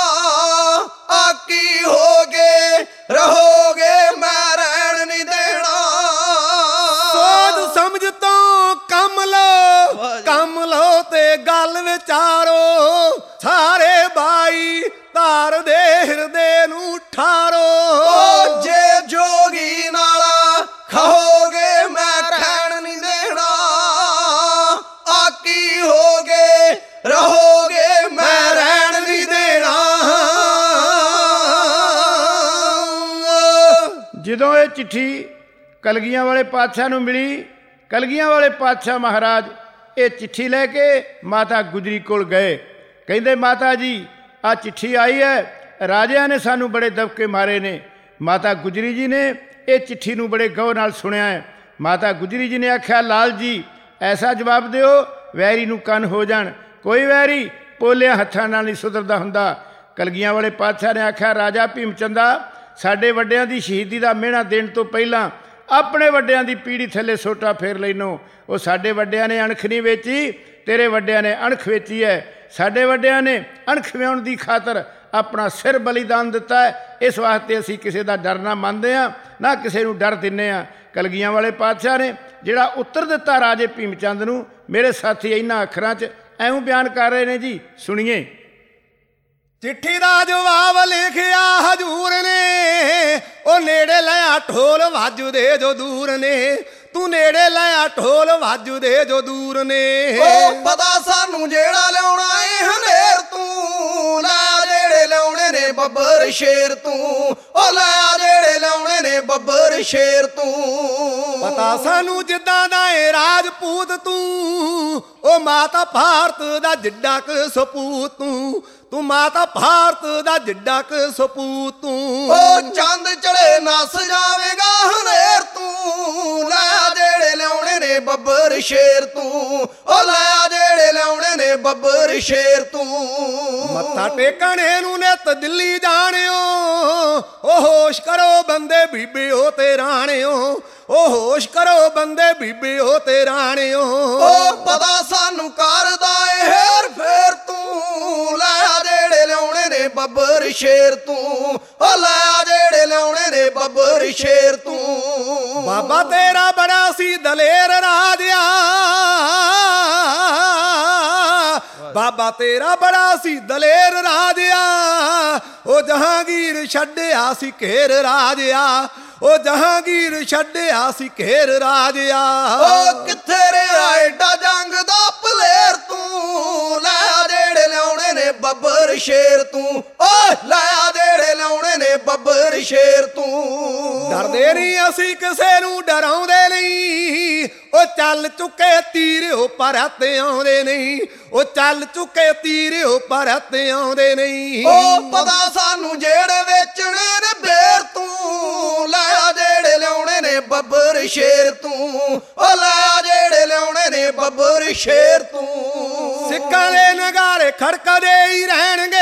ਆਕੀ ਹੋਗੇ ਰਹੋਗੇ ਮੈਂ ਰਹਿਣ ਨਹੀਂ ਦੇਣਾ। ਸੋਚ ਸਮਝ ਤੋਂ ਕੰਮ ਲਓ ਕੰਮ ਲਓ ਤੇ ਗੱਲ ਵਿਚਾਰੋ, ਸਾਰੇ ਬਾਈ ਧਾਰ ਦੇ ਹਿਰਦੇ ਨੂੰ ਠਾਰੋ। ਓ ਜੇ ਜੋਗੀ ਨਾਲ ਖਾਓਗੇ ਮੈਂ ਖਾਣ ਨਹੀਂ ਦੇਣਾ, ਆਕੀ ਹੋਗੇ ਰਹੋਗੇ ਮੈਂ ਰਹਿਣ ਨਹੀਂ ਦੇਣਾ। ਜਦੋਂ ਇਹ ਚਿੱਠੀ ਕਲਗੀਆਂ ਵਾਲੇ ਪਾਤਸ਼ਾਹ ਨੂੰ ਮਿਲੀ, ਕਲਗੀਆਂ ਵਾਲੇ ਪਾਤਸ਼ਾਹ ਮਹਾਰਾਜ ਇਹ ਚਿੱਠੀ ਲੈ ਕੇ ਮਾਤਾ ਗੁਜਰੀ ਕੋਲ ਗਏ। ਕਹਿੰਦੇ ਮਾਤਾ ਜੀ ਆ ਚਿੱਠੀ ਆਈ ਹੈ, ਰਾਜਿਆਂ ਨੇ ਸਾਨੂੰ ਬੜੇ ਦਬਕੇ ਮਾਰੇ ਨੇ। ਮਾਤਾ ਗੁਜਰੀ ਜੀ ਨੇ ਇਹ ਚਿੱਠੀ ਨੂੰ ਬੜੇ ਗੌਰ ਨਾਲ ਸੁਣਿਆ ਹੈ। ਮਾਤਾ ਗੁਜਰੀ ਜੀ ਨੇ ਆਖਿਆ ਲਾਲ ਜੀ ਐਸਾ ਜਵਾਬ ਦਿਓ ਵੈਰੀ ਨੂੰ ਕੰਨ ਹੋ ਜਾਣ, ਕੋਈ ਵੈਰੀ ਪੋਲਿਆਂ ਹੱਥਾਂ ਨਾਲ ਨਹੀਂ ਸੁਧਰਦਾ ਹੁੰਦਾ। ਕਲਗੀਆਂ ਵਾਲੇ ਪਾਤਸ਼ਾਹ ਨੇ ਆਖਿਆ ਰਾਜਾ ਭੀਮ ਚੰਦਾ, ਸਾਡੇ ਵੱਡਿਆਂ ਦੀ ਸ਼ਹੀਦੀ ਦਾ ਮਿਹਣਾ ਦੇਣ ਤੋਂ ਪਹਿਲਾਂ ਆਪਣੇ ਵੱਡਿਆਂ ਦੀ ਪੀੜੀ ਥੱਲੇ ਸੋਟਾ ਫੇਰ ਲੈਨੋ। ਉਹ ਸਾਡੇ ਵੱਡਿਆਂ ਨੇ ਅਣਖ ਨਹੀਂ ਵੇਚੀ, ਤੇਰੇ ਵੱਡਿਆਂ ਨੇ ਅਣਖ ਵੇਚੀ ਹੈ। ਸਾਡੇ ਵੱਡਿਆਂ ਨੇ ਅਣਖ ਵਿਆਉਣ ਦੀ ਖਾਤਰ ਆਪਣਾ ਸਿਰ ਬਲੀਦਾਨ ਦਿੱਤਾ ਹੈ। ਇਸ ਵਾਸਤੇ ਅਸੀਂ ਕਿਸੇ ਦਾ ਡਰ ਨਾ ਮੰਨਦੇ ਹਾਂ, ਨਾ ਕਿਸੇ ਨੂੰ ਡਰ ਦਿੰਦੇ ਹਾਂ। ਕਲਗੀਆਂ ਵਾਲੇ ਪਾਤਸ਼ਾਹ ਨੇ ਜਿਹੜਾ ਉੱਤਰ ਦਿੱਤਾ ਰਾਜੇ ਭੀਮ ਚੰਦ ਨੂੰ, ਮੇਰੇ ਸਾਥੀ ਇਹਨਾਂ ਅੱਖਰਾਂ 'ਚ ਐਉਂ ਬਿਆਨ ਕਰ ਰਹੇ ਨੇ ਜੀ, ਸੁਣੀਏ। ਚਿੱਠੀ ਦਾ ਜਵਾਬ ਲਿਖਿਆ ਹਜੂਰ ਨੇ, ਉਹ ਨੇੜੇ ਲਿਆ ਢੋਲ ਵਾਜਦੇ ਜੋ ਦੂਰ ਨੇ, ਤੂੰ ਨੇੜੇ ਲਿਆ ਢੋਲ ਵਾਜਦੇ ਜੋ ਦੂਰ ਨੇ। ਓ ਪਤਾ ਸਾਨੂੰ ਜਿਹੜਾ ਲਿਆਉਣਾ ਏ ਹਨੇਰ ਤੂੰ, ਲਾ ਜਿਹੜੇ ਲਿਆਉਣੇ ਨੇ ਬੱਬਰ ਸ਼ੇਰ ਤੂੰ, ਉਹ ਲੈ ਆ ਜਿਹੜੇ ਲਿਆਉਣੇ ਨੇ ਬੱਬਰ ਸ਼ੇਰ ਤੂੰ। ਪਤਾ ਸਾਨੂੰ ਜਿੱਦਾਂ ਦਾ ਏ ਰਾਜਪੂਤ ਤੂੰ, ਉਹ ਮਾਤਾ ਭਾਰਤ ਦਾ ਜਿੱਡਾ ਕ ਸਪੂਤ ਤੂੰ, ਤੂੰ ਮਾਤਾ ਭਾਰਤ ਦਾ ਜਿੱਡਾ ਕ ਸਪੂਤ ਤੂੰ। ਉਹ ਚੰਦ ਚੜੇ ਨਸ ਜਾਵੇਗਾ ਹਨੇਰ ਤੂੰ, ਲੈ ਆ ਜਿਹੜੇ ਲਿਆਉਣੇ ਨੇ ਬੱਬਰ ਸ਼ੇਰ ਤੂੰ, ਉਹ ਲੈ ਆ ਜਿਹੜੇ ਲਿਆਉਣੇ ਨੇ ਬੱਬਰ ਸ਼ੇਰ ਤੂੰ। ਮੱਥਾ ਟੇਕਣੇ ਨੂੰ ਨਿਤ ਦਿੱਲੀ ਜਾਣਿਓ, ਉਹ ਹੋਸ਼ ਕਰੋ ਬੰਦੇ ਬੀਬਿਓ ਤੇ ਰਾਣਿਓ, ਉਹ ਹੋਸ਼ ਕਰੋ ਬੰਦੇ ਬੀਬਿਓ ਤੇ ਰਾਣਿਓ। ਉਹ ਪਤਾ ਸਾਨੂੰ ਕਰਦਾ ਏ ਹੇਰ ਫੇਰ ਤੂੰ, ਲੈ ਆ ਜਿਹੜੇ ਲਿਆਉਣੇ ਨੇ ਬੱਬਰ ਸ਼ੇਰ ਤੂੰ, ਉਹ ਲੈ ਆ ਜਿਹੜੇ ਲਿਆਉਣੇ ਨੇ ਬੱਬਰ ਸ਼ੇਰ ਤੂੰ। ਬਾਬਾ ਤੇਰਾ ਬੜਾ ਸੀ ਦਲੇਰ ਰਾਜਿਆ, ਬਾਬਾ ਤੇਰਾ ਬੜਾ ਸੀ ਦਲੇਰ ਰਾਜਿਆ, ਉਹ ਜਹਾਂਗੀਰ ਛੱਡਿਆ ਸੀ ਘੇਰ ਰਾਜਿਆ, ਉਹ ਜਹਾਂਗੀਰ ਛੱਡਿਆ ਸੀ ਘੇਰ ਰਾਜਿਆ। ਉਹ ਕਿੱਥੇ ਰਿਹਾ ਏਡਾ ਜੰਗ ਦਾ ਪਲੇਰ ਤੂੰ, ਲੈ ਆ ਜਿਹੜੇ ਲਿਆਉਣੇ ਨੇ ਬੱਬਰ ਸ਼ੇਰ ਤੂੰ, ਓ ਲੈ ਆ ਜਿਹੜੇ ਲਿਆਉਣੇ ਨੇ ਬੱਬਰ ਸ਼ੇਰ ਤੂੰ। ਡਰਦੇ ਨਹੀਂ ਅਸੀਂ ਕਿਸੇ ਨੂੰ ਡਰਾਉਂਦੇ ਨਹੀਂ, ਉਹ ਚੱਲ ਚੁੱਕੇ ਤੀਰ ਉਹ ਪਰਤ ਆਉਂਦੇ ਨਹੀਂ, ਉਹ ਚੱਲ ਚੁੱਕੇ ਤੀਰ ਉਹ ਪਰਤ ਆਉਂਦੇ ਨਹੀਂ। ਉਹ ਪਤਾ ਸਾਨੂੰ ਜਿਹੜੇ ਵੇਚਣੇ ਨੇ ਬੇਰ ਤੂੰ, ਲੈ ਆ ਜਿਹੜੇ ਲਿਆਉਣੇ ਨੇ ਬੱਬਰ ਸ਼ੇਰ ਤੂੰ, ਉਹ ਲੈ ਆ ਜਿਹੜੇ ਲਿਆਉਣੇ ਨੇ ਬੱਬਰ ਸ਼ੇਰ ਤੂੰ। ਸਿੱਕਾਂ ਦੇ ਨਗਾਰੇ ਖੜਕਦੇ ਹੀ ਰਹਿਣਗੇ,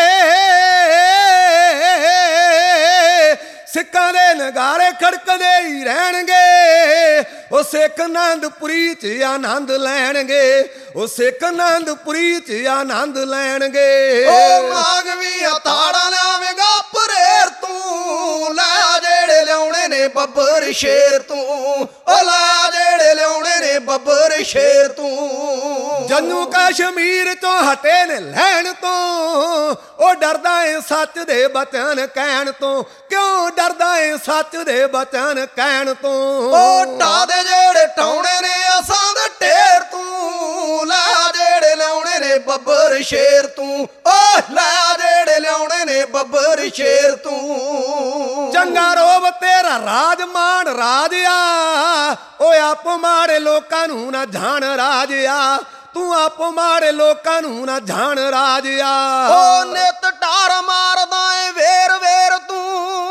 ਸਿੱਕਾਂ ਦੇ ਨਗਾਰੇ ਖੜਕਦੇ ਹੀ ਰਹਿਣਗੇ, ਉਹ ਸਿੱਖ ਆਨੰਦਪੁਰੀ ਚ ਆਨੰਦ ਲੈਣਗੇ, ਉਹ ਸਿੱਖ ਆਨੰਦਪੁਰੀ ਚ ਆਨੰਦ ਲੈਣਗੇ। ਉਹ ਮਾਗਵੀ ਹਤਾੜਾ ਲਿਆਵੇਂਗਾ ਪਰੇਰ ਤੂੰ, ਲੈ ਆ ਜਿਹੜੇ ਲਿਆਉਣੇ ਨੇ ਬੱਬਰ ਸ਼ੇਰ ਤੂੰ, ਉਹ ਲੈ ਆ ਜਿਹੜੇ ਲਿਆਉਣੇ ਨੇ ਬੱਬਰ ਸ਼ੇਰ ਤੂੰ। ਜੰਮੂ ਕਸ਼ਮੀਰ ਤੋਂ ਹਟੇ ਨੇ ਲੈਣ ਤੋਂ, ਉਹ ਡਰਦਾ ਏ ਸੱਚ ਦੇ ਬਚਨ ਕਹਿਣ ਤੋਂ, ਕਿਉਂ ਡਰਦਾ ਏ ਸੱਚ ਦੇ ਬਚਨ ਕਹਿਣ ਤੋਂ। ਉਹ ਢਾ ਦੇ ਜਿਹੜੇ ਟਾਉਣੇ ਨੇ ਅਸਾਂ ਦੇ ਢੇਰ ਤੂੰ, ਲੈ ਆ ਜਿਹੜੇ ਲਿਆਉਣੇ ਨੇ ਬੱਬਰ ਸ਼ੇਰ ਤੂੰ, ਓ ਲੈ ਆ ਜਿਹੜੇ ਲਿਆਉਣੇ ਨੇ ਬੱਬਰ ਸ਼ੇਰ ਤੂੰ। ਚੰਗਾ ਰੋਬ ਤੇਰਾ ਰਾਜ ਮਾਣ ਰਾਜਿਆ, ਓਏ ਆਪ ਮਾੜੇ ਲੋਕਾਂ ਨੂੰ ਨਾ ਜਾਣ ਰਾਜਿਆ, ਤੂੰ ਆਪ ਮਾੜੇ ਲੋਕਾਂ ਨੂੰ ਨਾ ਜਾਣ ਰਾਜਿਆ। ਓ ਨਿਤ ਢਾਰ ਮਾਰਦਾ ਏ ਵੇਰ ਵੇਰ ਤੂੰ,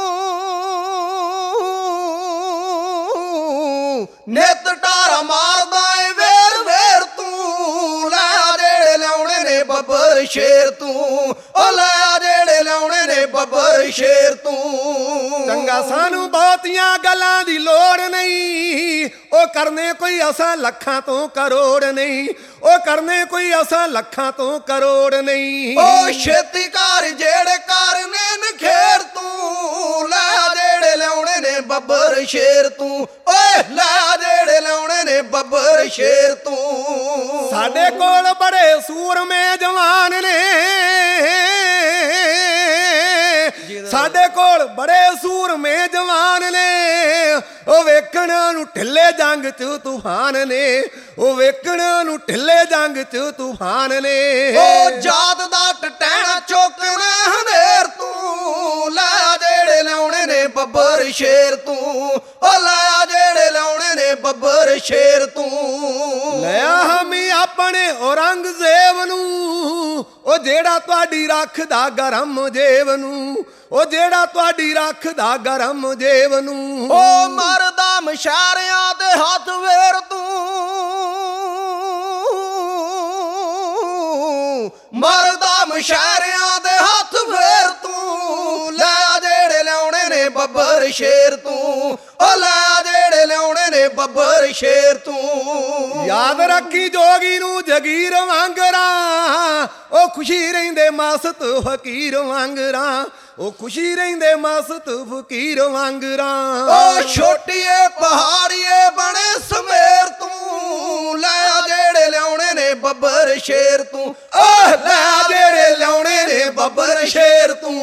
ਨਿਤ ਢਾਰ ਮਾਰਦਾ ਏ ਵੇਰ ਵੇਰ ਤੂੰ, ਲੈ ਆ ਜਿਹੜੇ ਲਿਆਉਣੇ ਨੇ ਬੱਬਰ ਸ਼ੇਰ ਤੂੰ, ਓ ਲੈ ਆ ਜਿਹੜੇ ਲਿਆਉਣੇ ਨੇ ਬੱਬਰ ਸ਼ੇਰ ਤੂੰ। ਚੰਗਾ ਸਾਨੂੰ ਬਹੁਤੀਆਂ ਗੱਲਾਂ ਦੀ ਲੋੜ ਨਹੀਂ, ਉਹ ਕਰਨੇ ਕੋਈ ਅਸਾਂ ਲੱਖਾਂ ਤੋਂ ਕਰੋੜ ਨਹੀਂ, ਉਹ ਕਰਨੇ ਕੋਈ ਅਸਾਂ ਲੱਖਾਂ ਤੋਂ ਕਰੋੜ ਨਹੀਂ। ਉਹ ਛੇਤੀ ਘਰ ਜਿਹੜੇ ਘਰ ਨੇ ਨਖੇਰ ਤੂੰ, ਲੈ ਆ ਜਿਹੜੇ ਲਿਆਉਣੇ ਨੇ ਬੱਬਰ ਸ਼ੇਰ ਤੂੰ, ਓਏ ਲੈ ਆ ਜਿਹੜੇ ਲਿਆਉਣੇ ਨੇ ਬੱਬਰ ਸ਼ੇਰ ਤੂੰ। ਸਾਡੇ ਕੋਲ ਬੜੇ ਸੂਰਮੇ ਜਵਾਨ ਨੇ, ਸਾਡੇ ਕੋਲ ਬੜੇ ਸੂਰਮੇ ਜਵਾਨ ਨੇ, ਉਹ ਵੇਖਣ ਨੂੰ ਢਿੱਲੇ ਜੰਗ ਚ ਤੂਫਾਨ ਨੇ, ਉਹ ਵੇਖਣ ਨੂੰ ਢਿੱਲੇ ਜੰਗ ਚ ਤੂਫਾਨ ਨੇ। ਉਹ ਜਾਤ ਦਾ ਟਟੈਣਾ ਚੋਕਣਾ ਹਨੇਰ ਤੂੰ, ਲੈ ਆ ਜਿਹੜੇ ਲਿਆਉਣੇ ਨੇ ਬੱਬਰ ਸ਼ੇਰ ਤੂੰ, ਉਹ ਲੈ ਆ ਜਿਹੜੇ ਲਿਆਉਣੇ ਨੇ ਬੱਬਰ ਸ਼ੇਰ ਤੂੰ। ਲੈ ਆ ਹਮੀ ਆਪਣੇ ਔਰੰਗਜ਼ੇਬ ਨੂੰ, ਉਹ ਜਿਹੜਾ ਤੁਹਾਡੀ ਰੱਖਦਾ ਗਰਮ ਜੇਬ ਨੂੰ, ਉਹ ਜਿਹੜਾ ਤੁਹਾਡੀ ਰੱਖਦਾ ਗਰਮ ਜੇਬ ਨੂੰ। ਉਹ ਮਰਦਾ ਮਸ਼ਾਰਿਆਂ ਦੇ ਹੱਥ ਵੇਰ ਤੂੰ, ਮਰਦਾ ਮਸ਼ਾਰਿਆਂ ਦੇ ਹੱਥ ਵੇਰ ਤੂੰ, ਲੈ ਆ ਜਿਹੜੇ ਲਿਆਉਣੇ ਨੇ ਬੱਬਰ ਸ਼ੇਰ ਤੂੰ, ਉਹ ਲੈ ਆ ਜਿਹੜੇ ਲਿਆਉਣੇ ਨੇ ਬੱਬਰ ਸ਼ੇਰ ਤੂੰ। ਯਾਦ ਰੱਖੀ ਜੋਗੀ ਨੂੰ ਜਗੀਰ ਵਾਂਗਰਾ, ਉਹ ਖੁਸ਼ੀ ਰਹਿੰਦੇ ਮਸਤ ਫਕੀਰ ਵਾਂਗਰਾ, ਉਹ ਖੁਸ਼ੀ ਰਹਿੰਦੇ ਮਸਤ ਫਕੀਰ ਵਾਂਗਰਾ। ਉਹ ਛੋਟੀਏ ਪਹਾੜੀਏ ਬਣੇ ਸਮੇਰ ਤੂੰ, ਲੈ ਆ ਜਿਹੜੇ ਲਿਆਉਣੇ ਨੇ ਬੱਬਰ ਸ਼ੇਰ ਤੂੰ, ਓਹ ਲੈ ਆ ਜਿਹੜੇ ਲਿਆਉਣੇ ਨੇ ਬੱਬਰ ਸ਼ੇਰ ਤੂੰ।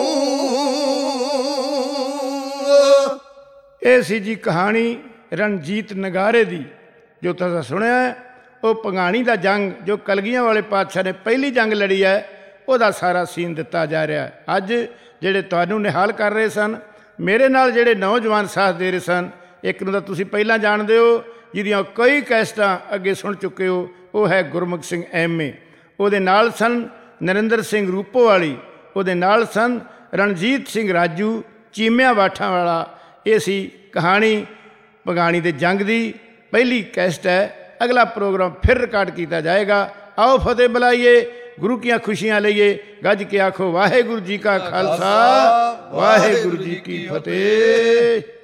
ਇਹ ਸੀ ਜੀ ਕਹਾਣੀ ਰਣਜੀਤ ਨਗਾਰੇ ਦੀ, ਜੋ ਤੁਸੀਂ ਸੁਣਿਆ। ਉਹ ਭੰਗਾਣੀ ਦਾ ਜੰਗ ਜੋ ਕਲਗੀਆਂ ਵਾਲੇ ਪਾਤਸ਼ਾਹ ਨੇ ਪਹਿਲੀ ਜੰਗ ਲੜੀ ਹੈ, ਉਹਦਾ ਸਾਰਾ ਸੀਨ ਦਿੱਤਾ ਜਾ ਰਿਹਾ। ਅੱਜ ਜਿਹੜੇ ਤੁਹਾਨੂੰ ਨਿਹਾਲ ਕਰ ਰਹੇ ਸਨ, ਮੇਰੇ ਨਾਲ ਜਿਹੜੇ ਨੌਜਵਾਨ ਸਾਥ ਦੇ ਰਹੇ ਸਨ, ਇੱਕ ਨੂੰ ਤਾਂ ਤੁਸੀਂ ਪਹਿਲਾਂ ਜਾਣਦੇ ਹੋ, ਜਿਹਦੀਆਂ ਕਈ ਕੈਸਟਾਂ ਅੱਗੇ ਸੁਣ ਚੁੱਕੇ ਹੋ, ਉਹ ਹੈ ਗੁਰਮੁਖ ਸਿੰਘ ਐਮ ਏ। ਉਹਦੇ ਨਾਲ ਸਨ ਨਰਿੰਦਰ ਸਿੰਘ ਰੂਪੋਵਾਲੀ, ਉਹਦੇ ਨਾਲ ਸਨ ਰਣਜੀਤ ਸਿੰਘ ਰਾਜੂ ਚੀਮਿਆਂ ਬਾਠਾਂ ਵਾਲਾ। ਇਹ ਸੀ ਕਹਾਣੀ ਭਗਾਣੀ ਦੇ ਜੰਗ ਦੀ ਪਹਿਲੀ ਕੈਸਟ ਹੈ। ਅਗਲਾ ਪ੍ਰੋਗਰਾਮ ਫਿਰ ਰਿਕਾਰਡ ਕੀਤਾ ਜਾਏਗਾ। ਆਓ ਫਤਿਹ ਬੁਲਾਈਏ, ਗੁਰੂ ਕੀਆਂ ਖੁਸ਼ੀਆਂ ਲਈਏ। ਗੱਜ ਕੇ ਆਖੋ ਵਾਹਿਗੁਰੂ ਜੀ ਕਾ ਖਾਲਸਾ, ਵਾਹਿਗੁਰੂ ਜੀ ਕੀ ਫਤਿਹ।